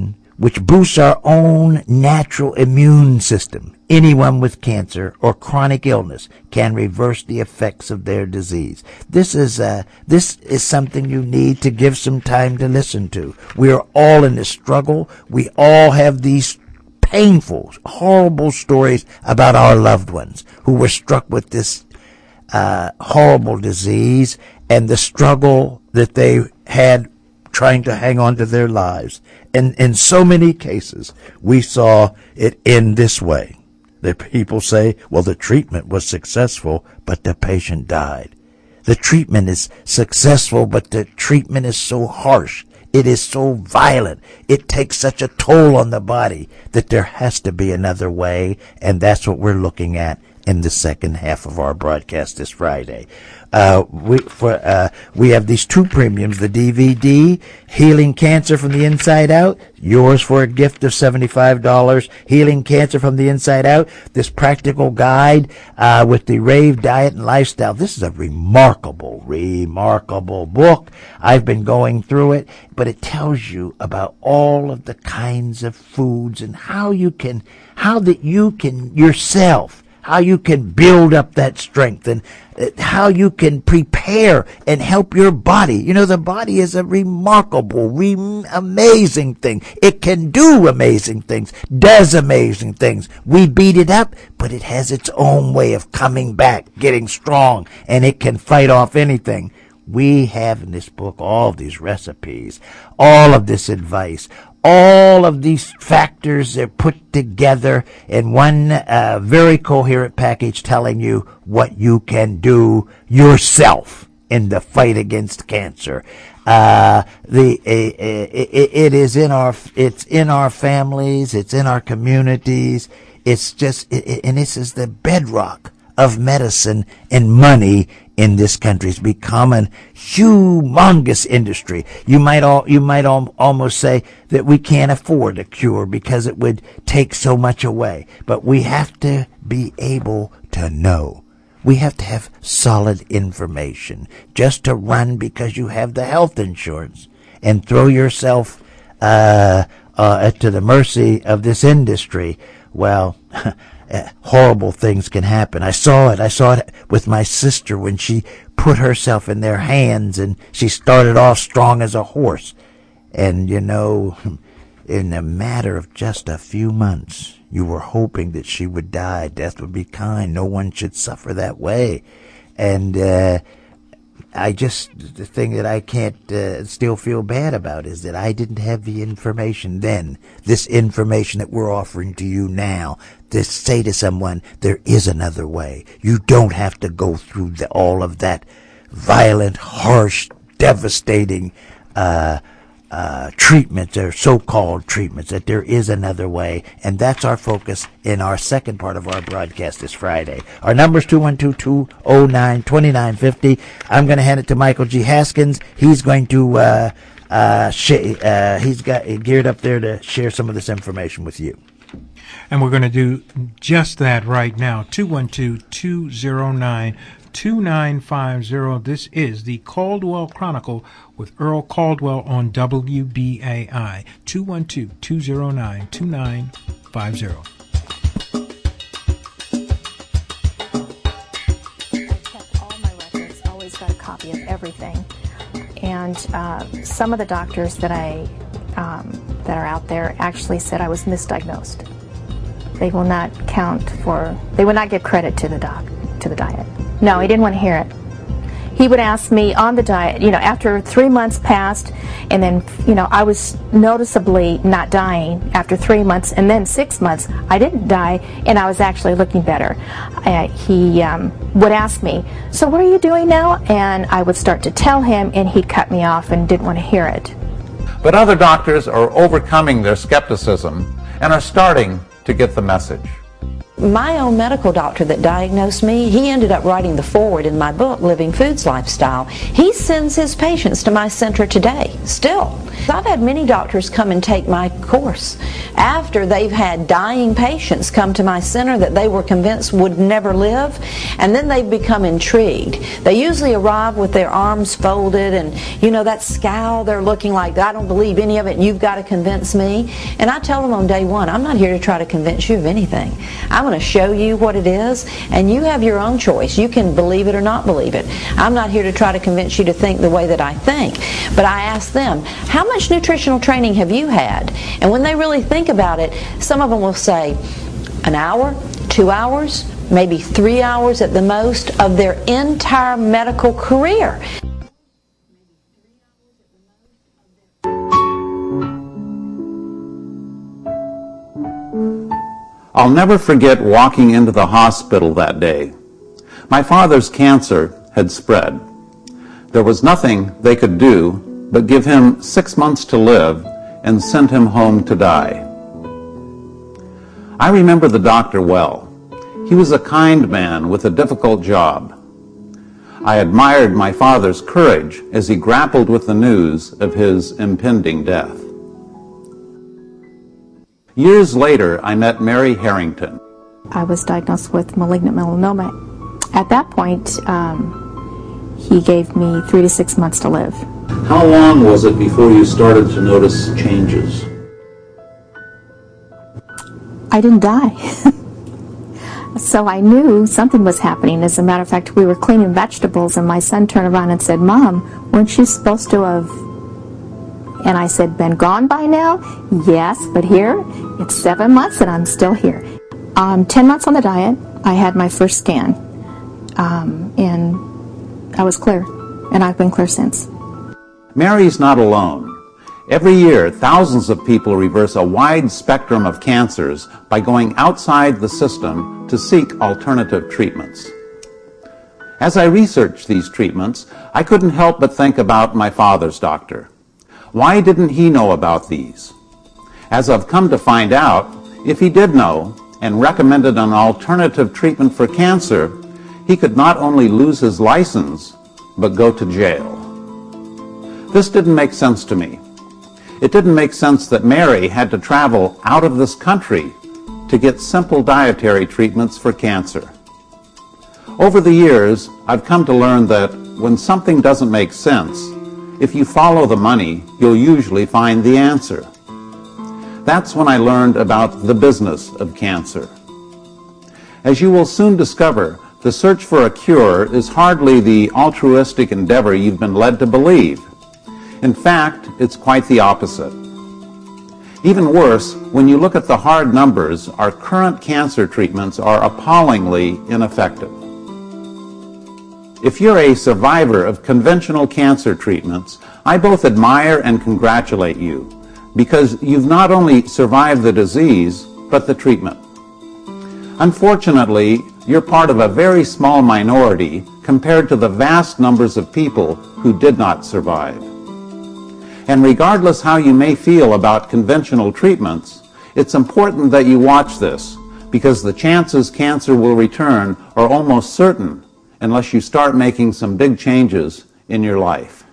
which boosts our own natural immune system. Anyone with cancer or chronic illness can reverse the effects of their disease. This is uh, this is something you need to give some time to listen to. We are all in this struggle. We all have these painful, horrible stories about our loved ones who were struck with this uh, horrible disease and the struggle that they had trying to hang on to their lives. And in so many cases, we saw it end this way. The people say, well, the treatment was successful, but the patient died. The treatment is successful, but the treatment is so harsh. It is so violent. It takes such a toll on the body that there has to be another way, and that's what we're looking at in the second half of our broadcast this Friday. Uh, we, for, uh, we have these two premiums, the D V D, Healing Cancer from the Inside Out, yours for a gift of seventy-five dollars, Healing Cancer from the Inside Out, this practical guide, uh, with the Rave Diet and Lifestyle. This is a remarkable, remarkable book. I've been going through it, but it tells you about all of the kinds of foods and how you can, how that you can yourself, how you can build up that strength and how you can prepare and help your body. You know, the body is a remarkable, re- amazing thing. It can do amazing things, does amazing things. We beat it up, but it has its own way of coming back, getting strong, and it can fight off anything. We have in this book all of these recipes, all of this advice, all of these factors are put together in one uh, very coherent package telling you what you can do yourself in the fight against cancer. Uh, the uh, it, it is in our it's in our families, it's in our communities. It's just it, and this is the bedrock of medicine and money in this country. It's become a humongous industry. You might all, you might al- almost say that we can't afford a cure because it would take so much away. But we have to be able to know. We have to have solid information. Just to run because you have the health insurance and throw yourself uh, uh, to the mercy of this industry, well, Uh, horrible things can happen. I saw it. I saw it with my sister when she put herself in their hands and she started off strong as a horse. And, you know, in a matter of just a few months, you were hoping that she would die. Death would be kind. No one should suffer that way. And uh, I just, the thing that I can't uh, still feel bad about is that I didn't have the information then, this information that we're offering to you now, to say to someone, there is another way. You don't have to go through the, all of that violent, harsh, devastating uh, uh, treatments, or so-called treatments, that there is another way. And that's our focus in our second part of our broadcast this Friday. Our number is two one two, two oh nine, two nine five oh. I'm going to hand it to Michael G. Haskins. He's going to, uh, uh, sh- uh, he's got geared up there to share some of this information with you. And we're going to do just that right now. two one two, two oh nine, two nine five oh. This is the Caldwell Chronicle with Earl Caldwell on W B A I. two one two, two oh nine, two nine five oh. I've kept all my records, always got a copy of everything. And uh, some of the doctors that I um, that are out there actually said I was misdiagnosed. They will not count for, they will not give credit to the doc, to the diet. No, he didn't want to hear it. He would ask me on the diet, you know, after three months passed, and then, you know, I was noticeably not dying after three months, and then six months, I didn't die, and I was actually looking better. Uh, he um, would ask me, so what are you doing now? And I would start to tell him, and he'd cut me off and didn't want to hear it. But other doctors are overcoming their skepticism and are starting to get the message. my own medical doctor that diagnosed me, he ended up writing the foreword in my book, Living Foods Lifestyle. He sends his patients to my center today, still. I've had many doctors come and take my course after they've had dying patients come to my center that they were convinced would never live, and then they've become intrigued. They usually arrive with their arms folded and, you know, that scowl, they're looking like, I don't believe any of it, and you've got to convince me. And I tell them on day one, I'm not here to try to convince you of anything. I'm going to show you what it is, and you have your own choice. You can believe it or not believe it. I'm not here to try to convince you to think the way that I think. But I ask them, how much nutritional training have you had? And when they really think about it, some of them will say an hour, two hours, maybe three hours at the most of their entire medical career. I'll never forget walking into the hospital that day. My father's cancer had spread. There was nothing they could do but give him six months to live and send him home to die. I remember the doctor well. He was a kind man with a difficult job. I admired my father's courage as he grappled with the news of his impending death. Years later, I met Mary Harrington. I was diagnosed with malignant melanoma. At that point, um, he gave me three to six months to live. How long was it before you started to notice changes? I didn't die. So I knew something was happening. As a matter of fact, we were cleaning vegetables, and my son turned around and said, Mom, weren't you supposed to have... And I said, been gone by now? Yes, but here, it's seven months and I'm still here. Um, ten months on the diet, I had my first scan. Um, and I was clear, and I've been clear since. Mary's not alone. Every year, thousands of people reverse a wide spectrum of cancers by going outside the system to seek alternative treatments. As I researched these treatments, I couldn't help but think about my father's doctor. Why didn't he know about these? As I've come to find out, if he did know and recommended an alternative treatment for cancer, he could not only lose his license, but go to jail. This didn't make sense to me. It didn't make sense that Mary had to travel out of this country to get simple dietary treatments for cancer. Over the years, I've come to learn that when something doesn't make sense, if you follow the money, you'll usually find the answer. That's when I learned about the business of cancer. As you will soon discover, the search for a cure is hardly the altruistic endeavor you've been led to believe. In fact, it's quite the opposite. Even worse, when you look at the hard numbers, our current cancer treatments are appallingly ineffective. If you're a survivor of conventional cancer treatments, I both admire and congratulate you, because you've not only survived the disease, but the treatment. Unfortunately, you're part of a very small minority compared to the vast numbers of people who did not survive. And regardless how you may feel about conventional treatments, it's important that you watch this, because the chances cancer will return are almost certain unless you start making some big changes in your life.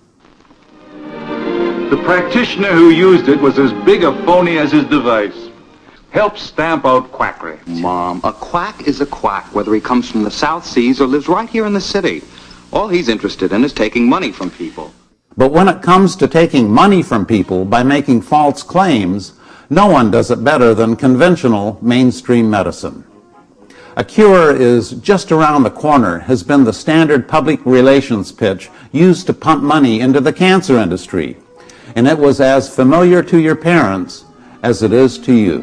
The practitioner who used it was as big a phony as his device. Help stamp out quackery. Mom, a quack is a quack, whether he comes from the South Seas or lives right here in the city. All he's interested in is taking money from people. But when it comes to taking money from people by making false claims, no one does it better than conventional mainstream medicine. A cure is just around the corner has been the standard public relations pitch used to pump money into the cancer industry, and it was as familiar to your parents as it is to you.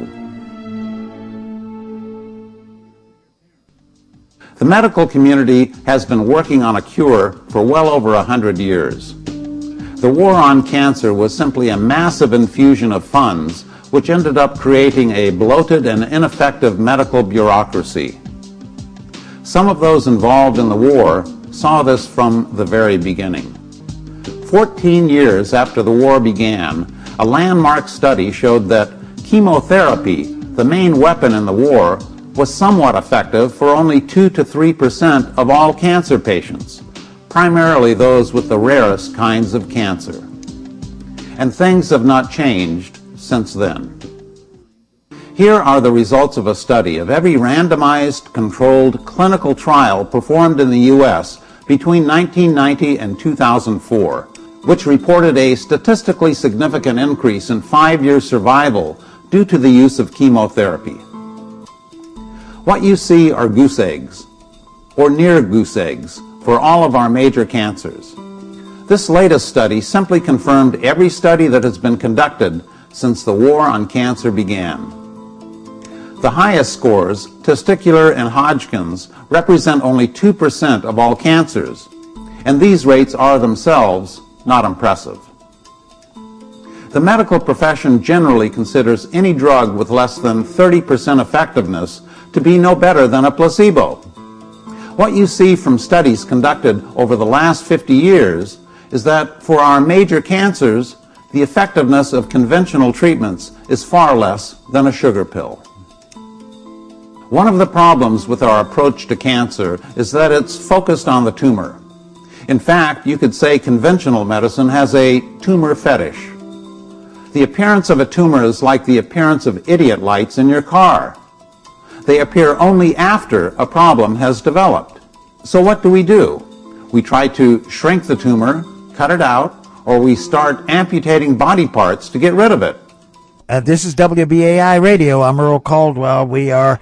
The medical community has been working on a cure for well over a hundred years. The war on cancer was simply a massive infusion of funds which ended up creating a bloated and ineffective medical bureaucracy. Some of those involved in the war saw this from the very beginning. Fourteen years after the war began, a landmark study showed that chemotherapy, the main weapon in the war, was somewhat effective for only two to three percent of all cancer patients, primarily those with the rarest kinds of cancer. And things have not changed since then. Here are the results of a study of every randomized, controlled clinical trial performed in the U S between nineteen ninety and two thousand four, which reported a statistically significant increase in five-year survival due to the use of chemotherapy. What you see are goose eggs, or near goose eggs, for all of our major cancers. This latest study simply confirmed every study that has been conducted since the war on cancer began. The highest scores, testicular and Hodgkin's, represent only two percent of all cancers, and these rates are themselves not impressive. The medical profession generally considers any drug with less than thirty percent effectiveness to be no better than a placebo. What you see from studies conducted over the last fifty years is that for our major cancers, the effectiveness of conventional treatments is far less than a sugar pill. One of the problems with our approach to cancer is that it's focused on the tumor. In fact, you could say conventional medicine has a tumor fetish. The appearance of a tumor is like the appearance of idiot lights in your car. They appear only after a problem has developed. So what do we do? We try to shrink the tumor, cut it out, or we start amputating body parts to get rid of it. Uh, this is W B A I Radio. I'm Earl Caldwell. We are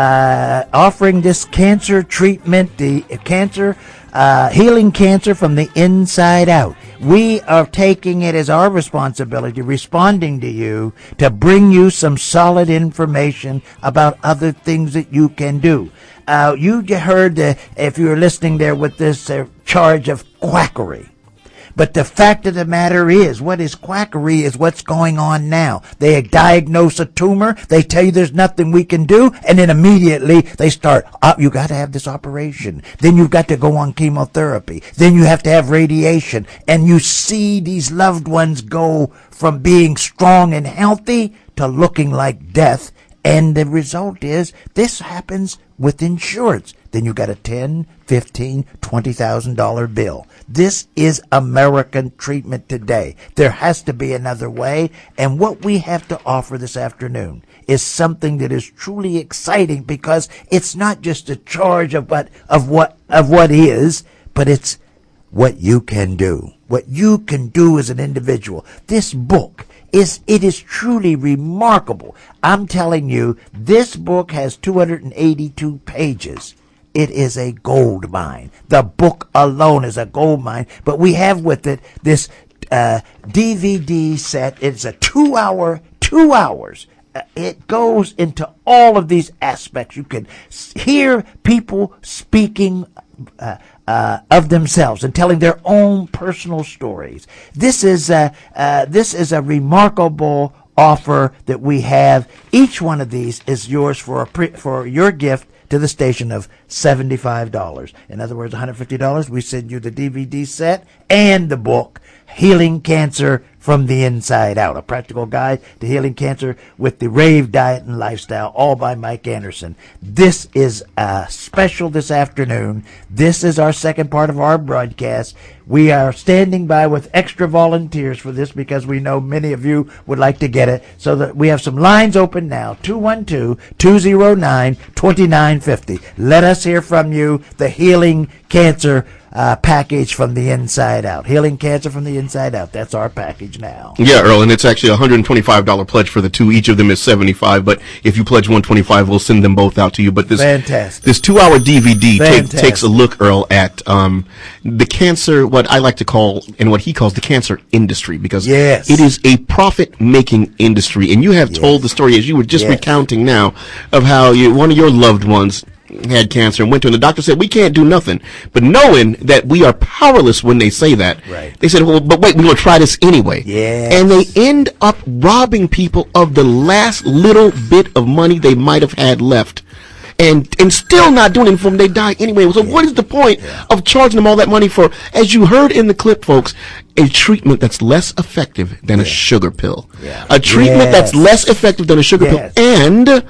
uh, offering this cancer treatment, the cancer, uh, healing cancer from the inside out. We are taking it as our responsibility, responding to you, to bring you some solid information about other things that you can do. Uh, you heard, uh, if you were listening there, with this uh, charge of quackery. But the fact of the matter is, what is quackery is what's going on now. They diagnose a tumor, they tell you there's nothing we can do, and then immediately they start, oh, you got to have this operation. Then you've got to go on chemotherapy. Then you have to have radiation. And you see these loved ones go from being strong and healthy to looking like death. And the result is, this happens with insurance. Then you got a ten, fifteen, twenty thousand dollar bill. This is American treatment today. There has to be another way, and what we have to offer this afternoon is something that is truly exciting, because it's not just a charge of what of what of what is, but it's what you can do. What you can do as an individual. This book is it is truly remarkable. I'm telling you, this book has two hundred eighty-two pages. It is a gold mine. The book alone is a gold mine. But we have with it this uh, D V D set. It's a two-hour, two hours. Uh, it goes into all of these aspects. You can hear people speaking uh, uh, of themselves and telling their own personal stories. This is a, uh, this is a remarkable offer that we have. Each one of these is yours for a pre- for your gift to the station of seventy-five dollars. In other words, one hundred fifty dollars. We send you the D V D set and the book, Healing Cancer from the Inside Out, a practical guide to healing cancer with the Rave Diet and Lifestyle, all by Mike Anderson. This is a special this afternoon. This is our second part of our broadcast. We are standing by with extra volunteers for this because we know many of you would like to get it. So that we have some lines open now, two one two, two oh nine, two nine five oh. Let us hear from you, the Healing Cancer Uh, package from the inside out. Healing Cancer from the Inside Out. That's our package now. Yeah, Earl, and it's actually a one hundred twenty-five dollars pledge for the two. Each of them is seventy-five dollars, but if you pledge one hundred twenty-five dollars, we'll send them both out to you. But this Fantastic. this two-hour D V D take, takes a look, Earl, at um, the cancer, what I like to call, and what he calls the cancer industry, because yes. it is a profit-making industry. And you have yes. told the story, as you were just yes. recounting now, of how you, one of your loved ones had cancer and went to, and the doctor said, we can't do nothing. But knowing that we are powerless when they say that, right. they said, well, but wait, we're going to try this anyway. Yes. And they end up robbing people of the last little bit of money they might have had left. And and still not doing it for them. They die anyway. So yeah. what is the point yeah. of charging them all that money for, as you heard in the clip, folks, a treatment that's less effective than yeah. a sugar pill. Yeah. A treatment yes. that's less effective than a sugar yes. pill. And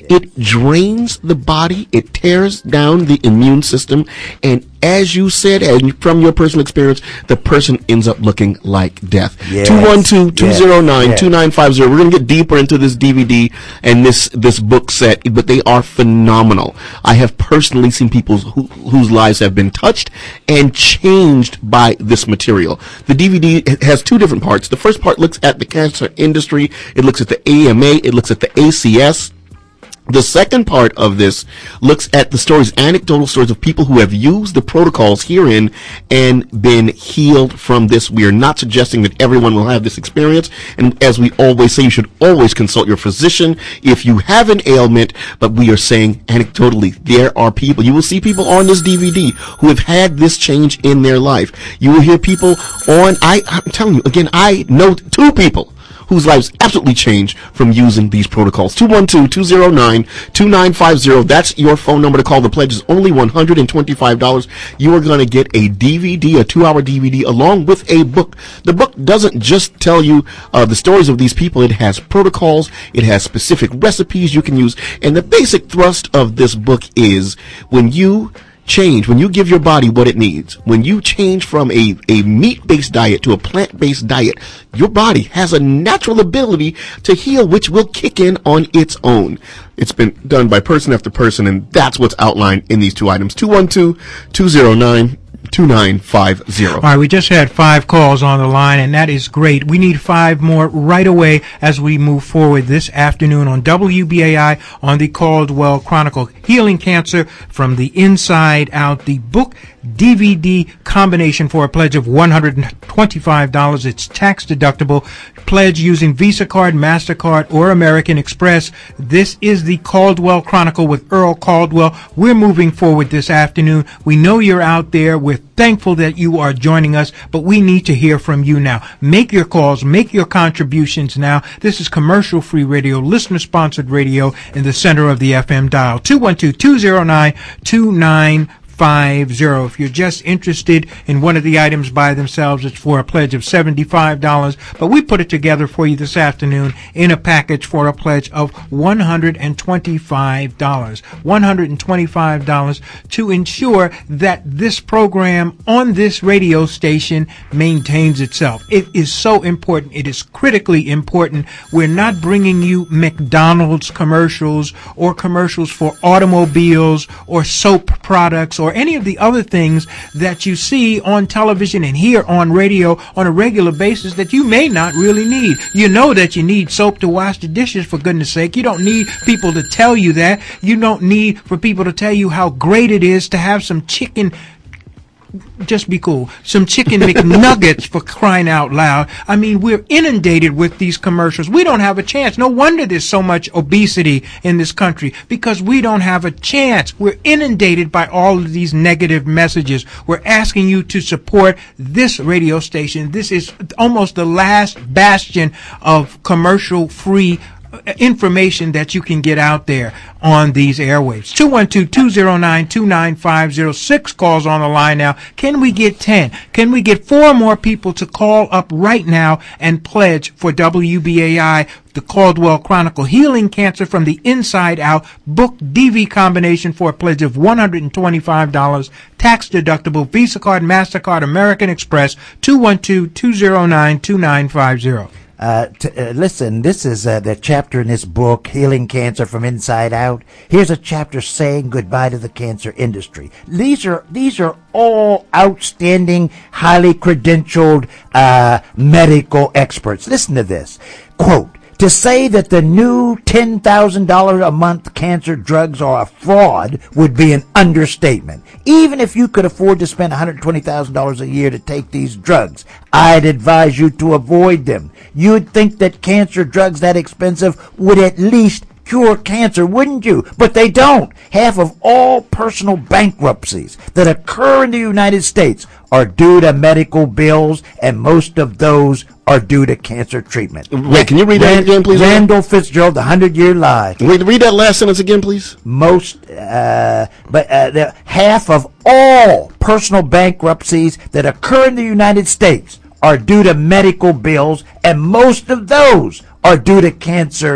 it drains the body, it tears down the immune system, and as you said, and from your personal experience, the person ends up looking like death. Yes. two one two, two zero nine, two nine five zero. We're going to get deeper into this D V D and this, this book set, but they are phenomenal. I have personally seen people who, whose lives have been touched and changed by this material. The D V D has two different parts. The first part looks at the cancer industry. It looks at the A M A. It looks at the A C S. The second part of this looks at the stories, anecdotal stories of people who have used the protocols herein and been healed from this. We are not suggesting that everyone will have this experience. And as we always say, you should always consult your physician if you have an ailment. But we are saying anecdotally, there are people, you will see people on this D V D who have had this change in their life. You will hear people on, I, I'm telling you, again, I know two people whose lives absolutely changed from using these protocols. two one two, two zero nine, two nine five zero. That's your phone number to call. The pledge is only one hundred twenty-five dollars. You are going to get a D V D, a two-hour D V D, along with a book. The book doesn't just tell you uh, the stories of these people. It has protocols. It has specific recipes you can use. And the basic thrust of this book is when you change, when you give your body what it needs, when you change from a, a meat-based diet to a plant-based diet, your body has a natural ability to heal, which will kick in on its own. It's been done by person after person, and that's what's outlined in these two items. two one two, two zero nine, two nine five zero. All right, we just had five calls on the line, and that is great. We need five more right away as we move forward this afternoon on W B A I on the Caldwell Chronicle, Healing Cancer from the Inside Out, the book D V D combination for a pledge of one hundred twenty-five dollars. It's tax deductible. Pledge using Visa card, MasterCard, or American Express. This is the Caldwell Chronicle with Earl Caldwell. We're moving forward this afternoon. We know you're out there. We're thankful that you are joining us, but we need to hear from you now. Make your calls, make your contributions now. This is commercial-free radio, listener-sponsored radio in the center of the F M dial. two one two, two zero nine, two nine five zero. If you're just interested in one of the items by themselves, it's for a pledge of seventy-five dollars, but we put it together for you this afternoon in a package for a pledge of one hundred twenty-five dollars. one hundred twenty-five dollars to ensure that this program on this radio station maintains itself. It is so important. It is critically important. We're not bringing you McDonald's commercials or commercials for automobiles or soap products or any of the other things that you see on television and hear on radio on a regular basis that you may not really need. You know that you need soap to wash the dishes, for goodness sake. You don't need people to tell you that. You don't need for people to tell you how great it is to have some chicken. Just be cool. Some chicken McNuggets, for crying out loud. I mean, we're inundated with these commercials. We don't have a chance. No wonder there's so much obesity in this country, because we don't have a chance. We're inundated by all of these negative messages. We're asking you to support this radio station. This is almost the last bastion of commercial-free information that you can get out there on these airwaves. two one two, two zero nine, two nine five zero. Six calls on the line now. Can we get ten? Can we get four more people to call up right now and pledge for W B A I, the Caldwell Chronicle, Healing Cancer from the Inside Out, book D V combination for a pledge of one hundred twenty-five dollars, tax deductible, Visa card, MasterCard, American Express, two one two, two zero nine, two nine five zero. Uh, t- uh, listen, this is uh, the chapter in this book, Healing Cancer from Inside Out. Here's a chapter saying goodbye to the cancer industry. These are these are all outstanding, highly credentialed uh, medical experts. Listen to this. Quote, to say that the new ten thousand dollars a month cancer drugs are a fraud would be an understatement. Even if you could afford to spend one hundred twenty thousand dollars a year to take these drugs, I'd advise you to avoid them. You'd think that cancer drugs that expensive would at least cure cancer, wouldn't you? But they don't. Half of all personal bankruptcies that occur in the United States are due to medical bills, and most of those are due to cancer treatment. Wait, can you read that again, please? Randall Fitzgerald, The Hundred-Year Lie. Wait, read that last sentence again, please. Most, uh, but uh, the, half of all personal bankruptcies that occur in the United States are due to medical bills, and most of those are due to cancer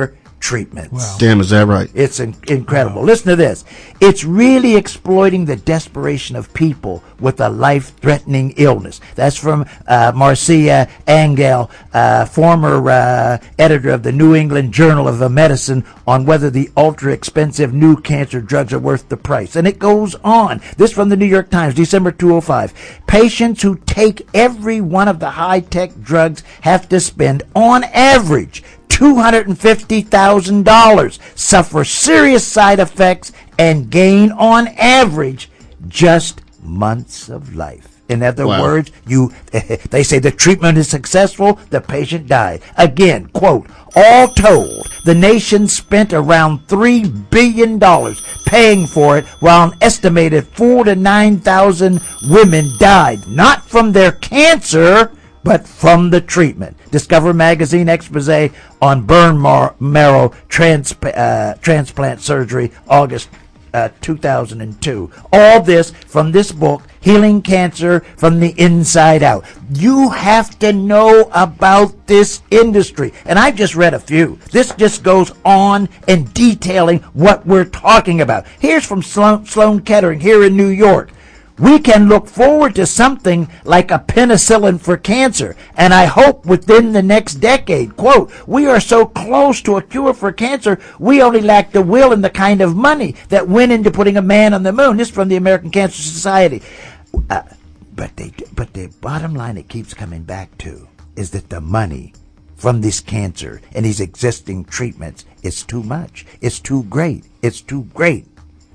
treatments. Wow. Damn, is that right? It's in- incredible. Wow. Listen to this. It's really exploiting the desperation of people with a life-threatening illness. That's from uh, Marcia Angel, uh, former uh, editor of the New England Journal of Medicine, on whether the ultra-expensive new cancer drugs are worth the price. And it goes on. This from the New York Times, December two oh five. Patients who take every one of the high-tech drugs have to spend, on average, two hundred fifty thousand dollars, suffer serious side effects, and gain, on average, just months of life. In other Wow. words, you they say the treatment is successful, the patient died. Again, quote, all told, the nation spent around three billion dollars paying for it, while an estimated four to nine thousand women died, not from their cancer, but from the treatment. Discover Magazine expose on bone mar- marrow transp- uh, transplant surgery, August uh, two thousand two. All this from this book, Healing Cancer from the Inside Out. You have to know about this industry. And I've just read a few. This just goes on and detailing what we're talking about. Here's from Sloan, Sloan Kettering here in New York. We can look forward to something like a penicillin for cancer, and I hope within the next decade. Quote, we are so close to a cure for cancer, we only lack the will and the kind of money that went into putting a man on the moon. This is from the American Cancer Society. Uh, but they, but the bottom line it keeps coming back to is that the money from this cancer and these existing treatments is too much. It's too great. It's too great.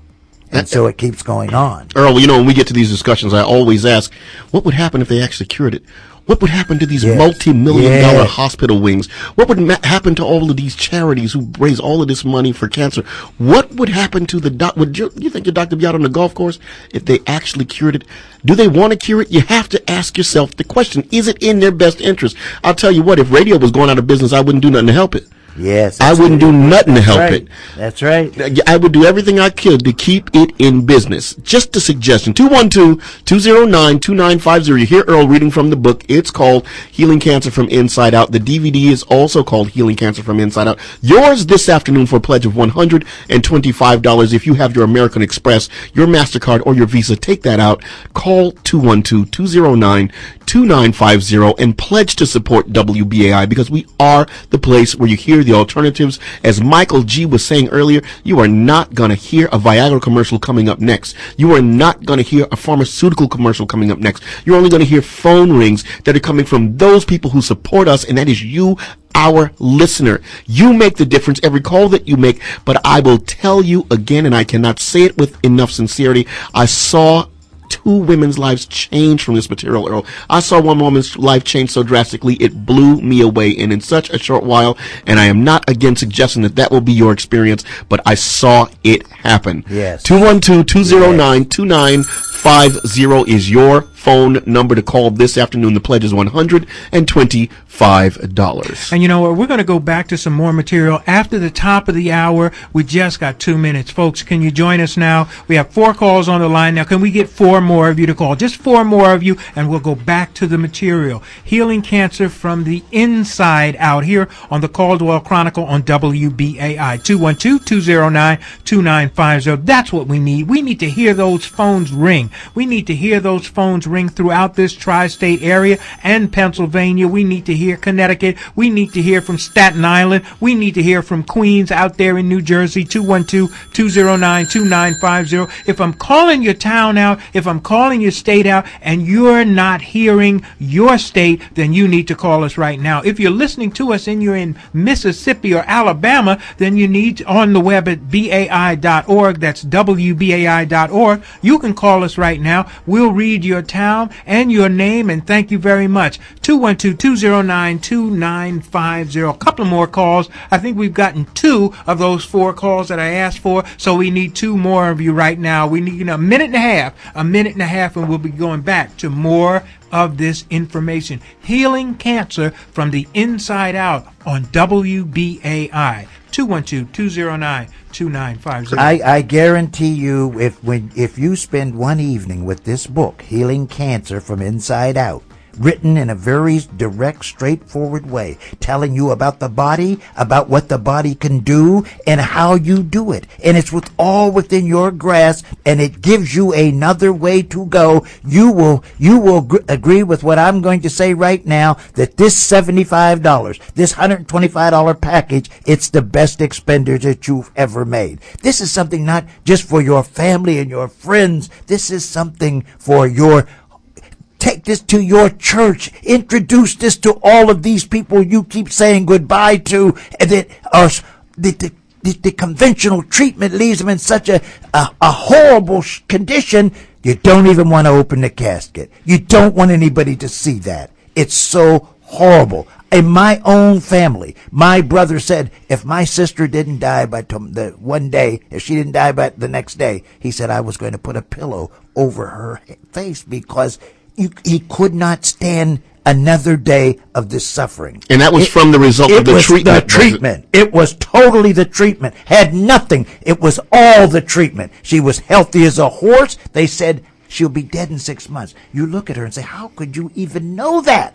And so it keeps going on. Earl, you know, when we get to these discussions, I always ask, what would happen if they actually cured it? What would happen to these Yes. multi-million Yes. dollar hospital wings? What would ma- happen to all of these charities who raise all of this money for cancer? What would happen to the doc? Would you, you think your doctor be out on the golf course if they actually cured it? Do they want to cure it? You have to ask yourself the question, is it in their best interest? I'll tell you what, if radio was going out of business, I wouldn't do nothing to help it. Yes. I wouldn't do nothing to help right. it. That's right. I would do everything I could to keep it in business. Just a suggestion. two one two, two oh nine, two nine five oh. You hear Earl reading from the book. It's called Healing Cancer from Inside Out. The D V D is also called Healing Cancer from Inside Out. Yours this afternoon for a pledge of one hundred twenty-five dollars. If you have your American Express, your MasterCard, or your Visa, take that out. Call two one two, two oh nine, two nine five oh and pledge to support W B A I, because we are the place where you hear the alternatives. As Michael G. was saying earlier, you are not going to hear a Viagra commercial coming up next. You are not going to hear a pharmaceutical commercial coming up next. You're only going to hear phone rings that are coming from those people who support us, and that is you, our listener. You make the difference every call that you make, but I will tell you again, and I cannot say it with enough sincerity, I saw two women's lives change from this material, Earl. I saw one woman's life change so drastically, it blew me away, and in such a short while, and I am not again suggesting that that will be your experience, but I saw it happen. Yes. two one two, two oh nine, two nine five oh is your phone number to call this afternoon. The pledge is one hundred twenty-five dollars. And you know what? We're going to go back to some more material after the top of the hour. We just got two minutes. Folks, can you join us now? We have four calls on the line now. Can we get four more of you to call? Just four more of you, and we'll go back to the material. Healing Cancer from the Inside Out here on the Caldwell Chronicle on W B A I. two one two, two oh nine, two nine five oh. That's what we need. We need to hear those phones ring. We need to hear those phones ring throughout this tri-state area and Pennsylvania. We need to hear Connecticut. We need to hear from Staten Island. We need to hear from Queens out there in New Jersey. two one two, two oh nine, two nine five oh. If I'm calling your town out, if I'm calling your state out, and you're not hearing your state, then you need to call us right now. If you're listening to us and you're in Mississippi or Alabama, then you need on the web at B A I dot org. That's W B A I dot org. You can call us right now. We'll read your town and your name, and thank you very much. two one two, two oh nine, two nine five oh. A couple more calls. I think we've gotten two of those four calls that I asked for, so we need two more of you right now. We need you know, a minute and a half, a minute and a half, and we'll be going back to more of this information. Healing Cancer from the Inside Out on W B A I. two one two, two oh nine, two nine five oh. I, I guarantee you, if when if you spend one evening with this book, Healing Cancer from Inside Out, written in a very direct, straightforward way, telling you about the body, about what the body can do, and how you do it. And it's with all within your grasp, and it gives you another way to go. You will, you will gr- agree with what I'm going to say right now, that this seventy-five dollars, this one hundred twenty-five dollars package, it's the best expenditure that you've ever made. This is something not just for your family and your friends. This is something for your, take this to your church. Introduce this to all of these people you keep saying goodbye to, and that are, the, the, the, the conventional treatment leaves them in such a, a, a horrible sh- condition, you don't even want to open the casket. You don't want anybody to see that. It's so horrible. In my own family, my brother said, if my sister didn't die by t- the one day, if she didn't die by the next day, he said I was going to put a pillow over her face because you, he could not stand another day of this suffering. And that was it, from the result of the was treatment. The treatment. It? it was totally the treatment. Had nothing. It was all the treatment. She was healthy as a horse. They said she'll be dead in six months. You look at her and say, how could you even know that?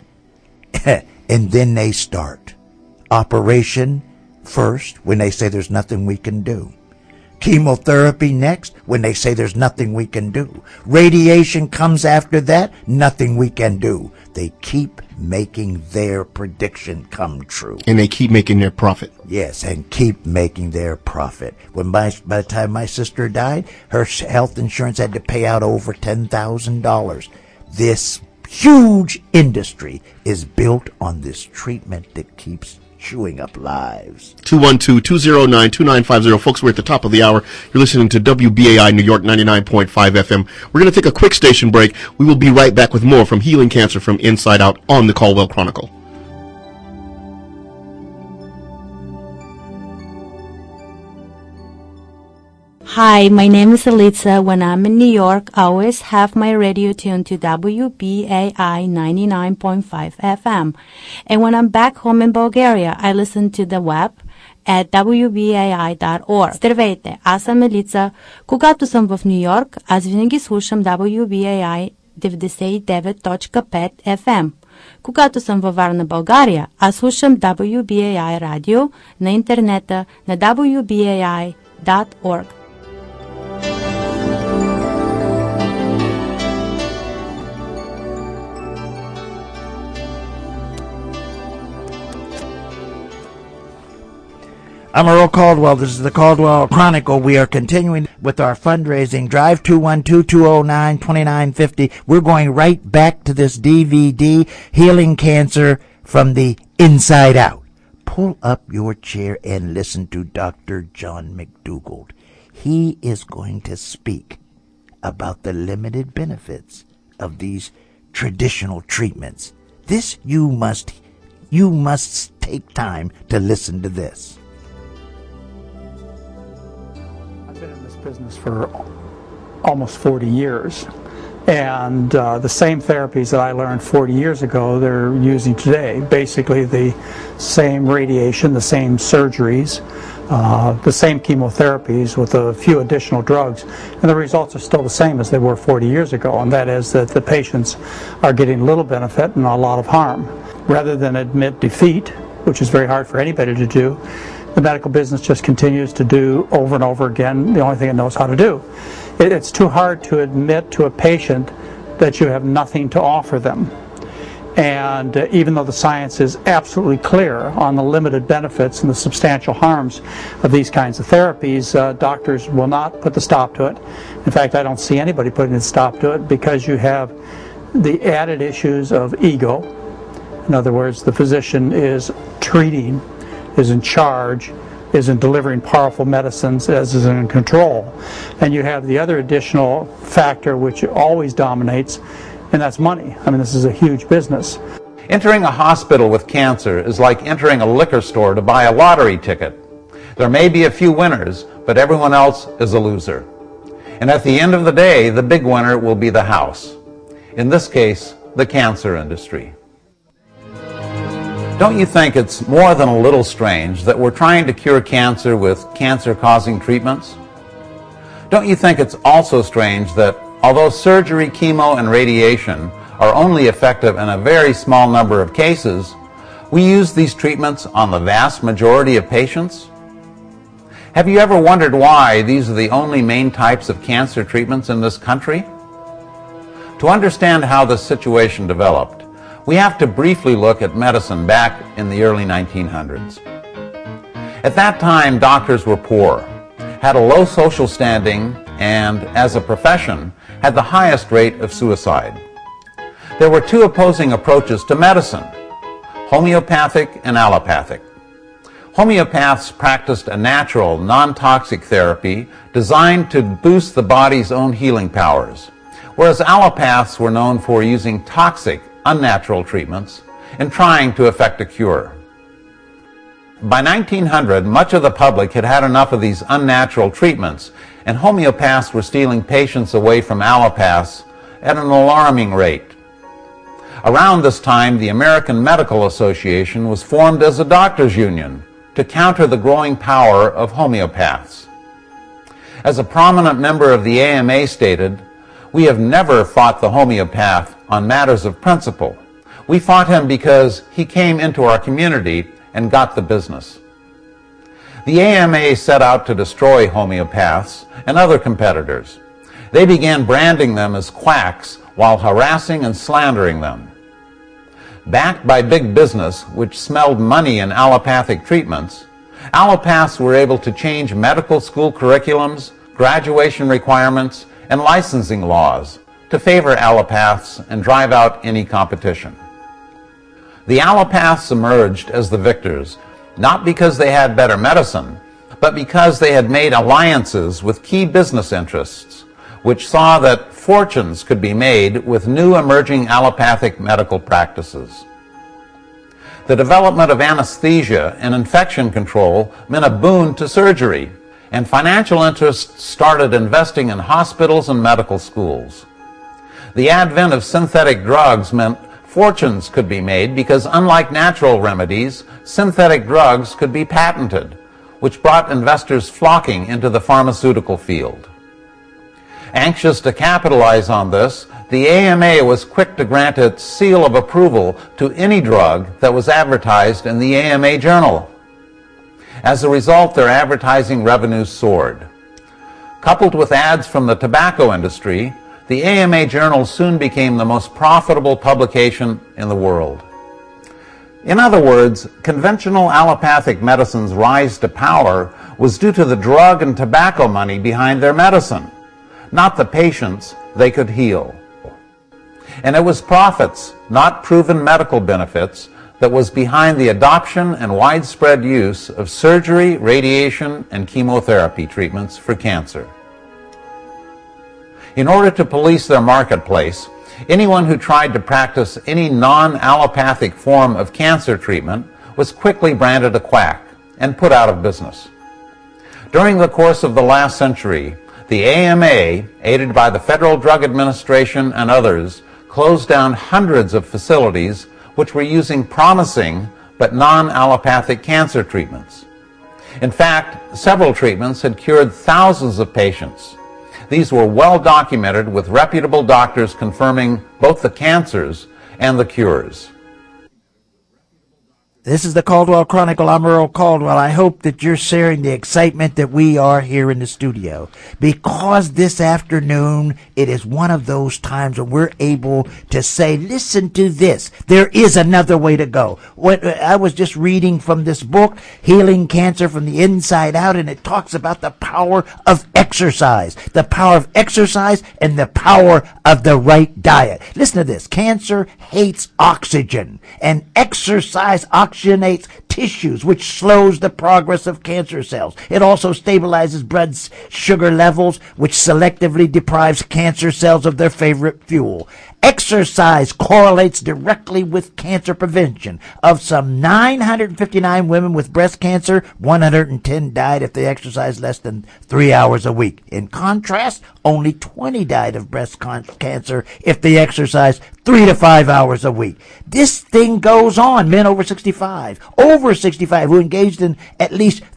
And then they start. Operation first, when they say there's nothing we can do. Chemotherapy next, when they say there's nothing we can do. Radiation comes after that, nothing we can do. They keep making their prediction come true. And they keep making their profit. Yes, and keep making their profit. When my, by the time my sister died, her health insurance had to pay out over ten thousand dollars. This huge industry is built on this treatment that keeps chewing up lives. two one two, two zero nine, two nine five zero. Folks, we're at the top of the hour. You're listening to W B A I New York ninety-nine point five F M. We're going to take a quick station break. We will be right back with more from Healing Cancer from Inside Out on the Caldwell Chronicle. Hi, my name is Elitza. When I'm in New York, I always have my radio tuned to W B A I ninety-nine point five F M. And when I'm back home in Bulgaria, I listen to the web at W B A I dot org. Здравейте, аз съм Елица. Когато съм в Ню Йорк, аз винаги слушам W B A I деветдесет и девет точка пет F M. Когато съм във Варна, България, аз слушам W B A I радио на интернета на W B A I dot org. I'm Earl Caldwell. This is the Caldwell Chronicle. We are continuing with our fundraising drive, two one two, two zero nine, two nine five zero. We're going right back to this D V D, Healing Cancer from the Inside Out. Pull up your chair and listen to Doctor John McDougald. He is going to speak about the limited benefits of these traditional treatments. This you must, you must take time to listen to this. Business for almost forty years, and uh, the same therapies that I learned forty years ago they're using today. Basically the same radiation, the same surgeries, uh, the same chemotherapies with a few additional drugs, and the results are still the same as they were forty years ago, and that is that the patients are getting little benefit and a lot of harm. Rather than admit defeat, which is very hard for anybody to do, the medical business just continues to do over and over again the only thing it knows how to do. It, it's too hard to admit to a patient that you have nothing to offer them. And uh, even though the science is absolutely clear on the limited benefits and the substantial harms of these kinds of therapies, uh, doctors will not put the stop to it. In fact, I don't see anybody putting a stop to it because you have the added issues of ego. In other words, the physician is treating, is in charge, is in delivering powerful medicines, as is in control. And you have the other additional factor which always dominates, and that's money. I mean, this is a huge business. Entering a hospital with cancer is like entering a liquor store to buy a lottery ticket. There may be a few winners, but everyone else is a loser. And at the end of the day, the big winner will be the house. In this case, the cancer industry. Don't you think it's more than a little strange that we're trying to cure cancer with cancer-causing treatments? Don't you think it's also strange that although surgery, chemo, and radiation are only effective in a very small number of cases, we use these treatments on the vast majority of patients? Have you ever wondered why these are the only main types of cancer treatments in this country? To understand how this situation developed, we have to briefly look at medicine back in the early nineteen hundreds. At that time, doctors were poor, had a low social standing, and, as a profession, had the highest rate of suicide. There were two opposing approaches to medicine, homeopathic and allopathic. Homeopaths practiced a natural, non-toxic therapy designed to boost the body's own healing powers, whereas allopaths were known for using toxic, unnatural treatments and trying to effect a cure. By nineteen hundred, much of the public had had enough of these unnatural treatments, and homeopaths were stealing patients away from allopaths at an alarming rate. Around this time, the American Medical Association was formed as a doctors' union to counter the growing power of homeopaths. As a prominent member of the A M A stated, "We have never fought the homeopath on matters of principle. We fought him because he came into our community and got the business." The A M A set out to destroy homeopaths and other competitors. They began branding them as quacks while harassing and slandering them. Backed by big business, which smelled money in allopathic treatments, allopaths were able to change medical school curriculums, graduation requirements, and licensing laws to favor allopaths and drive out any competition. The allopaths emerged as the victors, not because they had better medicine, but because they had made alliances with key business interests, which saw that fortunes could be made with new emerging allopathic medical practices. The development of anesthesia and infection control meant a boon to surgery, and financial interests started investing in hospitals and medical schools. The advent of synthetic drugs meant fortunes could be made because, unlike natural remedies, synthetic drugs could be patented, which brought investors flocking into the pharmaceutical field. Anxious to capitalize on this, the A M A was quick to grant its seal of approval to any drug that was advertised in the A M A Journal. As a result, their advertising revenues soared. Coupled with ads from the tobacco industry, the A M A Journal soon became the most profitable publication in the world. In other words, conventional allopathic medicine's rise to power was due to the drug and tobacco money behind their medicine, not the patients they could heal. And it was profits, not proven medical benefits, that was behind the adoption and widespread use of surgery, radiation, and chemotherapy treatments for cancer. In order to police their marketplace, anyone who tried to practice any non-allopathic form of cancer treatment was quickly branded a quack and put out of business. During the course of the last century, the A M A, aided by the Federal Drug Administration and others, closed down hundreds of facilities which were using promising but non-allopathic cancer treatments. In fact, several treatments had cured thousands of patients. These were well documented, with reputable doctors confirming both the cancers and the cures. This is the Caldwell Chronicle. I'm Earl Caldwell. I hope that you're sharing the excitement that we are here in the studio, because this afternoon it is one of those times when we're able to say, listen to this. There is another way to go. What I was just reading from this book, Healing Cancer from the Inside Out, and it talks about the power of exercise, the power of exercise and the power of the right diet. Listen to this. Cancer hates oxygen, and exercise oxygen oxygenates tissues, which slows the progress of cancer cells. It also stabilizes blood sugar levels, which selectively deprives cancer cells of their favorite fuel. Exercise correlates directly with cancer prevention. Of some nine hundred fifty-nine women with breast cancer, one hundred ten died if they exercised less than three hours a week. In contrast, only twenty died of breast con- cancer if they exercised three to five hours a week. This thing goes on. Men over sixty-five, over sixty-five, who engaged in at least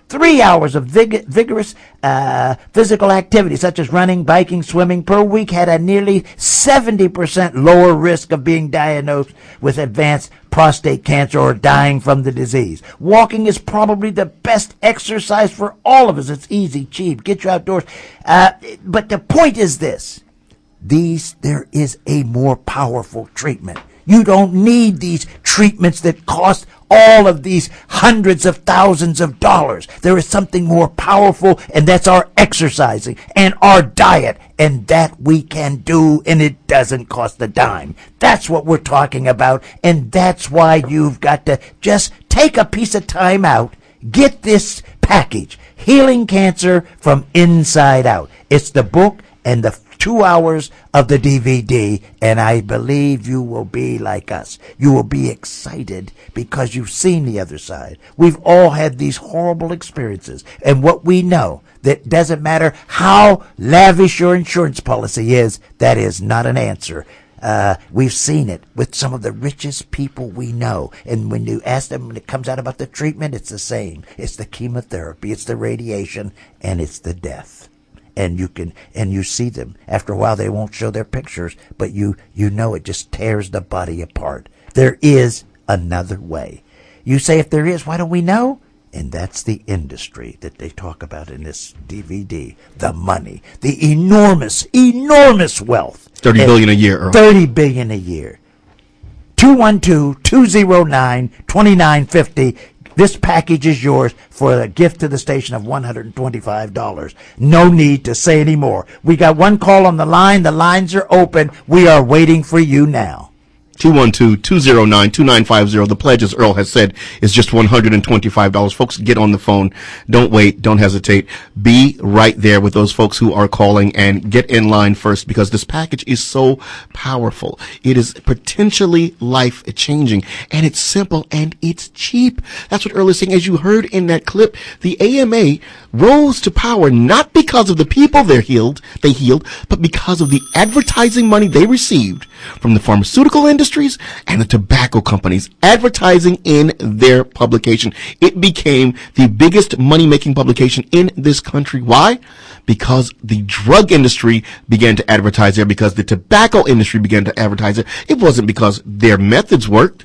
Three hours of vig- vigorous uh, physical activity, such as running, biking, swimming, per week had a nearly seventy percent lower risk of being diagnosed with advanced prostate cancer or dying from the disease. Walking is probably the best exercise for all of us. It's easy, cheap, get you outdoors. Uh, but the point is this. These, there is a more powerful treatment. You don't need these treatments that cost all of these hundreds of thousands of dollars. There is something more powerful, and that's our exercising and our diet, and that we can do, and it doesn't cost a dime. That's what we're talking about, and that's why you've got to just take a piece of time out, get this package, Healing Cancer from Inside Out. It's the book and the two hours of the D V D, and I believe you will be like us. You will be excited because you've seen the other side. We've all had these horrible experiences, and what we know, that doesn't matter how lavish your insurance policy is, that is not an answer. Uh, we've seen it with some of the richest people we know. And when you ask them, when it comes out about the treatment, it's the same. It's the chemotherapy, it's the radiation, and it's the death. And you can, and you see them. After a while, they won't show their pictures, but you, you know it just tears the body apart. There is another way. You say, if there is, why don't we know? And that's the industry that they talk about in this D V D. The money, the enormous, enormous wealth. Thirty billion a year. Earl. Thirty billion a year. Two one two two zero nine twenty nine fifty. This package is yours for a gift to the station of one hundred twenty-five dollars. No need to say any more. We got one call on the line. The lines are open. We are waiting for you now. two one two two zero nine two nine five zero. The pledge, as Earl has said, is just one hundred twenty-five dollars. Folks, get on the phone. Don't wait. Don't hesitate. Be right there with those folks who are calling and get in line first, because this package is so powerful. It is potentially life-changing, and it's simple, and it's cheap. That's what Earl is saying. As you heard in that clip, the A M A rose to power not because of the people they healed, they healed, but because of the advertising money they received from the pharmaceutical industries and the tobacco companies advertising in their publication. It became the biggest money-making publication in this country. Why? Because the drug industry began to advertise there, because the tobacco industry began to advertise there. It wasn't because their methods worked.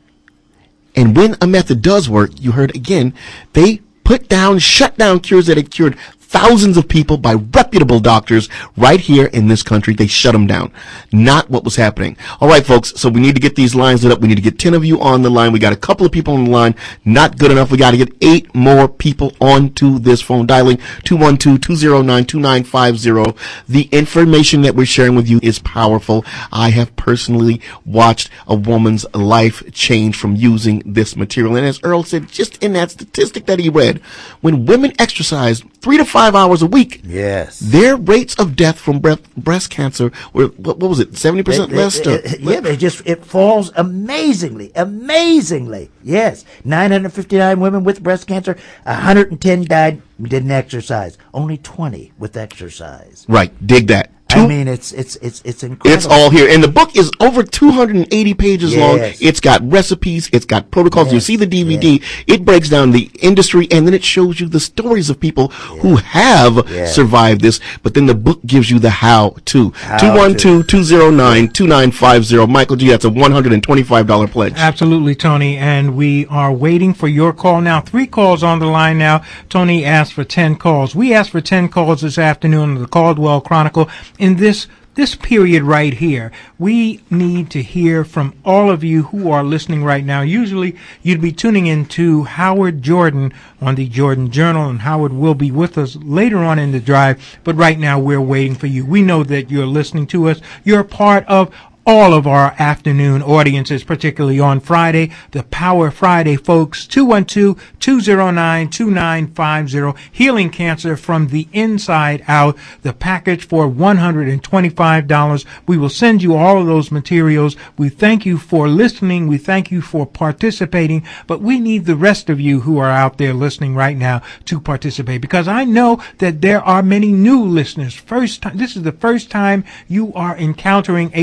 And when a method does work, you heard again, they put down, shut down cures that had cured thousands of people by reputable doctors right here in this country. They shut them down. Not what was happening. All right, folks, so we need to get these lines lit up. We need to get ten of you on the line. We got a couple of people on the line. Not good enough. We got to get eight more people onto this phone. Dialing two one two two zero nine two nine five zero. The information that we're sharing with you is powerful. I have personally watched a woman's life change from using this material. And as Earl said, just in that statistic that he read, when women exercise three to five hours a week, yes, their rates of death from breast, breast cancer were, what, what was it, seventy percent less? They, they, yeah, they just, it falls amazingly, amazingly. Yes, nine hundred fifty-nine women with breast cancer, one hundred ten died, didn't exercise. Only twenty with exercise. Right, dig that. I mean, it's it's it's it's incredible. It's all here, and the book is over two hundred eighty pages yes. long. It's got recipes, it's got protocols. Yes. You see the D V D. Yes. It breaks down the industry, and then it shows you the stories of people yes. who have yes. survived this. But then the book gives you the how-to. Two one two two zero nine two nine five zero. Michael G, that's a one hundred twenty-five dollar pledge. Absolutely, Tony, and we are waiting for your call now. Three calls on the line now. Tony asked for ten calls. We asked for ten calls this afternoon on the Caldwell Chronicle. In this This period right here, we need to hear from all of you who are listening right now. Usually you'd be tuning in to Howard Jordan on the Jordan Journal, and Howard will be with us later on in the drive, but right now we're waiting for you. We know that you're listening to us. You're part of all of our afternoon audiences, particularly on Friday, the Power Friday, folks. two one two two zero nine two nine five zero. Healing Cancer from the Inside Out. The package for one hundred twenty-five dollars. We will send you all of those materials. We thank you for listening. We thank you for participating. But we need the rest of you who are out there listening right now to participate, because I know that there are many new listeners. First time, this is the first time you are encountering a fundraiser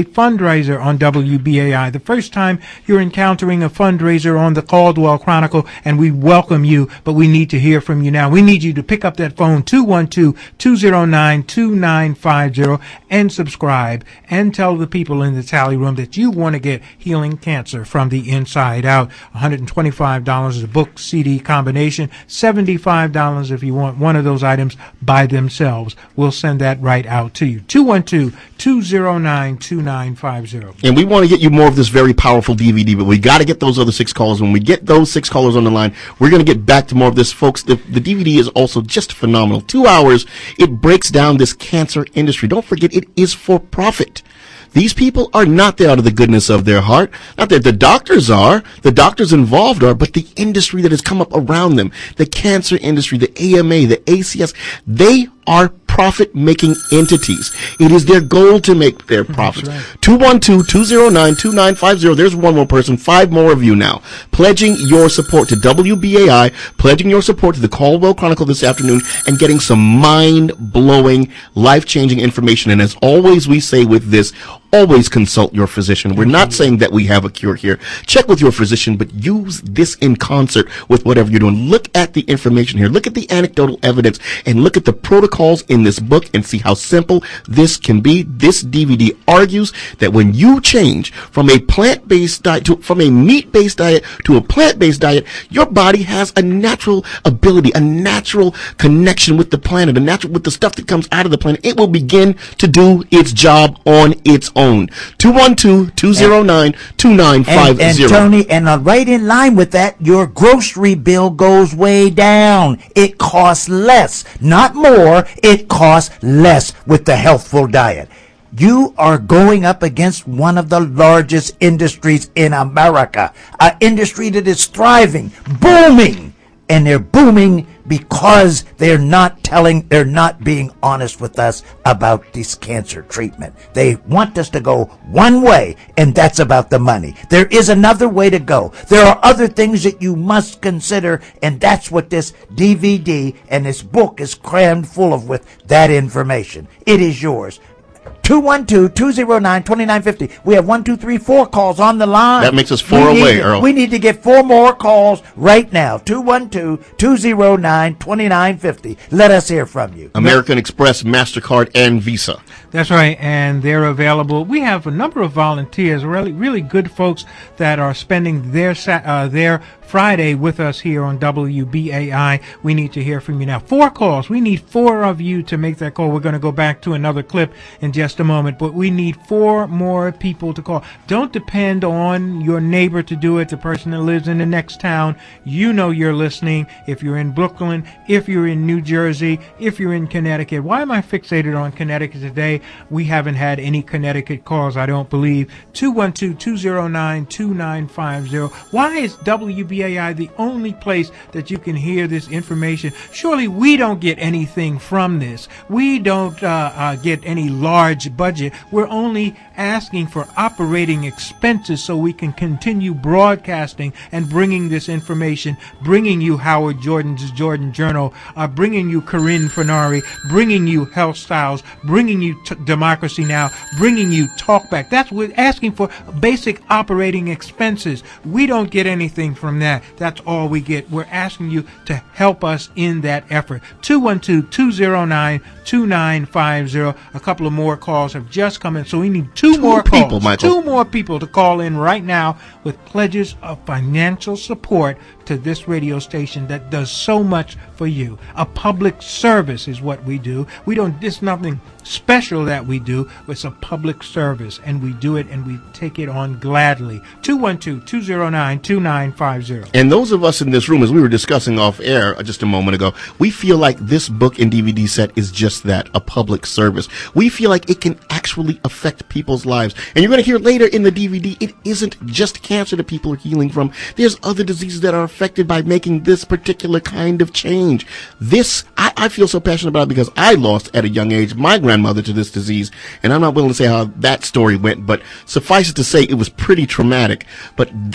fundraiser on W B A I. The first time you're encountering a fundraiser on the Caldwell Chronicle, and we welcome you, but we need to hear from you now. We need you to pick up that phone, two one two, two zero nine, two nine five zero, and subscribe, and tell the people in the tally room that you want to get Healing Cancer from the Inside Out. one hundred twenty-five dollars is a book C D combination, seventy-five dollars if you want one of those items by themselves. We'll send that right out to you. two one two, two zero nine, two nine five zero. And we want to get you more of this very powerful D V D, but we got to get those other six callers. When we get those six callers on the line, we're going to get back to more of this, folks. The, the D V D is also just phenomenal. Two hours, it breaks down this cancer industry. Don't forget, it is for profit. These people are not there out of the goodness of their heart. Not that the doctors are, the doctors involved are, but the industry that has come up around them, the cancer industry, the A M A, the A C S, they are profit-making entities. It is their goal to make their profits. two one two, two zero nine, two nine five zero. There's one more person, five more of you now, pledging your support to W B A I, pledging your support to the Caldwell Chronicle this afternoon, and getting some mind-blowing, life-changing information. And as always we say with this, always consult your physician. We're not saying that we have a cure here. Check with your physician, but use this in concert with whatever you're doing. Look at the information here. Look at the anecdotal evidence, and look at the protocols in this book, and see how simple this can be. This D V D argues that when you change from a plant-based diet to from a meat-based diet to a plant-based diet, your body has a natural ability, a natural connection with the planet, a natural with the stuff that comes out of the planet. It will begin to do its job on its own. two one two, two zero nine, two nine five zero. And, and Tony, and uh, right in line with that, your grocery bill goes way down. It costs less, not more. It costs less with the healthful diet. You are going up against one of the largest industries in America, an industry that is thriving, booming, and they're booming because they're not telling, they're not being honest with us about this cancer treatment. They want us to go one way, and that's about the money. There is another way to go. There are other things that you must consider, and that's what this D V D and this book is crammed full of, with that information. It is yours. two one two, two zero nine, two nine five zero. We have one, two, three, four calls on the line. That makes us four we away, to, Earl. We need to get four more calls right now. two one two, two zero nine, two nine five zero. Let us hear from you. American Express, MasterCard, and Visa. That's right, and they're available. We have a number of volunteers, really, really good folks that are spending their uh, their Friday with us here on W B A I. We need to hear from you now. Four calls. We need four of you to make that call. We're going to go back to another clip in just a moment, but we need four more people to call. Don't depend on your neighbor to do it, the person that lives in the next town. You know you're listening. If you're in Brooklyn, if you're in New Jersey, if you're in Connecticut. Why am I fixated on Connecticut today? We haven't had any Connecticut calls, I don't believe. two one two, two zero nine, two nine five zero. Why is W B A I the only place that you can hear this information? Surely we don't get anything from this. We don't uh, uh, get any large budget. We're only asking for operating expenses so we can continue broadcasting and bringing this information, bringing you Howard Jordan's Jordan Journal, uh, bringing you Corinne Fernari, bringing you Health Styles, bringing you t- Democracy Now!, bringing you Talkback. That's what we're asking for, basic operating expenses. We don't get anything from that. That's all we get. We're asking you to help us in that effort. two one two, two zero nine, two nine five zero. A couple of more calls have just come in, so we need two, two more people, calls. Michael. Two more people to call in right now with pledges of financial support to this radio station that does so much for you. A public service is what we do. We don't, there's nothing special that we do. It's a public service, and we do it, and we take it on gladly. two one two, two zero nine, two nine five zero. And those of us in this room, as we were discussing off air just a moment ago, we feel like this book and D V D set is just that, a public service. We feel like it can actually affect people's lives. And you're going to hear later in the D V D, it isn't just cancer that people are healing from. There's other diseases that are affected by making this particular kind of change. This, I, I feel so passionate about it because I lost at a young age my grandmother to this disease, and I'm not willing to say how that story went, but suffice it to say it was pretty traumatic. But that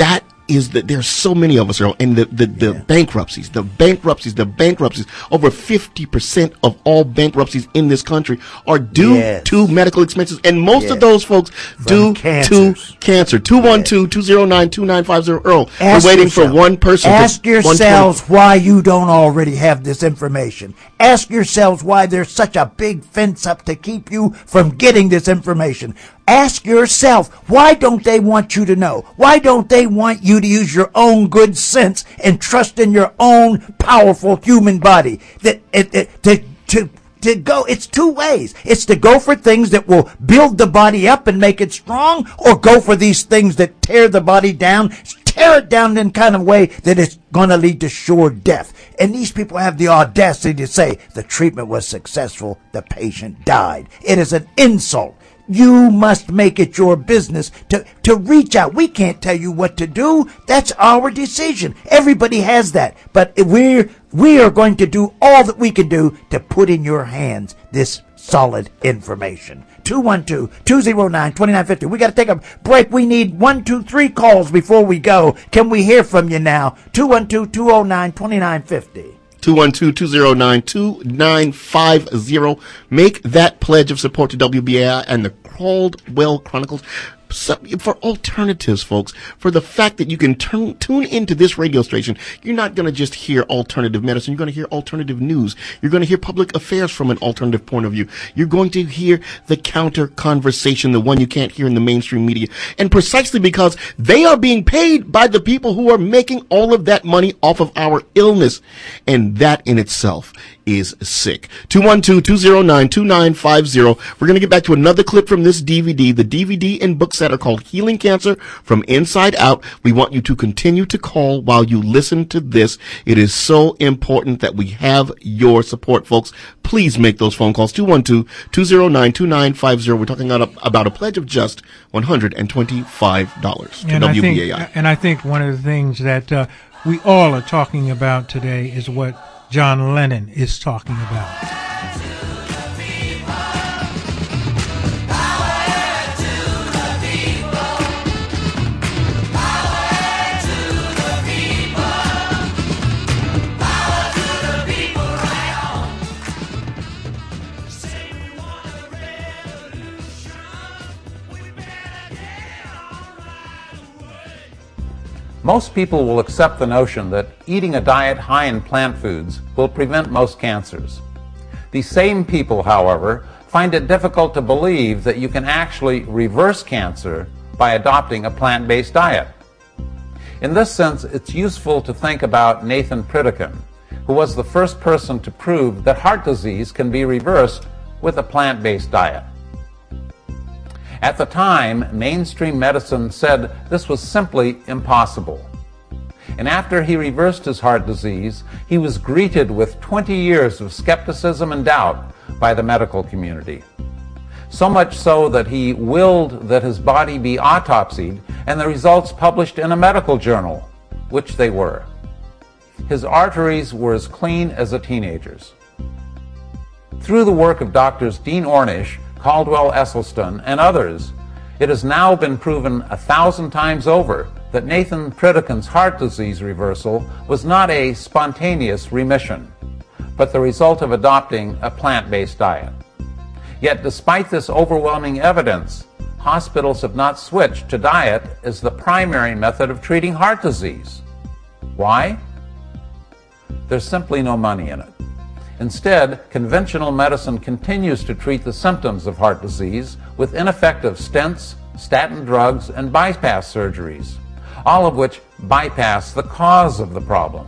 is that there's so many of us, Earl, and the, the, the yeah. bankruptcies, the bankruptcies, the bankruptcies, over fifty percent of all bankruptcies in this country are due yes. to medical expenses, and most yes. of those folks From due cancers. to cancer. two one two, two zero nine, two nine five zero, Earl. Ask We're waiting yourself, for one person. Ask yourselves why you don't already have this information. Ask yourselves why there's such a big fence up to keep you from getting this information. Ask yourself, why don't they want you to know? Why don't they want you to use your own good sense and trust in your own powerful human body? That it, it, to to to go, it's two ways. It's to go for things that will build the body up and make it strong, or go for these things that tear the body down, tear it down in kind of way that it's going to lead to sure death. And these people have the audacity to say the treatment was successful, the patient died. It is an insult. You must make it your business to, to reach out. We can't tell you what to do. That's our decision. Everybody has that. But we're, we are going to do all that we can do to put in your hands this solid information. two one two, two zero nine, two nine five zero. We got to take a break. We need one, two, three calls before we go. Can we hear from you now? two one two, two zero nine, two nine five zero. two one two, two zero nine, two nine five zero. Make that pledge of support to W B A I and the Caldwell Chronicles for alternatives, folks, for the fact that you can turn, tune into this radio station. You're not going to just hear alternative medicine. You're going to hear alternative news. You're going to hear public affairs from an alternative point of view. You're going to hear the counter conversation, the one you can't hear in the mainstream media. And precisely because they are being paid by the people who are making all of that money off of our illness. And that in itself is sick. two one two, two zero nine, two nine five zero. We're going to get back to another clip from this D V D. The D V D and book set are called Healing Cancer from Inside Out. We want you to continue to call while you listen to this. It is so important that we have your support, folks. Please make those phone calls. two one two, two zero nine, two nine five zero. We're talking about a, about a pledge of just one hundred twenty-five dollars to and W B A I. I think, and I think one of the things that uh, we all are talking about today is what John Lennon is talking about. Most people will accept the notion that eating a diet high in plant foods will prevent most cancers. These same people, however, find it difficult to believe that you can actually reverse cancer by adopting a plant-based diet. In this sense, it's useful to think about Nathan Pritikin, who was the first person to prove that heart disease can be reversed with a plant-based diet. At the time, mainstream medicine said this was simply impossible. And after he reversed his heart disease, he was greeted with twenty years of skepticism and doubt by the medical community. So much so that he willed that his body be autopsied and the results published in a medical journal, which they were. His arteries were as clean as a teenager's. Through the work of doctors Dean Ornish, Caldwell Esselstyn, and others, it has now been proven a thousand times over that Nathan Pritikin's heart disease reversal was not a spontaneous remission, but the result of adopting a plant-based diet. Yet despite this overwhelming evidence, hospitals have not switched to diet as the primary method of treating heart disease. Why? There's simply no money in it. Instead, conventional medicine continues to treat the symptoms of heart disease with ineffective stents, statin drugs, and bypass surgeries, all of which bypass the cause of the problem.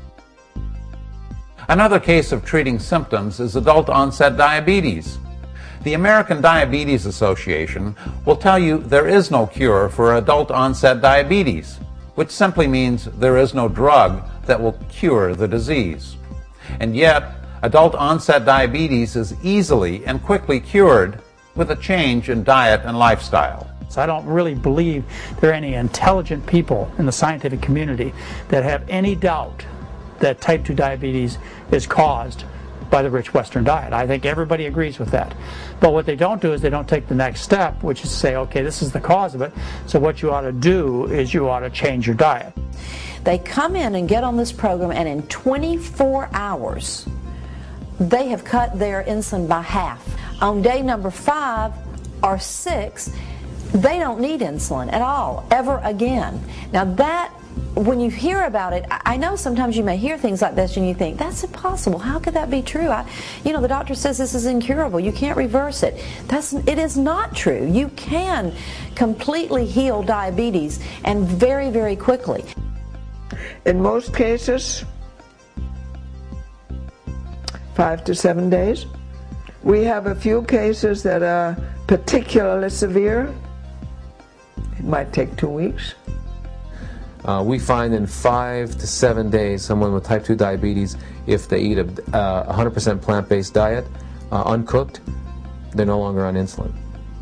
Another case of treating symptoms is adult-onset diabetes. The American Diabetes Association will tell you there is no cure for adult-onset diabetes, which simply means there is no drug that will cure the disease. And yet, adult-onset diabetes is easily and quickly cured with a change in diet and lifestyle. So I don't really believe there are any intelligent people in the scientific community that have any doubt that type two diabetes is caused by the rich Western diet. I think everybody agrees with that. But what they don't do is they don't take the next step, which is to say, okay, this is the cause of it, so what you ought to do is you ought to change your diet. They come in and get on this program, and in twenty-four hours, they have cut their insulin by half. On day number five or six, they don't need insulin at all, ever again. Now that, when you hear about it, I know sometimes you may hear things like this and you think, that's impossible. How could that be true? I, you know, the doctor says this is incurable. You can't reverse it. That's, it is not true. You can completely heal diabetes, and very, very quickly. In most cases, five to seven days. We have a few cases that are particularly severe. It might take two weeks. Uh, we find in five to seven days someone with type two diabetes, if they eat a uh, one hundred percent plant-based diet, uh, uncooked, they're no longer on insulin.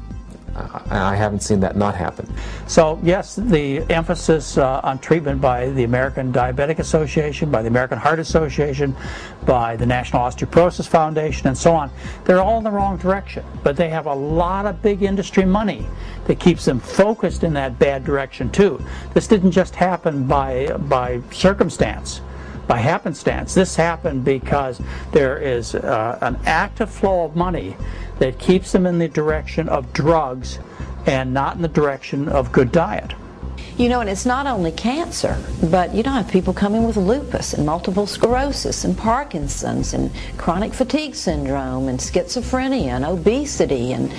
I haven't seen that not happen. So yes, the emphasis uh, on treatment by the American Diabetic Association, by the American Heart Association, by the National Osteoporosis Foundation, and so on, they're all in the wrong direction. But they have a lot of big industry money that keeps them focused in that bad direction too. This didn't just happen by, by circumstance, by happenstance. This happened because there is uh, an active flow of money that keeps them in the direction of drugs and not in the direction of good diet. You know, and it's not only cancer, but you don't have people coming with lupus and multiple sclerosis and Parkinson's and chronic fatigue syndrome and schizophrenia and obesity and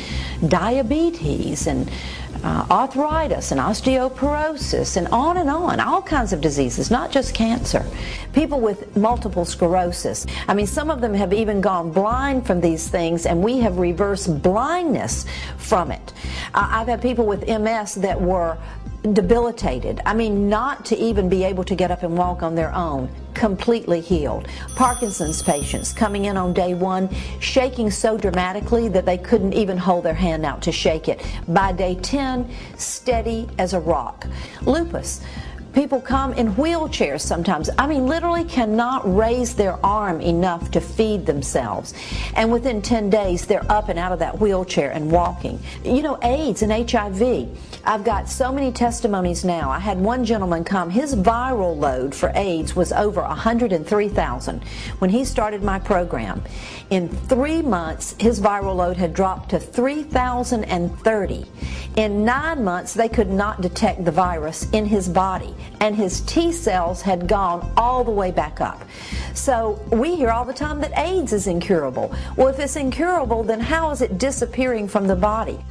diabetes and uh, arthritis and osteoporosis and on and on, all kinds of diseases, not just cancer. People with multiple sclerosis. I mean, some of them have even gone blind from these things, and we have reversed blindness from it. Uh, I've had people with M S that were debilitated. I mean, not to even be able to get up and walk on their own, completely healed. Parkinson's patients coming in on day one, shaking so dramatically that they couldn't even hold their hand out to shake it. By day ten, steady as a rock. Lupus. People come in wheelchairs sometimes. I mean, literally cannot raise their arm enough to feed themselves. And within ten days, they're up and out of that wheelchair and walking. You know, AIDS and H I V. I've got so many testimonies now. I had one gentleman come. His viral load for AIDS was over one hundred three thousand when he started my program. In three months, his viral load had dropped to three thousand thirty. In nine months, they could not detect the virus in his body, and his T cells had gone all the way back up. So we hear all the time that AIDS is incurable. Well, if it's incurable, then how is it disappearing from the body?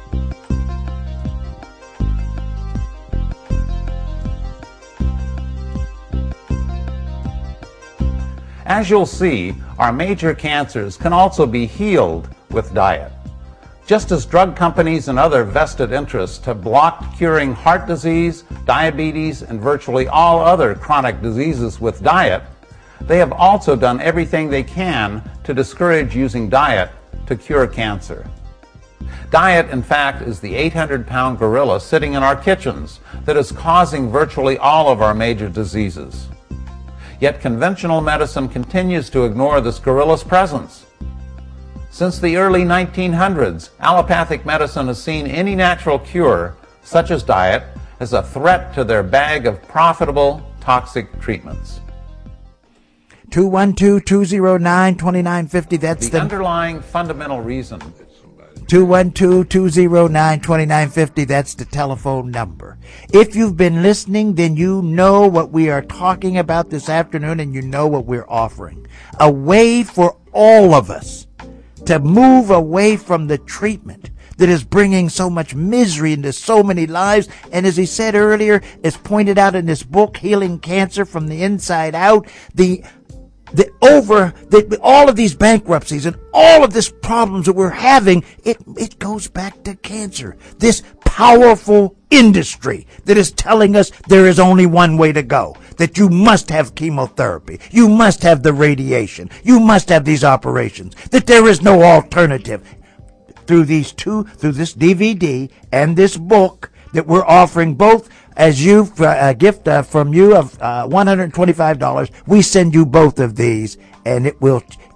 As you'll see, our major cancers can also be healed with diet. Just as drug companies and other vested interests have blocked curing heart disease, diabetes, and virtually all other chronic diseases with diet, they have also done everything they can to discourage using diet to cure cancer. Diet, in fact, is the eight hundred pound gorilla sitting in our kitchens that is causing virtually all of our major diseases. Yet conventional medicine continues to ignore this gorilla's presence. Since the early nineteen hundreds, allopathic medicine has seen any natural cure, such as diet, as a threat to their bag of profitable, toxic treatments. two one two, two zero nine, two nine five zero, that's the the... underlying fundamental reason. two one two, two zero nine, two nine five zero, that's the telephone number. If you've been listening, then you know what we are talking about this afternoon, and you know what we're offering. A way for all of us to move away from the treatment that is bringing so much misery into so many lives. And as he said earlier, as pointed out in this book, Healing Cancer from the Inside Out, the the over the, all of these bankruptcies and all of this problems that we're having, it it goes back to cancer. This powerful industry that is telling us there is only one way to go, that you must have chemotherapy, you must have the radiation, you must have these operations, that there is no alternative. Through these two, through this D V D and this book that we're offering both as you uh, a gift uh, from you of uh, one hundred twenty-five dollars, we send you both of these, and it will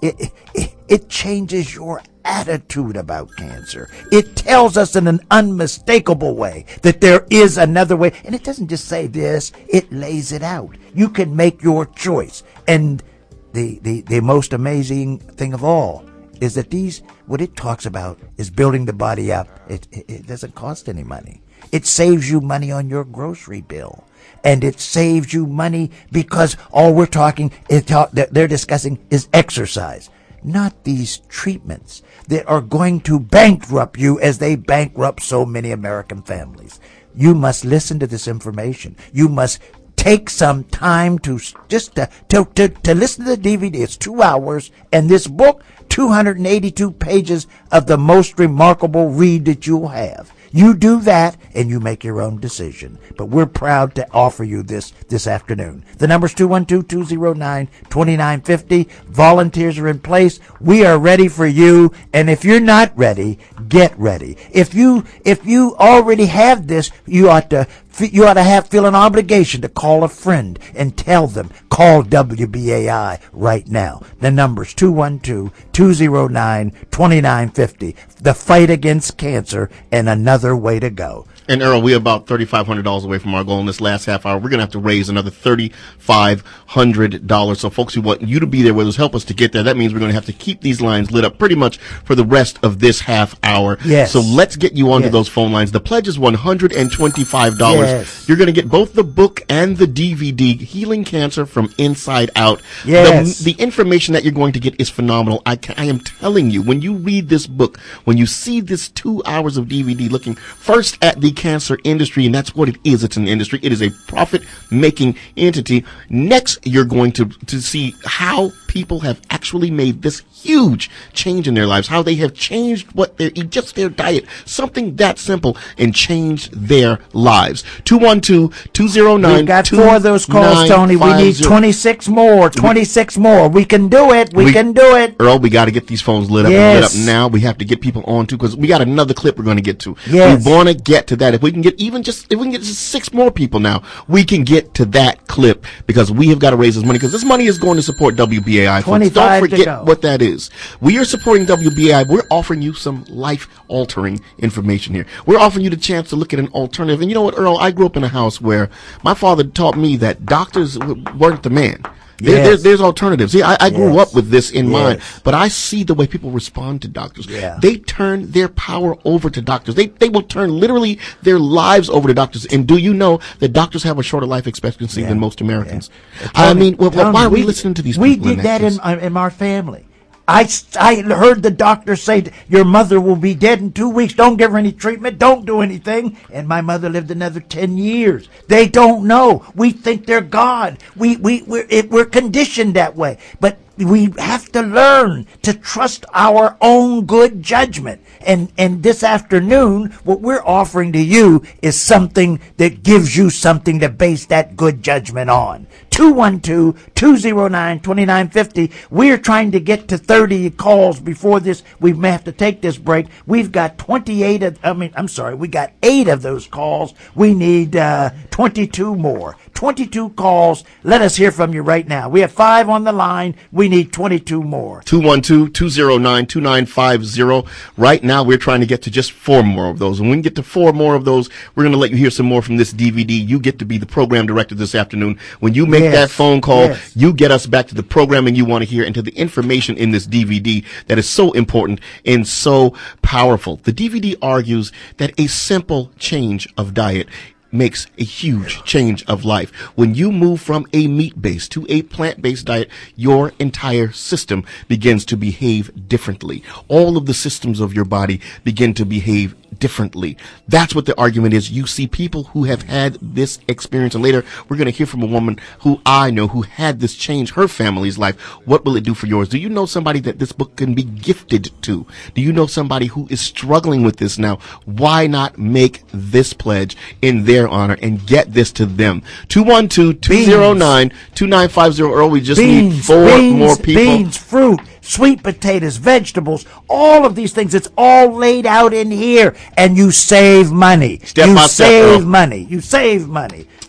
It, it, it changes your attitude about cancer. It tells us in an unmistakable way that there is another way. And it doesn't just say this, it lays it out. You can make your choice. And the, the, the most amazing thing of all is that these, what it talks about is building the body up. It, it, it doesn't cost any money. It saves you money on your grocery bill. And it saves you money because all we're talking, it talk, they're discussing is exercise. Not these treatments that are going to bankrupt you as they bankrupt so many American families. You must listen to this information. You must take some time to just to, to, to, to listen to the D V D. It's two hours, and this book, two hundred eighty-two pages of the most remarkable read that you'll have. You do that, and you make your own decision. But we're proud to offer you this this afternoon. The number's two one two, two zero nine, two nine five zero. Volunteers are in place. We are ready for you. And if you're not ready, get ready. If you if you already have this, you ought to you ought to have feel an obligation to call a friend and tell them. Call W B A I right now. The number's two one two, two zero nine, two nine five zero. The fight against cancer and another way to go. And Earl, we're about thirty-five hundred dollars away from our goal in this last half hour. We're going to have to raise another thirty-five hundred dollars. So folks, we want you to be there with us. Help us to get there. That means we're going to have to keep these lines lit up pretty much for the rest of this half hour. Yes. So let's get you onto Yes. those phone lines. The pledge is one hundred twenty-five dollars. Yes. You're going to get both the book and the D V D, Healing Cancer from Inside Out. Yes. The, the information that you're going to get is phenomenal. I, ca- I am telling you, when you read this book, when you see this two hours of D V D looking first at the cancer industry, and that's what it is. It's an industry. It is a profit-making entity. Next, you're going to, to see how people have actually made this huge change in their lives, how they have changed what they eat, just their diet, something that simple, and changed their lives. two one two, two zero nine, We've got four of those calls, Tony. We need twenty-six more. twenty-six more. We can do it. We, We- can do it. Earl, we got to get these phones lit up Yes. and lit up now. We have to get people on too, because we got another clip we're going to get to. Yes. We want to get to that. If we can get even just, if we can get just six more people now, we can get to that clip, because we have got to raise this money, because this money is going to support W B A I. Folks. twenty-five Don't to forget go. what that is. We are supporting W B A I. We're offering you some life-altering information here. We're offering you the chance to look at an alternative. And you know what, Earl? I grew up in a house where my father taught me that doctors w- weren't the man. There, Yes. there's, there's alternatives. See, I, I grew Yes. up with this in Yes. mind, but I see the way people respond to doctors. Yeah. They turn their power over to doctors. They they will turn literally their lives over to doctors. And do you know that doctors have a shorter life expectancy than most Americans? I Tony, mean, well, Tony, why are we, listening to these We people? in did that case? in, in our family. I, s- I heard the doctor say, your mother will be dead in two weeks. Don't give her any treatment. Don't do anything. And my mother lived another ten years. They don't know. We think they're God. We, we, we're, it, we're conditioned that way. But we have to learn to trust our own good judgment. And, and this afternoon, what we're offering to you is something that gives you something to base that good judgment on. two one two, two zero nine, two nine five zero. We're trying to get to thirty calls before this. We may have to take this break. We've got twenty-eight of, I mean, I'm sorry, we got eight of those calls. We need, uh, twenty-two more. twenty-two calls. Let us hear from you right now. We have five on the line. We need twenty-two more. two one two, two zero nine, two nine five zero. Right now, we're trying to get to just four more of those. And when we get to four more of those, we're going to let you hear some more from this D V D. You get to be the program director this afternoon. When you make Yes. that phone call, Yes. you get us back to the programming you want to hear and to the information in this D V D that is so important and so powerful. The D V D argues that a simple change of diet makes a huge change of life. When you move from a meat-based to a plant-based diet, your entire system begins to behave differently. All of the systems of your body begin to behave differently. That's what the argument is. You see people who have had this experience, and later we're going to hear from a woman who I know who had this change her family's life. What will it do for yours? Do you know somebody that this book can be gifted to? Do you know somebody who is struggling with this now? Why not make this pledge in their honor and get this to them? two one two, two zero nine, two nine five zero. Earl, we just beans, need four beans, more people. Beans, fruit, sweet potatoes, vegetables, all of these things. It's all laid out in here, and you save money. Step you by step, save Earl. money. You save money.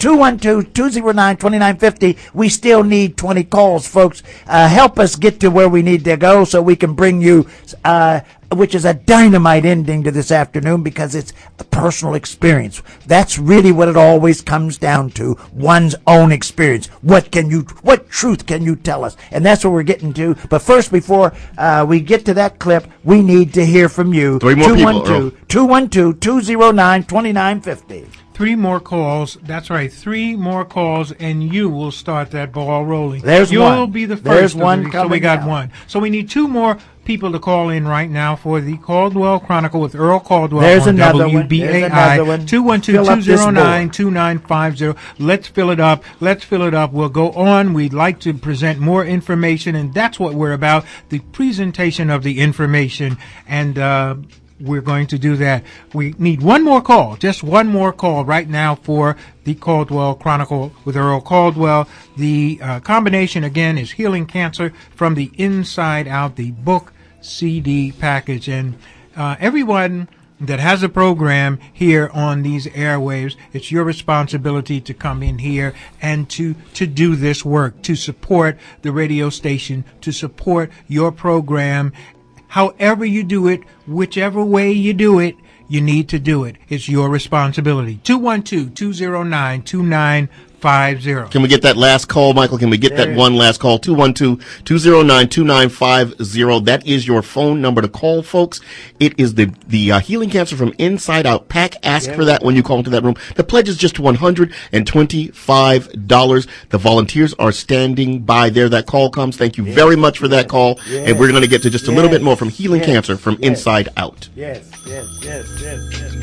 two one two, two zero nine, two nine five zero. We still need twenty calls, folks. Uh, help us get to where we need to go so we can bring you, uh, which is a dynamite ending to this afternoon because it's a personal experience. That's really what it always comes down to, one's own experience. What can you, what truth can you tell us? And that's what we're getting to. But first, before uh, we get to that clip, we need to hear from you. Three more people, Earl. two one two, two zero nine, two nine five zero. Three more calls. That's right. Three more calls, and you will start that ball rolling. There's You'll one. You'll be the first. There's one the, coming So we got now. one. So we need two more people to call in right now for the Caldwell Chronicle with Earl Caldwell There's on another W B A I. one. There's another one. two one two, two zero nine, two nine five zero. Let's fill it up. Let's fill it up. We'll go on. We'd like to present more information, and that's what we're about, the presentation of the information. And uh we're going to do that. We need one more call, just one more call right now for the Caldwell Chronicle with Earl Caldwell. The uh, combination, again, is Healing Cancer from the Inside Out, the book C D package. And uh, everyone that has a program here on these airwaves, it's your responsibility to come in here and to, to do this work, to support the radio station, to support your program. However you do it, whichever way you do it, you need to do it. It's your responsibility. two one two, two zero nine, two nine five zero. Can we get that last call, Michael? Can we get There. that one last call? two one two, two zero nine, two nine five zero. That is your phone number to call, folks. It is the, the uh, Healing Cancer from Inside Out pack. Ask Yeah. for that when you call into that room. The pledge is just one hundred twenty-five dollars. The volunteers are standing by there. That call comes. Thank you very much for that call. Yes. And we're going to get to just a little Yes. bit more from Healing Yes. Cancer from Yes. Inside Out. Yes, yes, yes, yes, yes.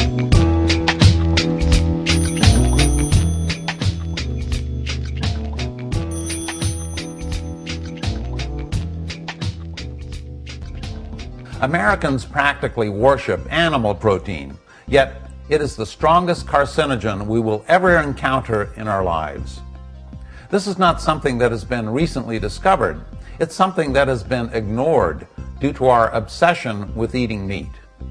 Americans practically worship animal protein, yet it is the strongest carcinogen we will ever encounter in our lives. This is not something that has been recently discovered. It's something that has been ignored due to our obsession with eating meat.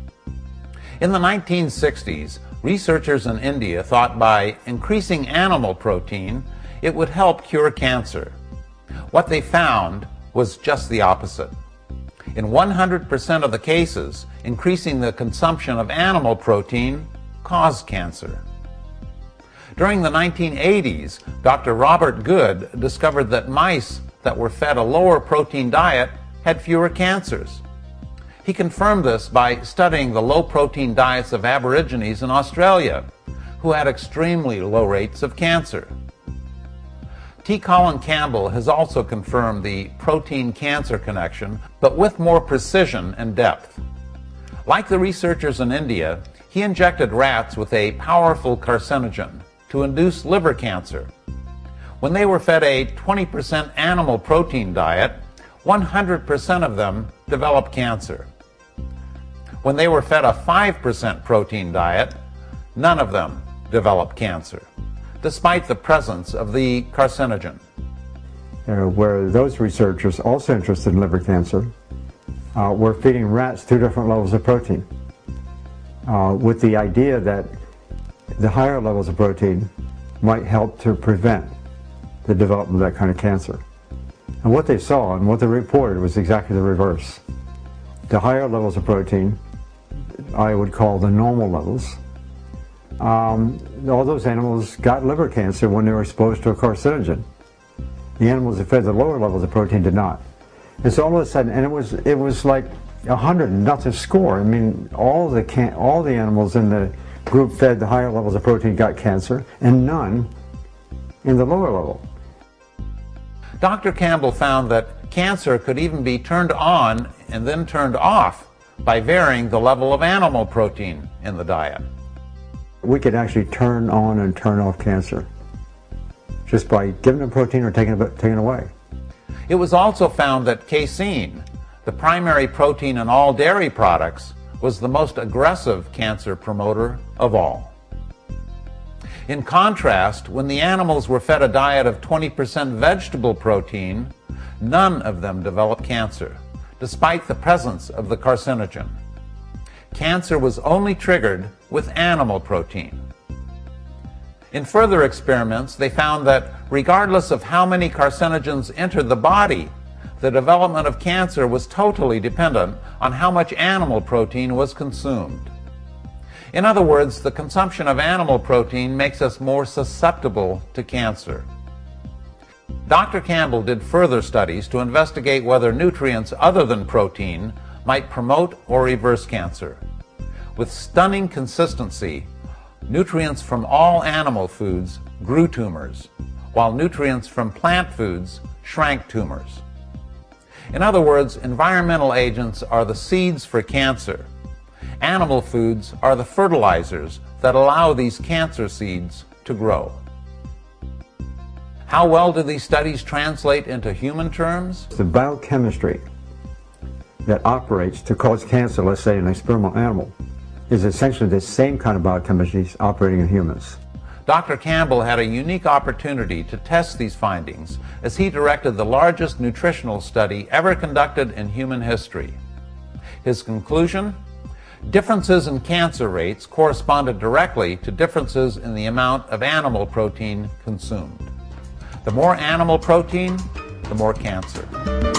In the nineteen sixties, researchers in India thought by increasing animal protein, it would help cure cancer. What they found was just the opposite. In one hundred percent of the cases, increasing the consumption of animal protein caused cancer. During the nineteen eighties, Doctor Robert Good discovered that mice that were fed a lower protein diet had fewer cancers. He confirmed this by studying the low protein diets of Aborigines in Australia, who had extremely low rates of cancer. T. Colin Campbell has also confirmed the protein-cancer connection, but with more precision and depth. Like the researchers in India, he injected rats with a powerful carcinogen to induce liver cancer. When they were fed a twenty percent animal protein diet, one hundred percent of them developed cancer. When they were fed a five percent protein diet, none of them developed cancer, despite the presence of the carcinogen. Uh, where those researchers, also interested in liver cancer, uh, were feeding rats two different levels of protein, uh, with the idea that the higher levels of protein might help to prevent the development of that kind of cancer. And what they saw and what they reported was exactly the reverse. The higher levels of protein, I would call the normal levels, um, all those animals got liver cancer when they were exposed to a carcinogen. The animals that fed the lower levels of protein did not. And so all of a sudden, and it was it was like a hundred, not to score. I mean, all the can all the animals in the group fed the higher levels of protein got cancer, and none in the lower level. Doctor Campbell found that cancer could even be turned on and then turned off by varying the level of animal protein in the diet. We could actually turn on and turn off cancer just by giving them protein or taking it taking it away. It was also found that casein, the primary protein in all dairy products, was the most aggressive cancer promoter of all. In contrast, when the animals were fed a diet of twenty percent vegetable protein, none of them developed cancer, despite the presence of the carcinogen. Cancer was only triggered with animal protein. In further experiments, they found that regardless of how many carcinogens entered the body, the development of cancer was totally dependent on how much animal protein was consumed. In other words, the consumption of animal protein makes us more susceptible to cancer. Doctor Campbell did further studies to investigate whether nutrients other than protein might promote or reverse cancer. With stunning consistency, nutrients from all animal foods grew tumors, while nutrients from plant foods shrank tumors. In other words, environmental agents are the seeds for cancer. Animal foods are the fertilizers that allow these cancer seeds to grow. How well do these studies translate into human terms? The biochemistry that operates to cause cancer, let's say in an experimental animal, is essentially the same kind of biochemistry operating in humans. Doctor Campbell had a unique opportunity to test these findings as he directed the largest nutritional study ever conducted in human history. His conclusion? Differences in cancer rates corresponded directly to differences in the amount of animal protein consumed. The more animal protein, the more cancer.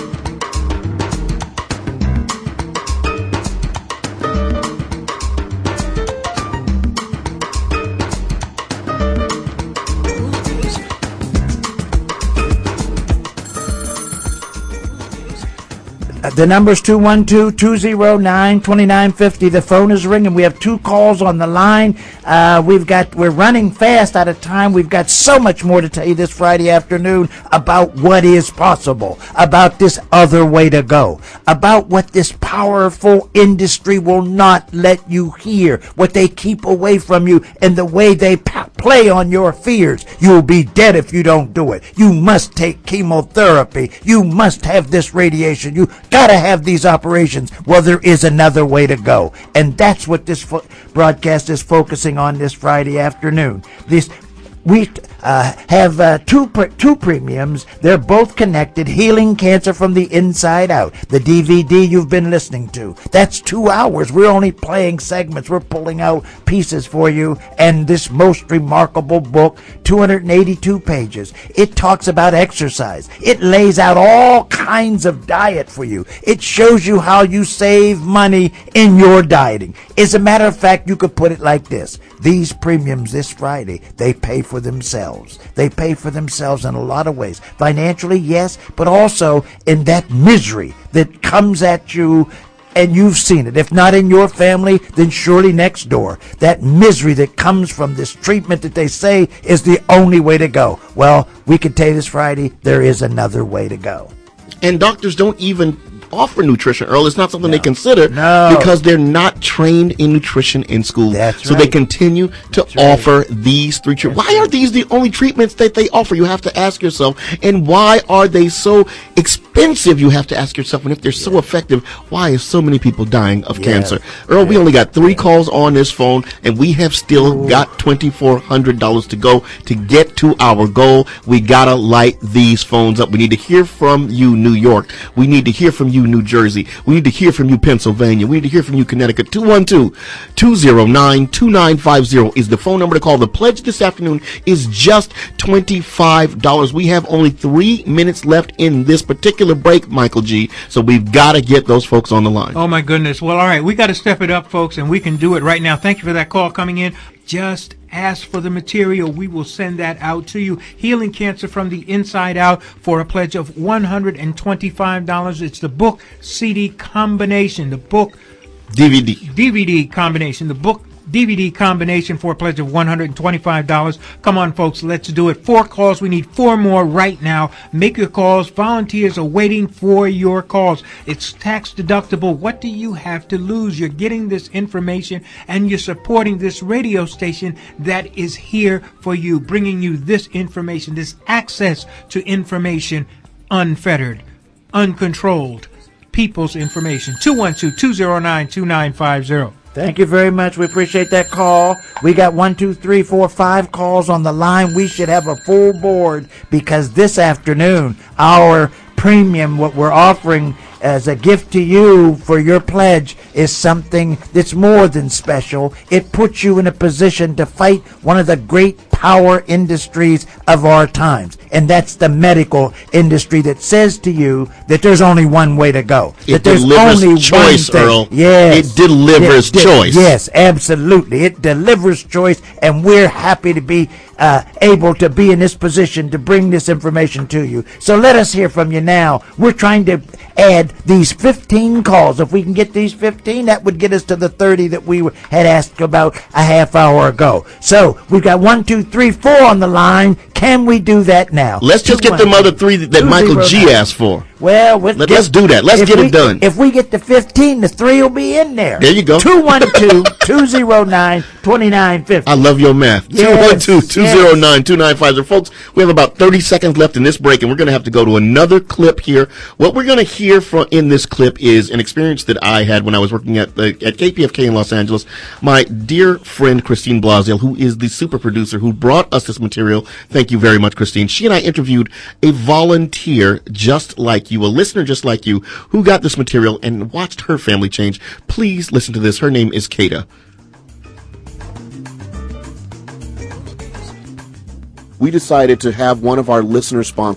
The number's two one two, two zero nine, two nine five zero. The phone is ringing. We have two calls on the line. Uh, we've got, we're running fast out of time. We've got so much more to tell you this Friday afternoon about what is possible, about this other way to go, about what this powerful industry will not let you hear, what they keep away from you, and the way they pa- play on your fears. You'll be dead if you don't do it. You must take chemotherapy. You must have this radiation. You got to have these operations. Well, there is another way to go. And that's what this fo- broadcast is focusing on this Friday afternoon. This we uh, have uh, two pre- two premiums. They're both connected. Healing Cancer from the Inside Out. The D V D you've been listening to. That's two hours. We're only playing segments. We're pulling out pieces for you. And this most remarkable book, two hundred eighty-two pages. It talks about exercise. It lays out all kinds of diet for you. It shows you how you save money in your dieting. As a matter of fact, you could put it like this. These premiums this Friday, they pay for themselves. They pay for themselves in a lot of ways. Financially, yes, but also in that misery that comes at you, and you've seen it. If not in your family, then surely next door. That misery that comes from this treatment that they say is the only way to go. Well, we can tell you this Friday, there is another way to go. And doctors don't even offer nutrition, Earl. It's not something No. they consider No. because they're not trained in nutrition in school. That's so right. they continue to That's right. offer these three treatments. Why are these the only treatments that they offer? You have to ask yourself. And why are they so expensive? You have to ask yourself. And if they're so effective, why is so many people dying of Yes. cancer? Earl, we only got three calls on this phone, and we have still got twenty-four hundred dollars to go to get to our goal. We gotta light these phones up. We need to hear from you, New York. We need to hear from you, New Jersey. We need to hear from you, Pennsylvania. We need to hear from you, Connecticut. two one two, two zero nine, two nine five zero is the phone number to call. The pledge this afternoon is just twenty-five dollars. We have only three minutes left in this particular break, Michael G. So we've got to get those folks on the line. Oh, my goodness. Well, all right. We got to step it up, folks, and we can do it right now. Thank you for that call coming in. Just ask for the material. We will send that out to you. Healing Cancer from the Inside Out for a pledge of one hundred twenty-five dollars. It's the book C D combination, the book D V D. D V D combination, the book D V D combination for a pledge of one hundred twenty-five dollars. Come on, folks, let's do it. Four calls. We need four more right now. Make your calls. Volunteers are waiting for your calls. It's tax deductible. What do you have to lose? You're getting this information and you're supporting this radio station that is here for you, bringing you this information, this access to information, unfettered, uncontrolled, people's information. two one two, two zero nine, two nine five zero. Thank you very much. We appreciate that call. We got one, two, three, four, five calls on the line. We should have a full board because this afternoon, our premium, what we're offering as a gift to you for your pledge, is something that's more than special. It puts you in a position to fight one of the great power industries of our times, and that's the medical industry that says to you that there's only one way to go. It that there's delivers only choice, one thing. Earl. Yes. It delivers It de- choice. Yes, absolutely. It delivers choice, and we're happy to be uh, able to be in this position to bring this information to you. So let us hear from you now. We're trying to add these fifteen calls. If we can get these fifteen, that would get us to the thirty that we had asked about a half hour ago. So we've got one, two, three, four on the line. Can we do that now? Let's just Two, get them one, other three that, that two, Michael zero, G nine. asked for. Well, we'll Let, get- let's do that. Let's if get we, it done. If we get to fifteen, the three will be in there. There you go. two one two, two zero nine, two nine five zero. I love your math. Yes, two one two, two zero nine, two nine five zero. Folks, we have about thirty seconds left in this break, and we're going to have to go to another clip here. What we're going to hear from in this clip is an experience that I had when I was working at the, at K P F K in Los Angeles. My dear friend Christine Blasdale, who is the super producer who brought us this material, thank you very much, Christine. She and I interviewed a volunteer just like you, a listener just like you, who got this material and watched her family change. Please listen to this. Her name is Kata. We decided to have one of our listener sponsors